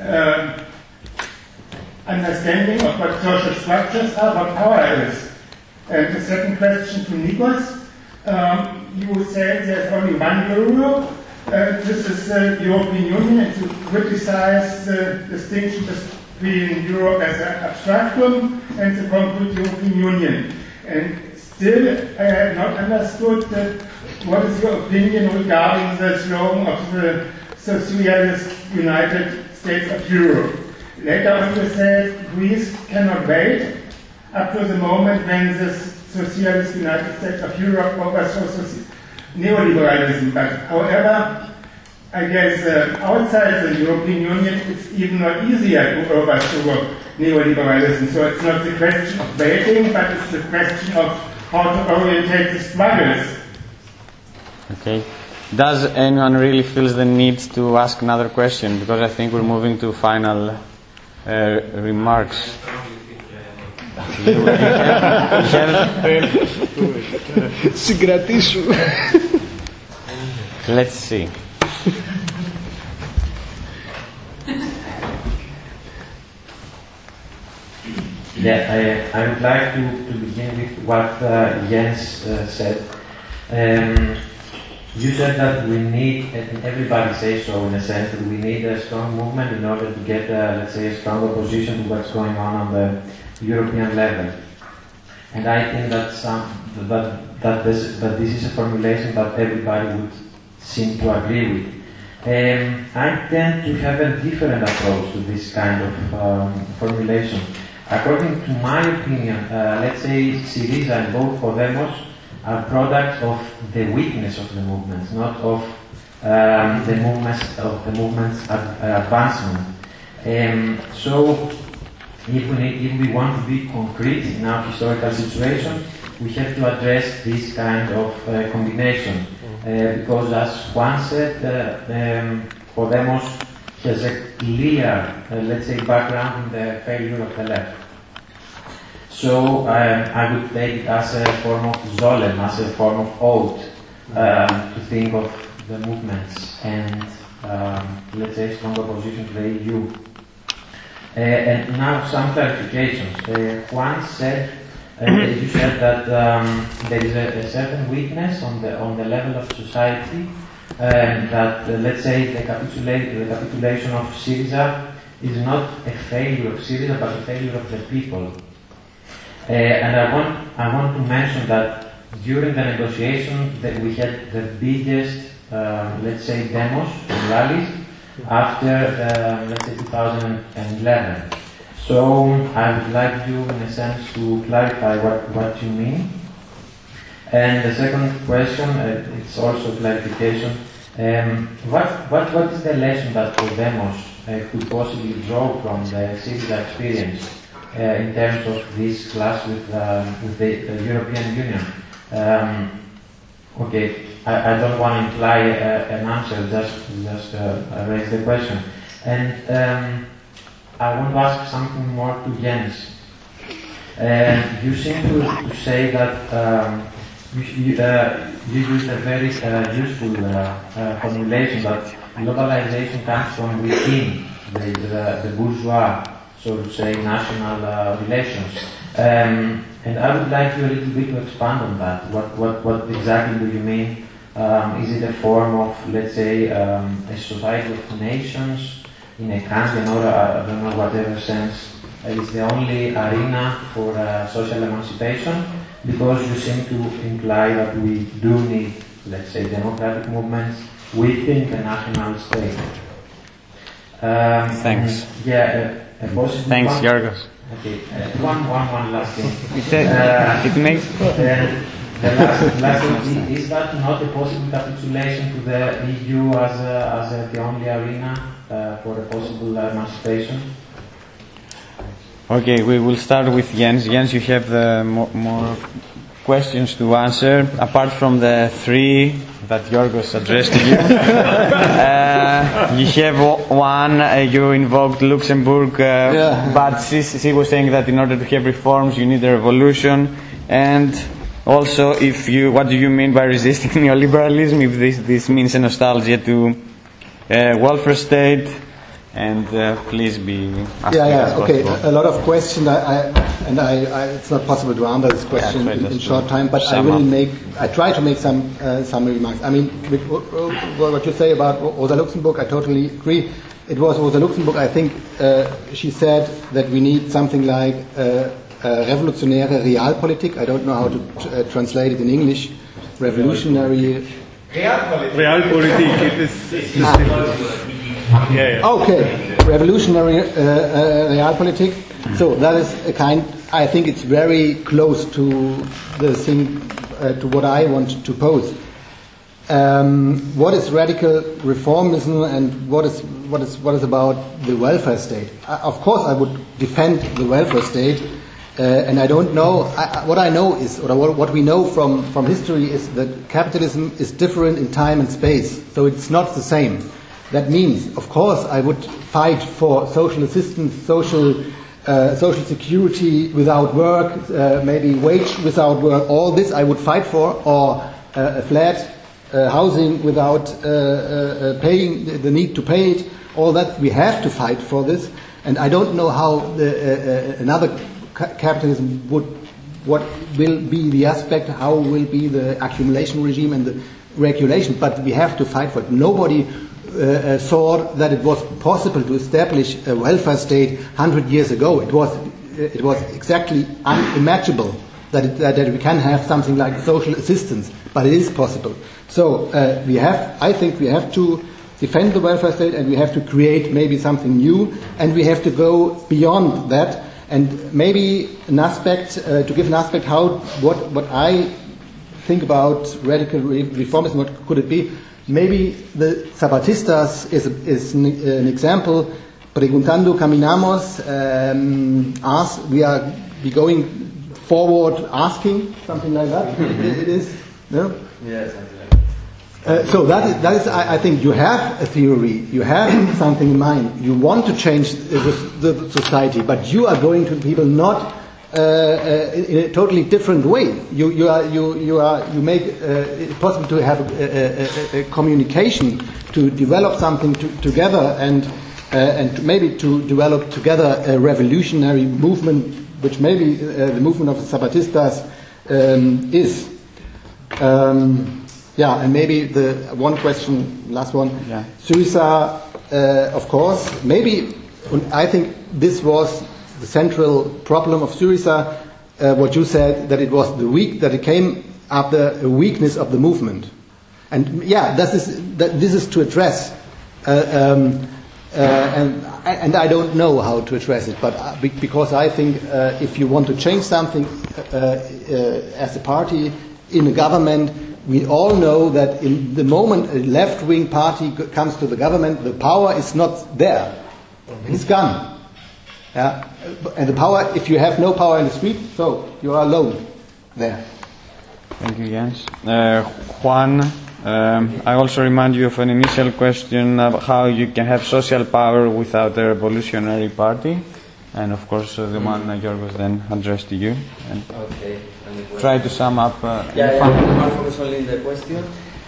understanding of what social structures are, what power is. And the second question to Nikos, you said there's only one Europe. This is the European Union, and to criticize the distinction between Europe as an abstractum and the concrete European Union. And still, I have not understood what is your opinion regarding the slogan of the Socialist United States of Europe. Later on you said Greece cannot wait up to the moment when the Socialist United States of Europe overthrows neoliberalism. But however, I guess outside the European Union it's even not easier to overthrow neoliberalism. So it's not the question of waiting, but it's the question of how to orientate the struggles. Okay. Does anyone really feel the need to ask another question? Because I think we're moving to final remarks. Let's see. Yeah, I would like to begin with what Jens said. You said that we need, and everybody says so in a sense, that we need a strong movement in order to get, let's say, a strong opposition to what's going on the European level. And I think that this is a formulation that everybody would seem to agree with. I tend to have a different approach to this kind of formulation. According to my opinion, let's say Syriza and both Podemos are products of the weakness of the movements, not of the movement's advancement. So, if we want to be concrete in our historical situation, we have to address this kind of combination, because as Juan said, Podemos has a clear, let's say, background in the failure of the left. So I would take it as a form of Zolem, as a form of ode, to think of the movements and, let's say, strong opposition to the EU. And now some clarifications. Juan said, you said that there is a certain weakness on the level of society that let's say the capitulation of Syriza is not a failure of Syriza but a failure of the people. And I want to mention that during the negotiation that we had the biggest, let's say, demos and rallies after, let's say, 2011. So I would like you, in a sense, to clarify what you mean. And the second question, it's also clarification. What is the lesson that Podemos could possibly draw from the Syriza experience in terms of this clash with the European Union? Okay, I don't want to imply an answer, just raise the question. And I want to ask something more to Jens. You seem to say that you used a very useful formulation that globalization comes from within the bourgeois, so to say, national relations. And I would like you a little bit to expand on that. What exactly do you mean? Is it a form of, let's say, a society of nations in a country, or I don't know, whatever sense? It's the only arena for social emancipation, because you seem to imply that we do need, let's say, democratic movements within the national state. Thanks. Thanks, Yorgos. Okay, one last thing. It makes. The last thing, is that not a possible capitulation to the EU as the only arena for a possible emancipation? Okay, we will start with Jens. Jens, you have more questions to answer, apart from the three that Yorgos addressed to you. You have one, you invoked Luxembourg, but she was saying that in order to have reforms you need a revolution. And also, what do you mean by resisting neoliberalism, if this means a nostalgia to welfare state? And please be as okay. possible. A lot of questions. It's not possible to answer this question in short time, but I try to make some remarks. I mean, with what you say about Rosa Luxemburg, I totally agree. It was Rosa Luxemburg. I think she said that we need something like revolutionäre Realpolitik. I don't know how to translate it in English. Revolutionary. Realpolitik. It is. Okay, revolutionary realpolitik. So that is a kind. I think it's very close to the thing, to what I want to pose. What is radical reformism, and what is about the welfare state? Of course, I would defend the welfare state, and I don't know. What I know is, or what we know from history is that capitalism is different in time and space. So it's not the same. That means, of course, I would fight for social assistance, social security without work, maybe wage without work. All this I would fight for, or a flat housing without paying the need to pay it. All that we have to fight for this, and I don't know how another capitalism what will be the aspect, how will be the accumulation regime and the regulation. But we have to fight for it. Nobody thought that it was possible to establish a welfare state 100 years ago. It was exactly unimaginable that we can have something like social assistance, but it is possible. So I think we have to defend the welfare state, and we have to create maybe something new, and we have to go beyond that, and maybe an aspect to give an aspect what I think about radical reformism. What could it be? Maybe the Zapatistas is an example. Preguntando caminamos, we are going forward, asking, something like that. It is, no? Yes. So that is. I think you have a theory, you have something in mind. You want to change the society, but you are going to people not in a totally different way. You make it possible to have a communication, to develop something together, and maybe to develop together a revolutionary movement, which maybe the movement of the Zapatistas is. Yeah, and maybe the one question, last one. Yeah. Syriza, of course, maybe, I think this was the central problem of Syriza, what you said, that it was that it came after a weakness of the movement. And yeah, this is to address, and I don't know how to address it, but because I think if you want to change something as a party in a government, we all know that in the moment a left-wing party comes to the government, the power is not there. It's gone. Yeah? And the power, if you have no power in the street, so you are alone there. Thank you, Jens. Juan, I also remind you of an initial question about how you can have social power without a revolutionary party. And of course, the one Yorgos then addressed to you. And okay. Try to sum up. I'll focus only in the question.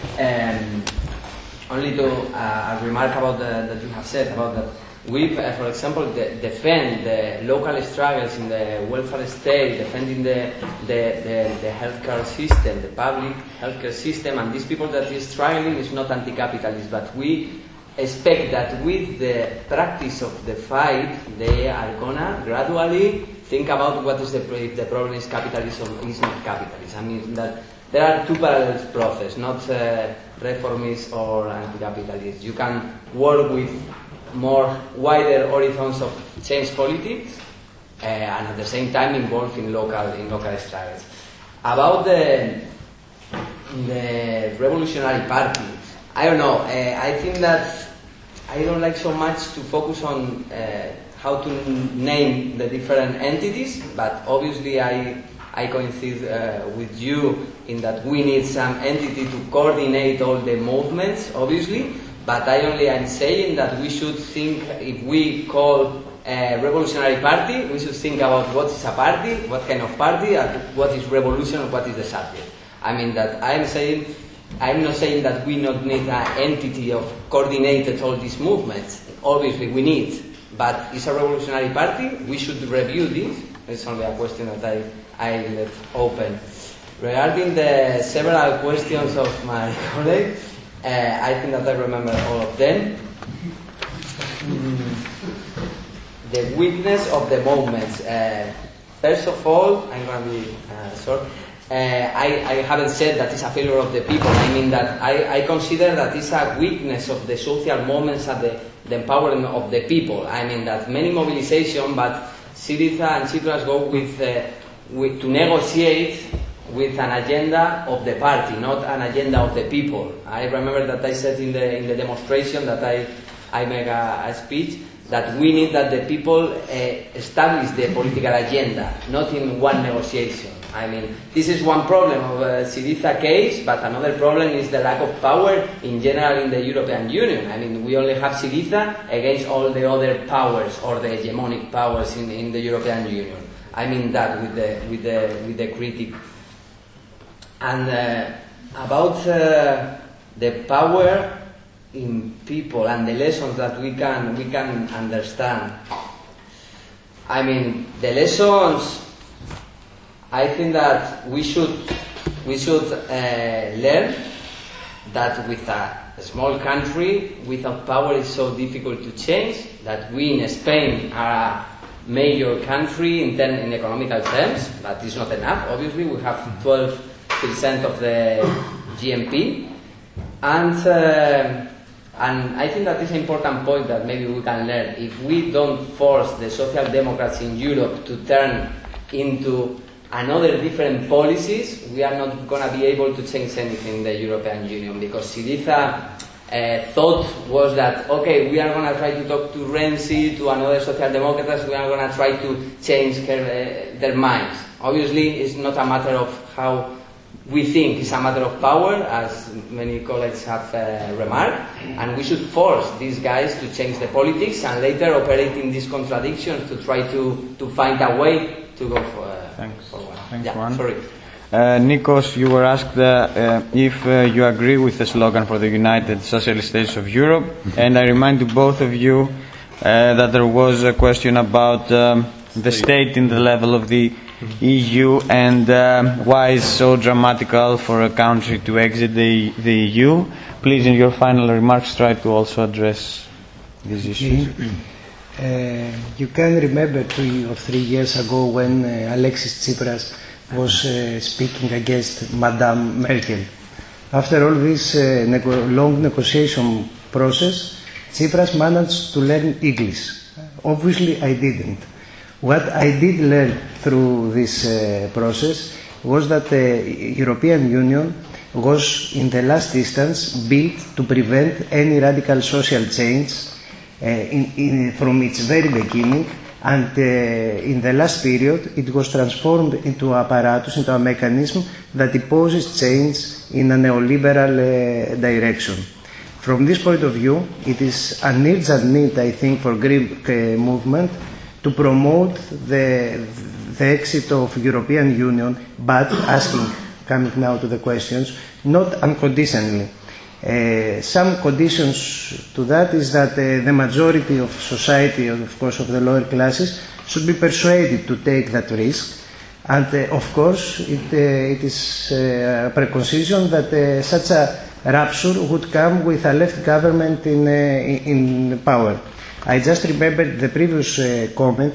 Only to remark about that you have said about that. We, for example, defend the local struggles in the welfare state, defending the healthcare system, the public healthcare system, and these people that is struggling is not anti-capitalist, but we expect that with the practice of the fight, they are gonna gradually think about what is if the problem is capitalism or is not capitalism. I mean that there are two parallel processes, not reformist or anti-capitalist. You can work with more wider horizons of change politics and at the same time involved in local struggles. About the revolutionary party, I don't know. I think that I don't like so much to focus on how to name the different entities, but obviously I coincide with you in that we need some entity to coordinate all the movements, obviously, but I'm saying that we should think, if we call a revolutionary party, we should think about what is a party, what kind of party, and what is revolution, what is the subject. I mean that I'm not saying that we not need an entity of coordinated all these movements. Obviously we need, but it's a revolutionary party, we should review this. It's only a question that I left open. Regarding the several questions of my colleague, I think that I remember all of them. The weakness of the movements. First of all, I'm going to be short. I haven't said that it's a failure of the people. I mean that I consider that it's a weakness of the social movements and the empowerment of the people. I mean that many mobilization, but Syriza and Tsipras go with to negotiate with an agenda of the party, not an agenda of the people. I remember that I said in the demonstration that I make a speech that we need that the people establish the political agenda, not in one negotiation. I mean, this is one problem of Syriza case, but another problem is the lack of power in general in the European Union. I mean, we only have Syriza against all the other powers or the hegemonic powers in the European Union. I mean that with the critic. And about the power in people and the lessons that we can understand. I mean, the lessons. I think that we should learn that with a small country without power it's so difficult to change. That we in Spain are a major country in economical terms, but it's not enough. Obviously, we have 12% of the GNP, and I think that is an important point that maybe we can learn. If we don't force the social democrats in Europe to turn into another different policies, we are not going to be able to change anything in the European Union, because Syriza thought was that, okay, we are going to try to talk to Renzi, to another social democrats, we are going to try to change their minds. Obviously, it's not a matter of how we think, it's a matter of power, as many colleagues have remarked, and we should force these guys to change the politics and later operate in these contradictions to try to find a way to go forward. Thanks, yeah, Juan. Sorry. Nikos, you were asked if you agree with the slogan for the United Socialist States of Europe, and I remind to both of you that there was a question about the state in the level of the EU, and why it's so dramatical for a country to exit the EU. Please, in your final remarks, try to also address this issue. You can remember 2 or 3 years ago when Alexis Tsipras was speaking against Madame Merkel. After all this long negotiation process, Tsipras managed to learn English. Obviously, I didn't. What I did learn through this process was that the European Union was, in the last instance, built to prevent any radical social change from its very beginning, and in the last period it was transformed into apparatus, into a mechanism that opposes change in a neoliberal direction. From this point of view, it is an urgent need, I think, for Greek movement to promote the exit of European Union, but coming now to the questions, not unconditionally. Some conditions to that is that the majority of society, of course of the lower classes, should be persuaded to take that risk. And of course it is a precondition that such a rupture would come with a left government in power. I just remembered the previous comment,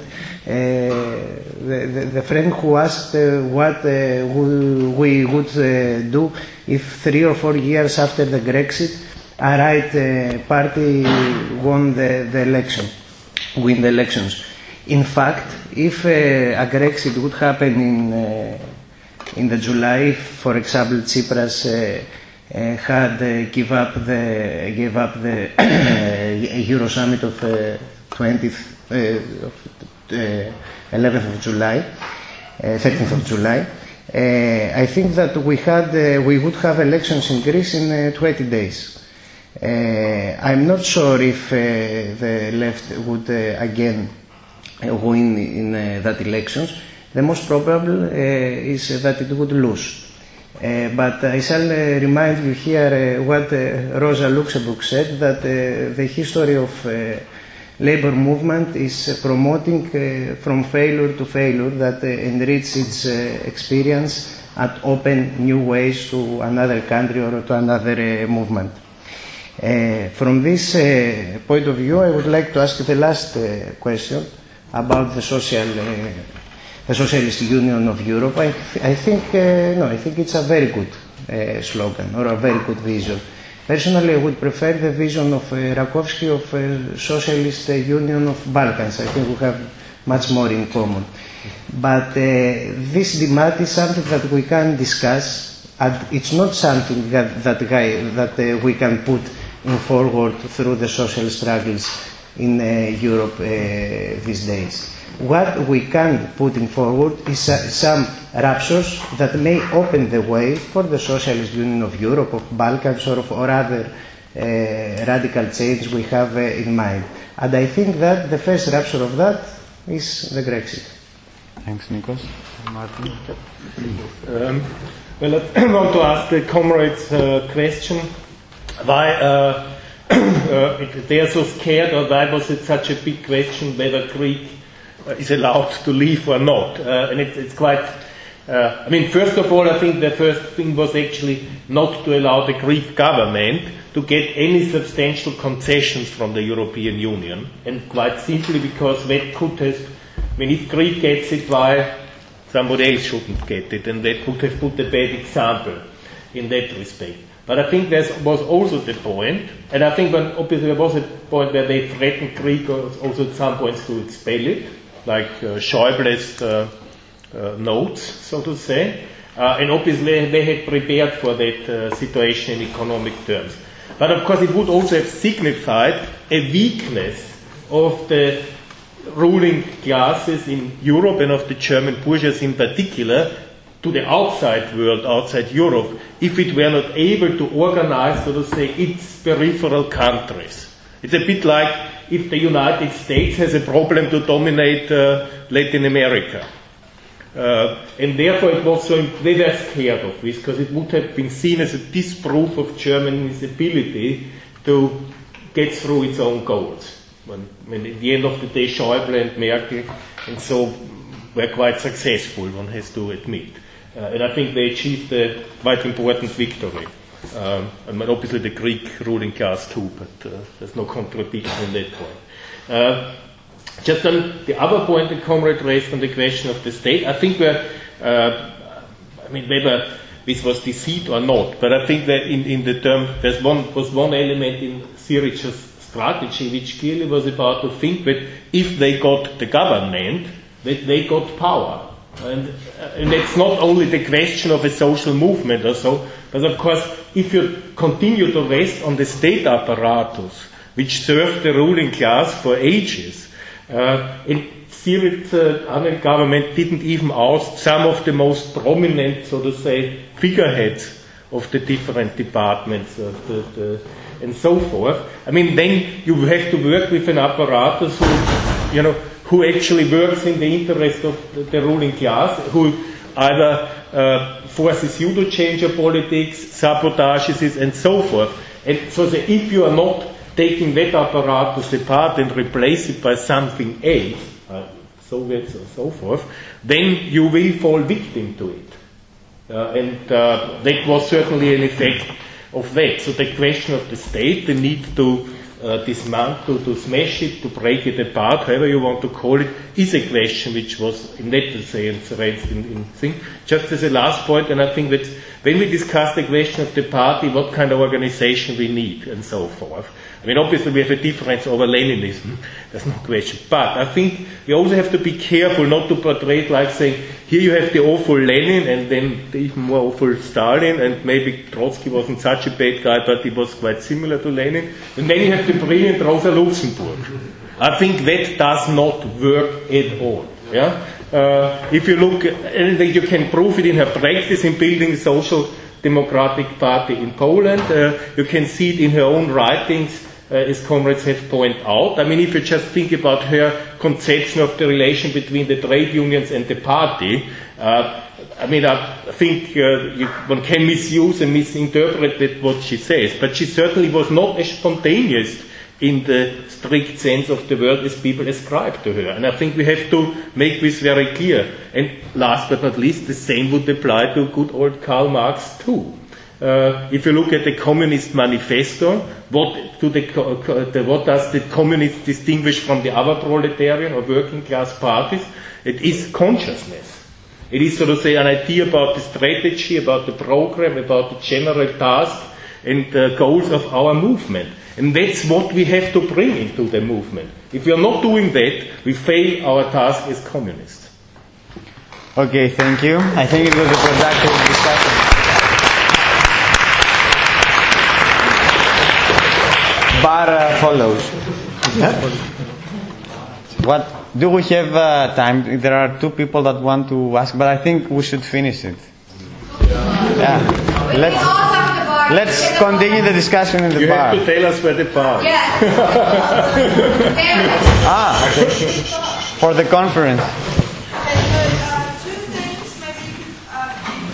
the friend who asked what we would do if 3 or 4 years after the Brexit, a right party win the elections. In fact, if a Brexit would happen in the July, for example, Tsipras had gave up the Euro Summit of 11th of July, 13th of July. I think that we would have elections in Greece in 20 days. I'm not sure if the left would again win in that elections. The most probable is that it would lose. But I shall remind you here what Rosa Luxemburg said, that the history of labor movement is promoting from failure to failure, that enrich its experience and open new ways to another country or to another movement. From this point of view, I would like to ask the last question about the Socialist Union of Europe. I think it's a very good slogan, or a very good vision. Personally, I would prefer the vision of Rakowski of Socialist Union of Balkans. I think we have much more in common. But this debate is something that we can discuss, and it's not something that we can put in forward through the social struggles in Europe these days. What we can put in forward is some ruptures that may open the way for the Socialist Union of Europe, of Balkans, or other radical change we have in mind. And I think that the first rupture of that is the Brexit. Thanks, Nikos. Martin? Well, I want to ask the comrades a question. Why they are so scared, or why was it such a big question whether Greek is allowed to leave or not? And it's quite, first of all, I think the first thing was actually not to allow the Greek government to get any substantial concessions from the European Union, and quite simply because that could have, if Greece gets it, why somebody else shouldn't get it, and that could have put a bad example in that respect. But I think there was also the point, and I think obviously there was a point where they threatened Greece also at some points to expel it, like Schäuble's notes, so to say, and obviously they had prepared for that situation in economic terms. But of course it would also have signified a weakness of the ruling classes in Europe and of the German bourgeoisie in particular to the outside world, outside Europe, if it were not able to organize, so to say, its peripheral countries. It's a bit like if the United States has a problem to dominate Latin America. And therefore it was so, they were scared of this, because it would have been seen as a disproof of Germany's ability to get through its own goals. When at the end of the day Schäuble and Merkel and so were quite successful, one has to admit. And I think they achieved a quite important victory. And obviously the Greek ruling class too, but there's no contradiction in that point. Just on the other point the comrade raised on the question of the state, I think whether this was deceit or not, but I think that in the term, was one element in Syriza's strategy which clearly was about to think that if they got the government, that they got power. And it's not only the question of a social movement or so, but of course, if you continue to rest on the state apparatus, which served the ruling class for ages, and Syriza's government didn't even oust some of the most prominent, so to say, figureheads of the different departments and so forth. I mean, then you have to work with an apparatus who actually works in the interest of the ruling class, who either forces you to change your politics, sabotages it, and so forth. And so that if you are not taking that apparatus apart and replace it by something else, Soviets or so forth, then you will fall victim to it. And that was certainly an effect of that. So the question of the state, the need to dismantle, to smash it, to break it apart, however you want to call it, is a question which was in that sense raised in thing. Just as a last point, and I think that when we discuss the question of the party, what kind of organization we need and so forth. I mean, obviously we have a difference over Leninism, there's no question. But I think we also have to be careful not to portray it like saying, here you have the awful Lenin and then the even more awful Stalin, and maybe Trotsky wasn't such a bad guy, but he was quite similar to Lenin. And then you have the brilliant Rosa Luxemburg. I think that does not work at all. Yeah? If you look, and you can prove it in her practice in building the Social Democratic Party in Poland, you can see it in her own writings, as comrades have pointed out. I mean, if you just think about her conception of the relation between the trade unions and the party, I think one can misuse and misinterpret what she says, but she certainly was not as spontaneous in the strict sense of the word as people ascribe to her. And I think we have to make this very clear. And last but not least, the same would apply to good old Karl Marx too. If you look at the Communist Manifesto, what does the communists distinguish from the other proletarian or working class parties? It is consciousness. It is, so to say, an idea about the strategy, about the program, about the general task and goals of our movement. And that's what we have to bring into the movement. If we are not doing that, we fail our task as communists. Okay, thank you. I think it was a productive discussion. Bar follows. What do we have time? There are two people that want to ask, but I think we should finish it. Yeah. Let's continue the discussion in the bar. You have to tell us where the bar is. Okay. For the conference.